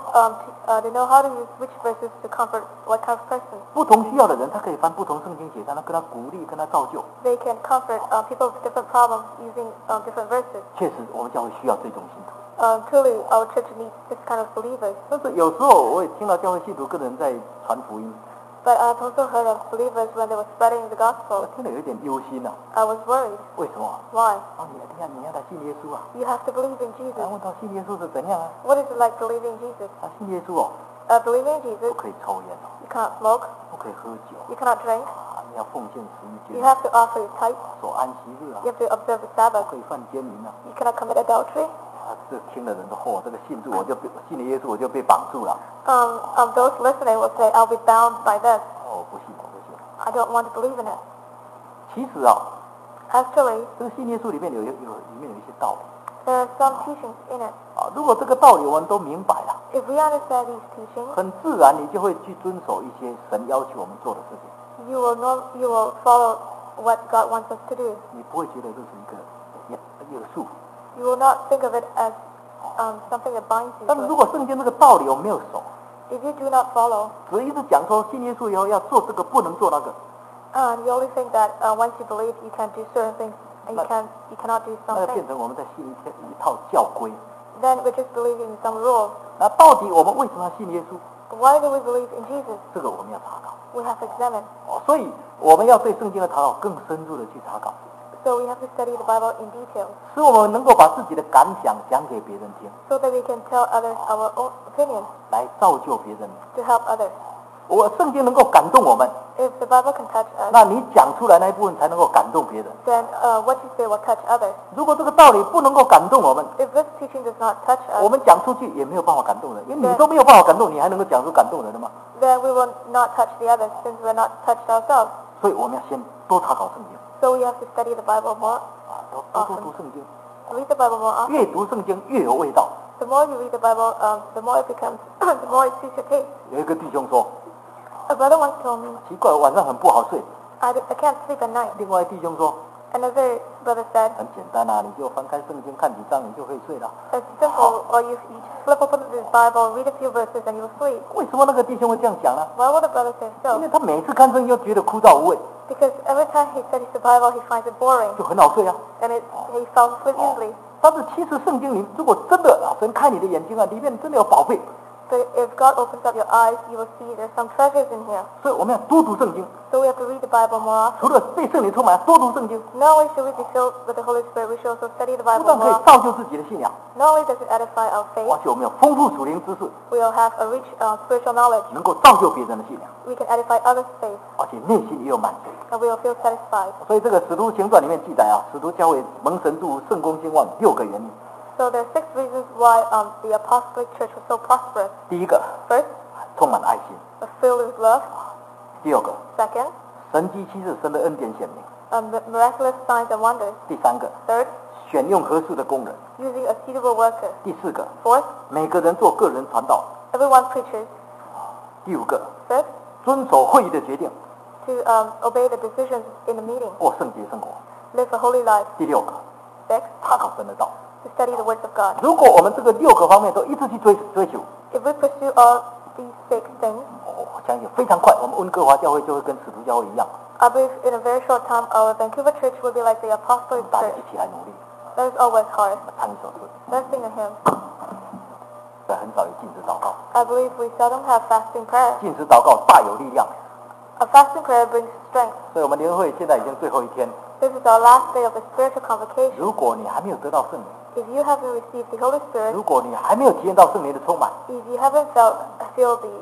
how to use which verses to comfort what kind of person. 不同需要的人，他可以翻不同圣经写上，他跟他鼓励，跟他造就。 They can comfort people with different problems using different verses. 确实，我们教会需要这种信徒。 Truly, our church needs this kind of believers. 但是有时候我也听到教会信徒跟人在传福音， But I've also heard of believers when they were spreading the 我 gospel. 听了有点忧心呐、 I was worried. 为什么？ Why? 你要来信耶稣啊！ You have to believe in 然 Jesus. 后问他信耶稣是怎样啊？ What is it like believing in Jesus? 信耶稣哦， Believing in 不 Jesus, 可以抽烟哦， you cannot smoke, 不可以喝酒 you cannot drink, 你要奉献11 you 捐， have to offer your tithe, 守安息日啊， you have to observe the 不 Sabbath, 可以犯奸淫啊。 you cannot commit adultery. 这听的人都这个信主我就信了耶稣我就被绑住了。 Those listening will say, I'll be bound by this. 我不信，我不信。 I don't want to believe in it. 其实啊， Actually, 这个信耶稣里面有一些道理 there are some teachings in it. 啊。如果这个道理我们都明白了， If we understand these teachings, 很自然你就会去遵守一些神要求我们做的事情。 you will follow what God wants us to do. 你不会觉得这是一个束缚。 You will not think of it as something that binds you 但是 to 如 it. 果圣经这个道理我们没有守， If you do not follow, 只一直讲说信耶稣以后要做这个不能做那个， you only think that once you believe you can do certain things and you cannot do 那 some 就 things. 变成我们在信一套教规。 Then we're just believing in some rules. 那到底我们为什么要信耶稣？ Why do we believe in Jesus? 这个我们要查考。 We have to examine. 所以我们要对圣经的查考更深入的去查考， So we have to study the Bible in detail 使我们能够把自己的感想讲给别人听， so that we can tell others our own opinions 来造就别人。 to help others. 圣经能够感动我们， If the Bible can touch us, 那你讲出来那一部分才能够感动别人。 then what you say will touch others. 如果这个道理不能够感动我们， If this teaching does not touch 我 us, 们讲出去也没有办法感动人，因为你都没有办法感动，你还能够讲出感动人的吗？ then we will not touch the others since we're not touched ourselves. 所以我们要先多查考圣经 So we have to study the Bible more, 多读圣经， read the Bible more often. 越读圣经越有味道。 The more you read the Bible, the more it becomes, the more it suits your taste. 有一个弟兄说， A brother once told me, 奇怪，晚上很不好睡。 I can't sleep at night. 另外弟兄说， Another brother said, 很简单啊，你就翻开圣经看几章，你就会睡了。 it's simple, or you just flip open the Bible, read a few verses, and you'll sleep. 为什么那个弟兄会这样讲呢？ Why would the brother say 因 so? 为他每次看圣经都觉得枯燥无味， Because every time he studies the Bible, he finds it boring, 就很好睡啊。 and he falls asleep easily. 但是其实圣经里，如果真的神开你的眼睛啊，里面真的有宝贝， But if God opens up your eyes, you will see there's some treasures in here. 所以我们要多读圣经。 So we have to read the Bible more often. 除了被圣灵充满，多读圣经， Not only should we be filled with the Holy Spirit, we should also study the 不 Bible 但可 more 以 often. 造就自己的信仰， Not only does it edify our 而 faith, 且我们有丰富属灵知识， we will have a rich spiritual knowledge. 能够造就别人的信仰， We can edify others' faith, 而且内心也有满足。 and we will feel satisfied. 所以这个使徒行传里面记载啊，使徒教会蒙神祝福、圣功兴旺6个原因。 So there are 6 reasons why the apostolic church was so prosperous. 第一个， First, 充满爱心； filled with love. 第二个， Second, 神迹奇事，神的恩典显明； miraculous signs and wonders. 第三个， Third, 选用合适的工人； using a suitable worker. 第四个， Fourth, 每个人做个人传道； everyone preaches. 第五个， Fifth, 遵守会议的决定， to obey the decisions in the meeting. 过圣洁生活； Live a holy life. 第六个， Sixth, 查考神的道。 to study the words of God. 如果我们这个6个方面都一直去追求， If we pursue all these 6 things, 我相信非常快，我们温哥华教会就会跟使徒教会一样， I believe in a very short time our Vancouver church will be like the apostolic 大家 church. 一起来努力， Let us all work hard. 唱一首诗。 Let's sing a hymn. 很少有禁止祷告， I believe we seldom have fasting prayer. 禁止祷告大有力量。 A fasting prayer brings strength. 所以我们联会现在已经最后一天， This is our last day of the spiritual convocation. 如果你还没有得到圣灵， If you haven't received the Holy Spirit, 如果你还没有体验到圣灵的充满， if you haven't feel the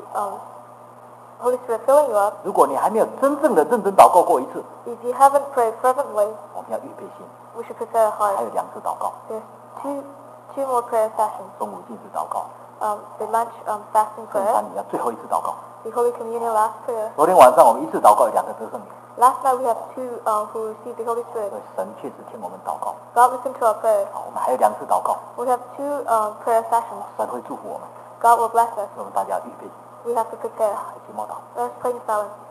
Holy Spirit filling you up, 如果你还没有真正的认真祷告过一次， if you haven't prayed fervently, 我们要预备心， we should prepare our 还 heart. 有2次祷告， There's two more prayer sessions. 中午禁止祷告， The lunch fasting 圣 prayer, 餐你要最后一次祷告。 the Holy Communion last prayer. 昨天晚上我们1次祷告，有2个得圣灵， Last night we have 2 who received the Holy Spirit. 所以神确实听我们祷告。 God listened to our prayers. 好，我们还有2次祷告， We have 2 prayer sessions. 神会祝福我们， God will bless us. 所以我们大家预备， We have to prepare. 一起默祷。 Let us pray in silence.